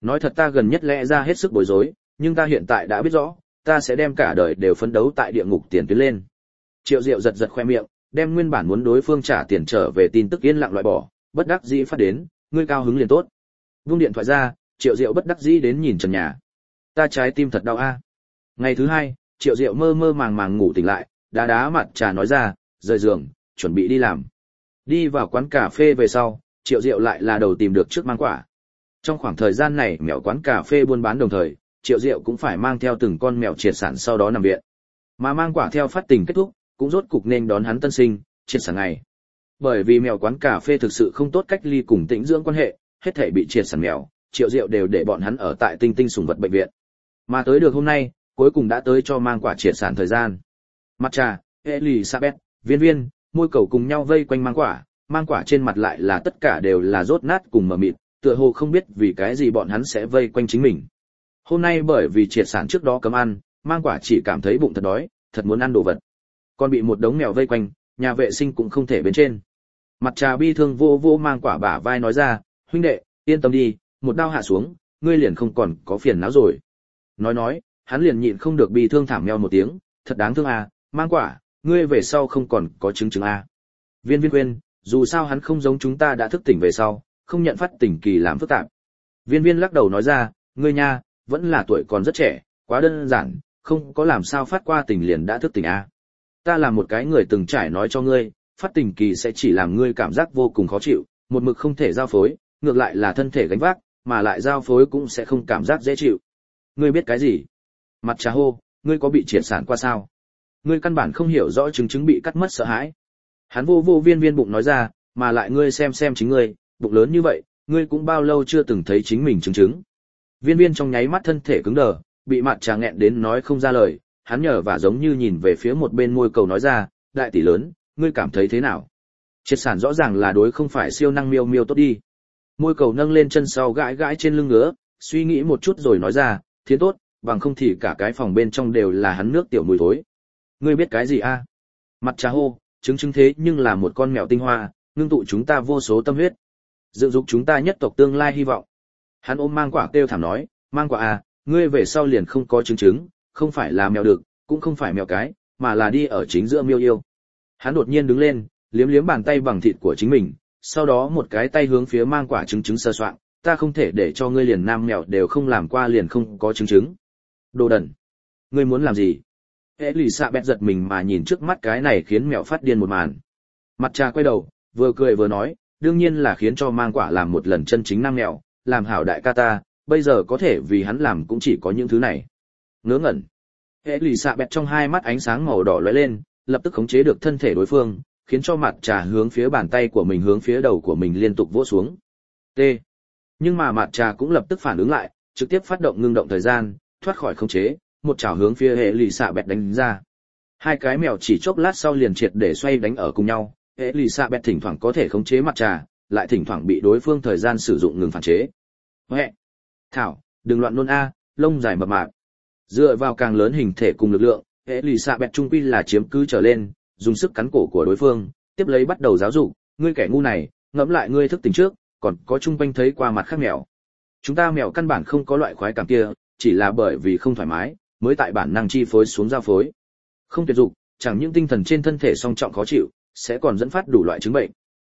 Nói thật ta gần nhất lẽ ra hết sức bối rối, nhưng ta hiện tại đã biết rõ, ta sẽ đem cả đời đều phấn đấu tại địa ngục tiền tuyến lên. Triệu Diệu giật giật khoe miệng, đem nguyên bản muốn đối phương trả tiền trở về tin tức yên lặng loại bỏ, bất đắc dĩ phát đến, ngươi cao hứng liền tốt. Vung điện thoại ra, Triệu Diệu bất đắc dĩ đến nhìn trần nhà. Ta trái tim thật đau a. Ngày thứ hai, Triệu Diệu mơ mơ màng màng ngủ tỉnh lại, đá đá mặt trà nói ra, rời giường, chuẩn bị đi làm. Đi vào quán cà phê về sau, Triệu Diệu lại là đầu tìm được trước mang quả. Trong khoảng thời gian này mèo quán cà phê buôn bán đồng thời, Triệu Diệu cũng phải mang theo từng con mèo triệt sản sau đó nằm viện. Mà mang quả theo phát tình kết thúc, cũng rốt cục nên đón hắn tân sinh, triệt sản ngày. Bởi vì mèo quán cà phê thực sự không tốt cách ly cùng tĩnh dưỡng quan hệ, hết thảy bị triệt sản mèo, Triệu Diệu đều để bọn hắn ở tại Tinh Tinh sủng vật bệnh viện. Mà tới được hôm nay, cuối cùng đã tới cho mang quả triệt sản thời gian. Mặt trà, Elizabeth, Viên Viên, môi cầu cùng nhau vây quanh mang quả trên mặt lại là tất cả đều là rốt nát cùng mờ mịt, tựa hồ không biết vì cái gì bọn hắn sẽ vây quanh chính mình. Hôm nay bởi vì triệt sản trước đó cấm ăn, mang quả chỉ cảm thấy bụng thật đói, thật muốn ăn đồ vật. Còn bị một đống mèo vây quanh, nhà vệ sinh cũng không thể bên trên. Mặt trà bi thương vô vô mang quả bả vai nói ra, huynh đệ, yên tâm đi, một đao hạ xuống, ngươi liền không còn có phiền não rồi. Nói, hắn liền nhịn không được bi thương thảm meo một tiếng, thật đáng thương à, mang quả, ngươi về sau không còn có chứng à. Viên Viên khuyên, dù sao hắn không giống chúng ta đã thức tỉnh về sau, không nhận phát tỉnh kỳ làm phức tạp. Viên Viên lắc đầu nói ra, ngươi nha, vẫn là tuổi còn rất trẻ, quá đơn giản, không có làm sao phát qua tỉnh liền đã thức tỉnh à. Ta là một cái người từng trải nói cho ngươi, phát tỉnh kỳ sẽ chỉ làm ngươi cảm giác vô cùng khó chịu, một mực không thể giao phối, ngược lại là thân thể gánh vác, mà lại giao phối cũng sẽ không cảm giác dễ chịu. Ngươi biết cái gì? Mặt trà hô, ngươi có bị triệt sản qua sao? Ngươi căn bản không hiểu rõ chứng bị cắt mất sợ hãi. Hắn vô Viên Viên bụng nói ra, mà lại ngươi xem chính ngươi, bụng lớn như vậy, ngươi cũng bao lâu chưa từng thấy chính mình chứng. Viên Viên trong nháy mắt thân thể cứng đờ, bị mặt trà nghẹn đến nói không ra lời, hắn nhờ và giống như nhìn về phía một bên môi cầu nói ra, đại tỷ lớn, ngươi cảm thấy thế nào? Triệt sản rõ ràng là đối không phải siêu năng miêu miêu tốt đi. Môi cầu nâng lên chân sau gãi trên lưng ngứa, suy nghĩ một chút rồi nói ra, thiến tốt, bằng không thì cả cái phòng bên trong đều là hắn nước tiểu mùi thối. Ngươi biết cái gì a? Mặt trà hô, chứng thế nhưng là một con mèo tinh hoa, ngưng tụ chúng ta vô số tâm huyết, dựng dục chúng ta nhất tộc tương lai hy vọng. Hắn ôm mang quả kêu thảm nói, mang quả à, ngươi về sau liền không có chứng, không phải là mèo được, cũng không phải mèo cái, mà là đi ở chính giữa miêu yêu. Hắn đột nhiên đứng lên, liếm bàn tay bằng thịt của chính mình, sau đó một cái tay hướng phía mang quả trứng sơ soạn, ta không thể để cho ngươi liền nam mèo đều không làm qua liền không có trứng. Đồ đần, ngươi muốn làm gì? Elizabeth giật mình mà nhìn trước mắt cái này khiến mèo phát điên một màn. Mặt trà quay đầu, vừa cười vừa nói, đương nhiên là khiến cho mang quả làm một lần chân chính nam mèo, làm hảo đại ca ta, bây giờ có thể vì hắn làm cũng chỉ có những thứ này. Ngớ ngẩn. Elizabeth trong hai mắt ánh sáng màu đỏ lóe lên, lập tức khống chế được thân thể đối phương, khiến cho mặt trà hướng phía bàn tay của mình hướng phía đầu của mình liên tục vỗ xuống. T. Nhưng mà mặt trà cũng lập tức phản ứng lại, trực tiếp phát động ngưng động thời gian, thoát khỏi khống chế, một chảo hướng phía Elizabeth đánh ra. Hai cái mèo chỉ chốc lát sau liền triệt để xoay đánh ở cùng nhau, Elizabeth thỉnh thoảng có thể khống chế mặt trà, lại thỉnh thoảng bị đối phương thời gian sử dụng ngừng phản chế. Huệ! Thảo, đừng loạn nôn a, lông dài mập mạp. Dựa vào càng lớn hình thể cùng lực lượng, Elizabeth trung quy là chiếm cứ trở lên, dùng sức cắn cổ của đối phương, tiếp lấy bắt đầu giáo dục, ngươi kẻ ngu này, ngẫm lại ngươi thức tỉnh trước, còn có chung quanh thấy qua mặt khác mèo. Chúng ta mèo căn bản không có loại khoái cảm kia, chỉ là bởi vì không thoải mái, mới tại bản năng chi phối xuống giao phối. Không tuyệt dục, chẳng những tinh thần trên thân thể song trọng khó chịu, sẽ còn dẫn phát đủ loại chứng bệnh.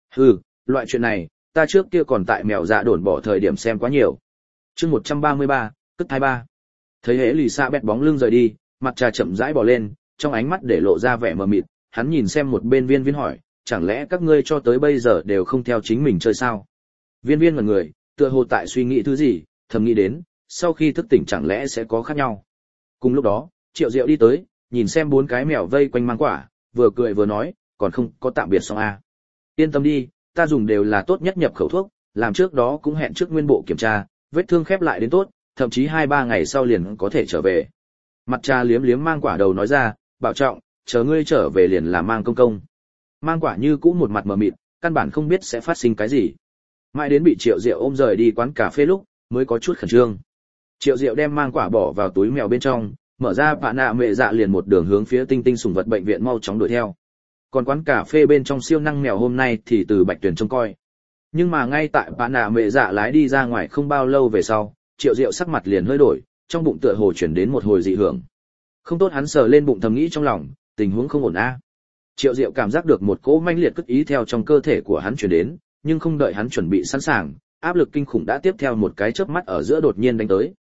Loại chuyện này, ta trước kia còn tại mèo dạ đồn bỏ thời điểm xem quá nhiều. Chương 133, cất thai ba. Thấy Elizabeth bóng lưng rời đi, mặt trà chậm rãi bò lên, trong ánh mắt để lộ ra vẻ mờ mịt, hắn nhìn xem một bên Viên Viên hỏi, chẳng lẽ các ngươi cho tới bây giờ đều không theo chính mình chơi sao? Viên Viên ngẩn người, tựa hồ tại suy nghĩ thứ gì, thầm nghĩ đến, sau khi thức tỉnh chẳng lẽ sẽ có khác nhau. Cùng lúc đó, Triệu Diệu đi tới, nhìn xem bốn cái mèo vây quanh mang quả, vừa cười vừa nói, còn không có tạm biệt xong à. Yên tâm đi, ta dùng đều là tốt nhất nhập khẩu thuốc, làm trước đó cũng hẹn trước nguyên bộ kiểm tra, vết thương khép lại đến tốt, thậm chí 2-3 ngày sau liền có thể trở về. Mặt trà liếm mang quả đầu nói ra, bảo trọng, chờ ngươi trở về liền là mang công. Mang quả như cũ một mặt mờ mịt, căn bản không biết sẽ phát sinh cái gì. Mãi đến bị Triệu Diệu ôm rời đi quán cà phê lúc, mới có chút khẩn trương. Triệu Diệu đem mang quả bỏ vào túi mèo bên trong, mở ra bạ nạ mẹ dạ liền một đường hướng phía Tinh Tinh sủng vật bệnh viện mau chóng đuổi theo. Còn quán cà phê bên trong siêu năng mèo hôm nay thì từ Bạch Tuyền trông coi. Nhưng mà ngay tại bạ nạ mẹ dạ lái đi ra ngoài không bao lâu về sau, Triệu Diệu sắc mặt liền hơi đổi, trong bụng tựa hồ chuyển đến một hồi dị hưởng. Không tốt, hắn sờ lên bụng thầm nghĩ trong lòng, tình huống không ổn a. Triệu Diệu cảm giác được một cỗ manh liệt cất ý theo trong cơ thể của hắn truyền đến, nhưng không đợi hắn chuẩn bị sẵn sàng, áp lực kinh khủng đã tiếp theo một cái chớp mắt ở giữa đột nhiên đánh tới.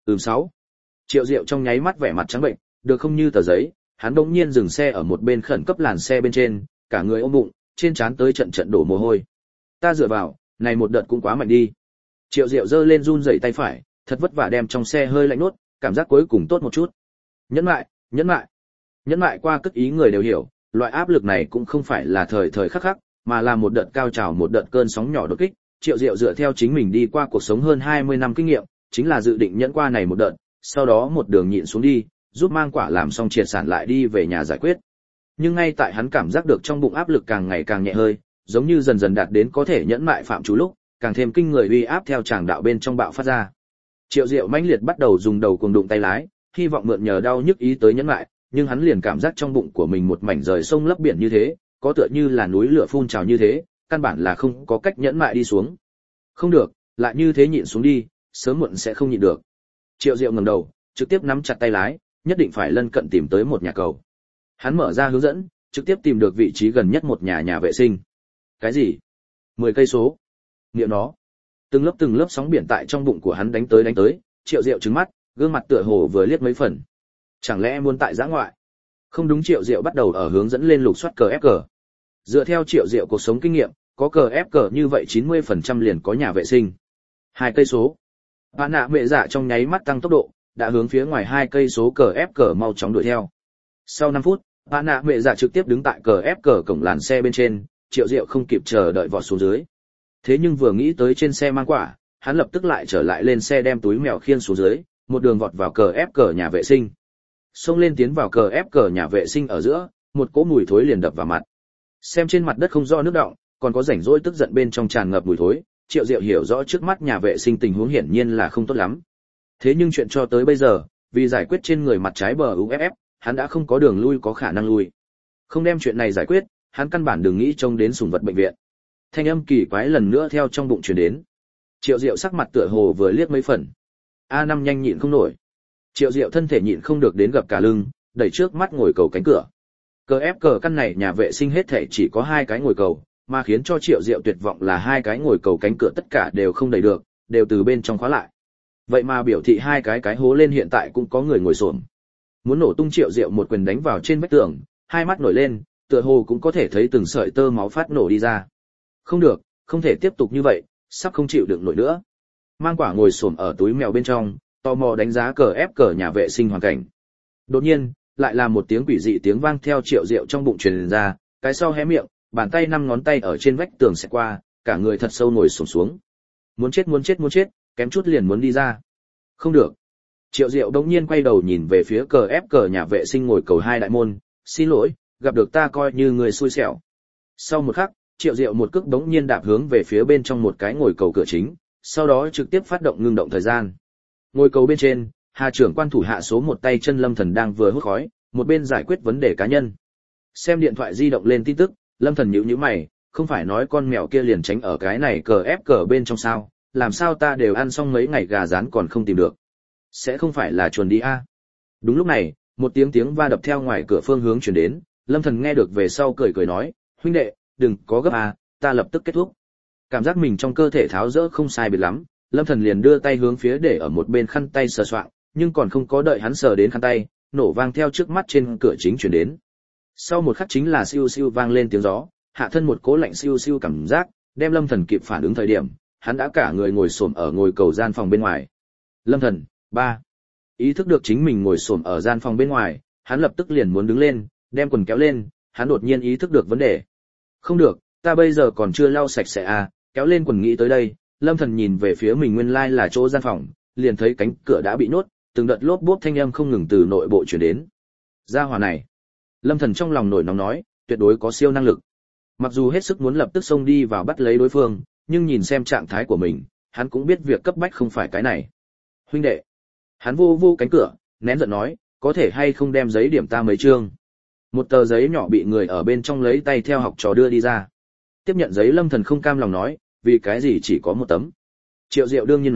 6. Triệu Diệu trong nháy mắt vẻ mặt trắng bệnh, được không như tờ giấy, hắn bỗng nhiên dừng xe ở một bên khẩn cấp làn xe bên trên, cả người ôm bụng, trên trán tới trận trận đổ mồ hôi. Ta dựa vào, này một đợt cũng quá mạnh đi. Triệu Diệu giơ lên run rẩy tay phải, thật vất vả đem trong xe hơi lạnh nốt, cảm giác cuối cùng tốt một chút. Nhẫn lại, nhẫn lại. Nhẫn lại qua cất ý người đều hiểu, loại áp lực này cũng không phải là thời thời khắc khắc, mà là một đợt cao trào, một đợt cơn sóng nhỏ đột kích. Triệu Diệu dựa theo chính mình đi qua cuộc sống hơn 20 năm kinh nghiệm, chính là dự định nhẫn qua này một đợt, sau đó một đường nhịn xuống đi, giúp mang quả làm xong triệt sản lại đi về nhà giải quyết. Nhưng ngay tại hắn cảm giác được trong bụng áp lực càng ngày càng nhẹ hơi, giống như dần dần đạt đến có thể nhẫn mại phạm chủ lúc, càng thêm kinh người uy áp theo tràng đạo bên trong bạo phát ra. Triệu Diệu mãnh liệt bắt đầu dùng đầu cuồng đụng tay lái, hy vọng mượn nhờ đau nhức ý tới nhẫn mại, nhưng hắn liền cảm giác trong bụng của mình một mảnh rời sông lấp biển như thế, có tựa như là núi lửa phun trào như thế, căn bản là không có cách nhẫn mại đi xuống. Không được, lại như thế nhịn xuống đi, sớm muộn sẽ không nhịn được. Triệu Diệu ngẩng đầu, trực tiếp nắm chặt tay lái, nhất định phải lân cận tìm tới một nhà cầu. Hắn mở ra hướng dẫn, trực tiếp tìm được vị trí gần nhất một nhà vệ sinh. Cái gì? 10 cây số? Niệm nó. Từng lớp sóng biển tại trong bụng của hắn đánh tới, Triệu Diệu trừng mắt, gương mặt tựa hồ vừa liếc mấy phần. Chẳng lẽ muốn tại giã ngoại? Không đúng, Triệu Diệu bắt đầu ở hướng dẫn lên lục soát cờ ép cờ. Dựa theo Triệu Diệu cuộc sống kinh nghiệm, có cờ ép cờ như vậy 90% liền có nhà vệ sinh. 2 cây số. Bạn nạ mẹ dạ trong nháy mắt tăng tốc độ, đã hướng phía ngoài 2 cây số cờ ép cờ mau chóng đuổi theo. Sau 5 phút, bạn nạ mẹ dạ trực tiếp đứng tại cờ ép cờ cổng làn xe bên trên, Triệu Diệu không kịp chờ đợi vọt xuống dưới. Thế nhưng vừa nghĩ tới trên xe mang quả, hắn lập tức lại trở lại lên xe đem túi mèo khiêng xuống dưới, một đường vọt vào cờ ép cờ nhà vệ sinh. Xông lên tiến vào cờ ép cờ nhà vệ sinh ở giữa, một cỗ mùi thối liền đập vào mặt. Xem trên mặt đất không rõ nước đọng, còn có rảnh rỗi tức giận bên trong tràn ngập mùi thối, Triệu Diệu hiểu rõ trước mắt nhà vệ sinh tình huống hiển nhiên là không tốt lắm. Thế nhưng chuyện cho tới bây giờ, vì giải quyết trên người mặt trái bờ UFF, hắn đã không có đường lui có khả năng lui. Không đem chuyện này giải quyết, hắn căn bản đừng nghĩ trông đến sủng vật bệnh viện. Thanh âm kỳ quái lần nữa theo trong bụng truyền đến. Triệu Diệu sắc mặt tựa hồ vừa liếc mấy phần. A5 nhanh nhịn không nổi. Triệu Diệu thân thể nhịn không được đến gập cả lưng, đẩy trước mắt ngồi cầu cánh cửa. Cờ ép cờ căn này nhà vệ sinh hết thể chỉ có 2 cái ngồi cầu, mà khiến cho Triệu Diệu tuyệt vọng là 2 cái ngồi cầu cánh cửa tất cả đều không đẩy được, đều từ bên trong khóa lại. Vậy mà biểu thị 2 cái hố lên hiện tại cũng có người ngồi xổm. Muốn nổ tung, Triệu Diệu một quyền đánh vào trên vách tường, hai mắt nổi lên, tựa hồ cũng có thể thấy từng sợi tơ máu phát nổ đi ra. Không được, không thể tiếp tục như vậy, sắp không chịu đựng nổi nữa. Mang quả ngồi xổm ở túi mèo bên trong, tò mò đánh giá cờ ép cờ nhà vệ sinh hoàn cảnh. Đột nhiên, lại là một tiếng quỷ dị tiếng vang theo Triệu Diệu trong bụng truyền ra, cái sau hé miệng, bàn tay 5 ngón tay ở trên vách tường xẹt qua, cả người thật sâu ngồi xổm xuống. Muốn chết, kém chút liền muốn đi ra. Không được. Triệu Diệu đột nhiên quay đầu nhìn về phía cờ ép cờ nhà vệ sinh ngồi cầu 2 đại môn, xin lỗi, gặp được ta coi như người xui xẻo. Sau một khắc, Triệu Diệu một cước đống nhiên đạp hướng về phía bên trong một cái ngồi cầu cửa chính, sau đó trực tiếp phát động ngưng động thời gian. Ngồi cầu bên trên, Hà trưởng quan thủ hạ số 1 tay chân Lâm Thần đang vừa hút khói, một bên giải quyết vấn đề cá nhân. Xem điện thoại di động lên tin tức, Lâm Thần nhíu mày, không phải nói con mèo kia liền tránh ở cái này cờ ép cờ bên trong sao, làm sao ta đều ăn xong mấy ngày gà rán còn không tìm được. Sẽ không phải là chuồn đi a? Đúng lúc này, một tiếng va đập theo ngoài cửa phương hướng truyền đến, Lâm Thần nghe được về sau cười nói, huynh đệ, đừng có gấp a, ta lập tức kết thúc. Cảm giác mình trong cơ thể tháo rỡ không sai biệt lắm, Lâm Thần liền đưa tay hướng phía để ở một bên khăn tay sờ soạng, nhưng còn không có đợi hắn sờ đến khăn tay, nổ vang theo trước mắt trên cửa chính truyền đến. Sau một khắc chính là siêu siêu vang lên tiếng gió, hạ thân một cỗ lạnh siêu siêu cảm giác, đem Lâm Thần kịp phản ứng thời điểm, hắn đã cả người ngồi xổm ở ngồi cầu gian phòng bên ngoài. Lâm Thần, 3. Ý thức được chính mình ngồi xổm ở gian phòng bên ngoài, hắn lập tức liền muốn đứng lên, đem quần kéo lên, hắn đột nhiên ý thức được vấn đề. Không được, ta bây giờ còn chưa lau sạch sẽ à, kéo lên quần nghĩ tới đây, Lâm Thần nhìn về phía mình nguyên lai là chỗ gian phòng, liền thấy cánh cửa đã bị nhốt, từng đợt lốp bốp thanh âm không ngừng từ nội bộ truyền đến. Gia hỏa này, Lâm Thần trong lòng nổi nóng nói, tuyệt đối có siêu năng lực. Mặc dù hết sức muốn lập tức xông đi vào bắt lấy đối phương, nhưng nhìn xem trạng thái của mình, hắn cũng biết việc cấp bách không phải cái này. Huynh đệ, hắn vô cánh cửa, nén giận nói, có thể hay không đem giấy điểm ta mấy chương. Một tờ giấy nhỏ bị người ở bên trong lấy tay theo học trò đưa đi ra. Tiếp nhận giấy, Lâm Thần không cam lòng nói, vì cái gì chỉ có một tấm. Triệu Diệu đương nhiên nói,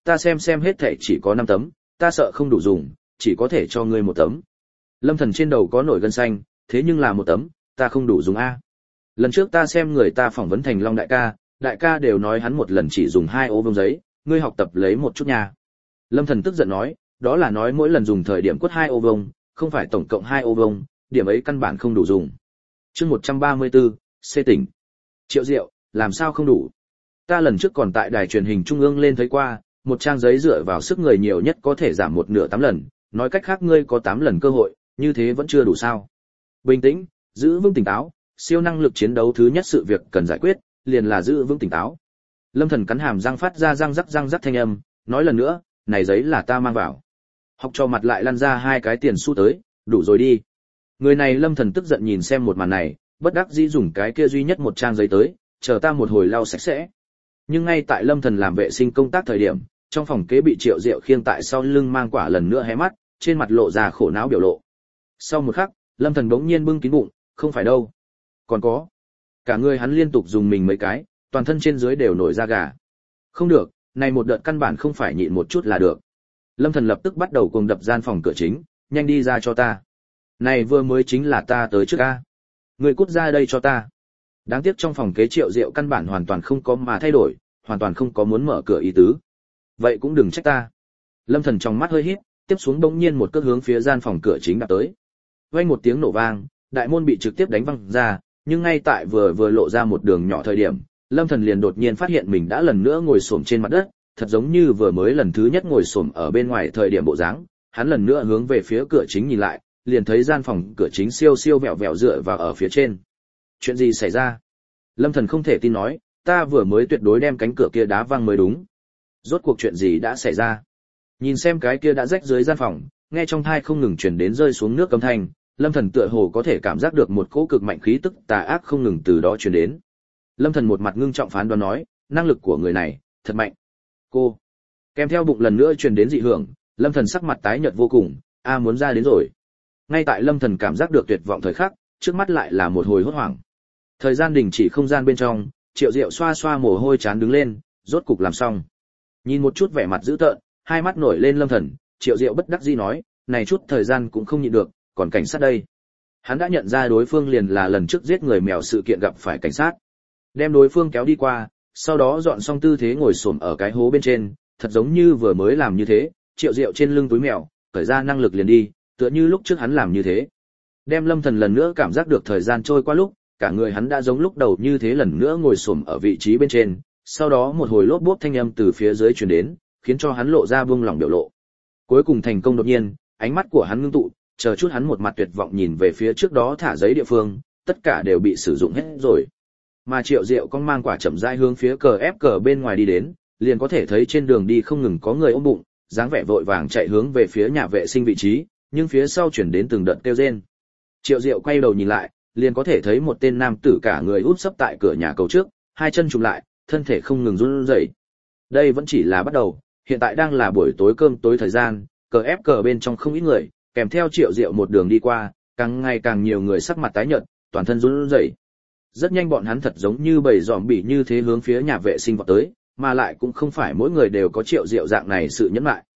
ta xem hết thảy chỉ có 5 tấm, ta sợ không đủ dùng, chỉ có thể cho ngươi 1 tấm. Lâm Thần trên đầu có nổi gân xanh, thế nhưng là 1 tấm, ta không đủ dùng a. Lần trước ta xem người ta phỏng vấn Thành Long đại ca đều nói hắn một lần chỉ dùng 2 ô vuông giấy, ngươi học tập lấy một chút nha. Lâm Thần tức giận nói, đó là nói mỗi lần dùng thời điểm quất 2 ô vuông, không phải tổng cộng 2 ô vuông, điểm ấy căn bản không đủ dùng. Chương 134, C tỉnh. Triệu Diệu, làm sao không đủ? Ta lần trước còn tại đài truyền hình trung ương lên thấy qua, một trang giấy dựa vào sức người nhiều nhất có thể giảm 1/2 8 lần, nói cách khác ngươi có 8 lần cơ hội, như thế vẫn chưa đủ sao? Bình tĩnh, giữ vững tỉnh táo, siêu năng lực chiến đấu thứ nhất sự việc cần giải quyết, liền là giữ vững tỉnh táo. Lâm Thần cắn hàm răng phát ra răng rắc thanh âm, nói lần nữa, này giấy là ta mang vào. Học trò mặt lại lăn ra 2 cái tiền xu tới, đủ rồi đi. Người này Lâm Thần tức giận nhìn xem một màn này, bất đắc dĩ dùng cái kia duy nhất một trang giấy tới, chờ ta một hồi lau sạch sẽ. Nhưng ngay tại Lâm Thần làm vệ sinh công tác thời điểm, trong phòng kế bị Triệu Diệu khiêng tại sau lưng mang quả lần nữa hé mắt, trên mặt lộ ra khổ não biểu lộ. Sau một khắc, Lâm Thần bỗng nhiên bưng kín bụng, không phải đâu. Còn có. Cả người hắn liên tục dùng mình mấy cái, toàn thân trên dưới đều nổi da gà. Không được, này một đợt căn bản không phải nhịn một chút là được. Lâm Thần lập tức bắt đầu cuồng đập gian phòng cửa chính, nhanh đi ra cho ta. Này vừa mới chính là ta tới trước a. Người cút ra đây cho ta. Đáng tiếc trong phòng kế Triệu Diệu căn bản hoàn toàn không có mà thay đổi, hoàn toàn không có muốn mở cửa ý tứ. Vậy cũng đừng trách ta. Lâm Thần trong mắt hơi híp, tiếp xuống bỗng nhiên một cước hướng phía gian phòng cửa chính đạp tới. Vang một tiếng nổ vang, đại môn bị trực tiếp đánh văng ra, nhưng ngay tại vừa lộ ra một đường nhỏ thời điểm, Lâm Thần liền đột nhiên phát hiện mình đã lần nữa ngồi xổm trên mặt đất, thật giống như vừa mới lần thứ nhất ngồi xổm ở bên ngoài thời điểm bộ dáng. Hắn lần nữa hướng về phía cửa chính nhìn lại, liền thấy gian phòng cửa chính siêu vẹo vẹo dựa vào ở phía trên. Chuyện gì xảy ra? Lâm Thần không thể tin nói, ta vừa mới tuyệt đối đem cánh cửa kia đá văng mới đúng. Rốt cuộc chuyện gì đã xảy ra? Nhìn xem cái kia đã rách dưới gian phòng, nghe trong tai không ngừng truyền đến rơi xuống nước âm thanh, Lâm Thần tựa hồ có thể cảm giác được một cỗ cực mạnh khí tức tà ác không ngừng từ đó truyền đến. Lâm Thần một mặt ngưng trọng phán đoán nói, năng lực của người này thật mạnh. Cô. Kèm theo bụng lần nữa truyền đến dị hưởng, Lâm Thần sắc mặt tái nhợt vô cùng, muốn ra đến rồi. Ngay tại Lâm Thần cảm giác được tuyệt vọng thời khắc, trước mắt lại là một hồi hốt hoảng. Thời gian đình chỉ không gian bên trong, Triệu Diệu xoa xoa mồ hôi chán đứng lên, rốt cục làm xong. Nhìn một chút vẻ mặt dữ tợn, hai mắt nổi lên Lâm Thần, Triệu Diệu bất đắc dĩ nói, này chút thời gian cũng không nhịn được, còn cảnh sát đây. Hắn đã nhận ra đối phương liền là lần trước giết người mèo sự kiện gặp phải cảnh sát. Đem đối phương kéo đi qua, sau đó dọn xong tư thế ngồi xổm ở cái hố bên trên, thật giống như vừa mới làm như thế, Triệu Diệu trên lưng túi mèo, khởi ra năng lực liền đi, tựa như lúc trước hắn làm như thế. Đem Lâm Thần lần nữa cảm giác được thời gian trôi qua lúc, cả người hắn đã giống lúc đầu như thế lần nữa ngồi xổm ở vị trí bên trên, sau đó một hồi lốp bốp thanh âm từ phía dưới truyền đến, khiến cho hắn lộ ra buông lỏng biểu lộ. Cuối cùng thành công đột nhiên, ánh mắt của hắn ngưng tụ, chờ chút hắn một mặt tuyệt vọng nhìn về phía trước đó thả giấy địa phương, tất cả đều bị sử dụng hết rồi. Mà Triệu Diệu con mang quả chậm rãi hướng phía cờ bên ngoài đi đến, liền có thể thấy trên đường đi không ngừng có người ôm bụng, dáng vẻ vội vàng chạy hướng về phía nhà vệ sinh vị trí, nhưng phía sau chuyển đến từng đợt kêu rên. Triệu Diệu quay đầu nhìn lại, liền có thể thấy một tên nam tử cả người úp sấp tại cửa nhà cầu trước, hai chân chụm lại, thân thể không ngừng run rẩy. Đây vẫn chỉ là bắt đầu, hiện tại đang là buổi tối cơm tối thời gian, cờ bên trong không ít người, kèm theo Triệu Diệu một đường đi qua, càng ngày càng nhiều người sắc mặt tái nhợt, toàn thân run rẩy. Rất nhanh bọn hắn thật giống như bầy zombie như thế hướng phía nhà vệ sinh vọt tới, mà lại cũng không phải mỗi người đều có Triệu Diệu dạng này sự nhẫn nại.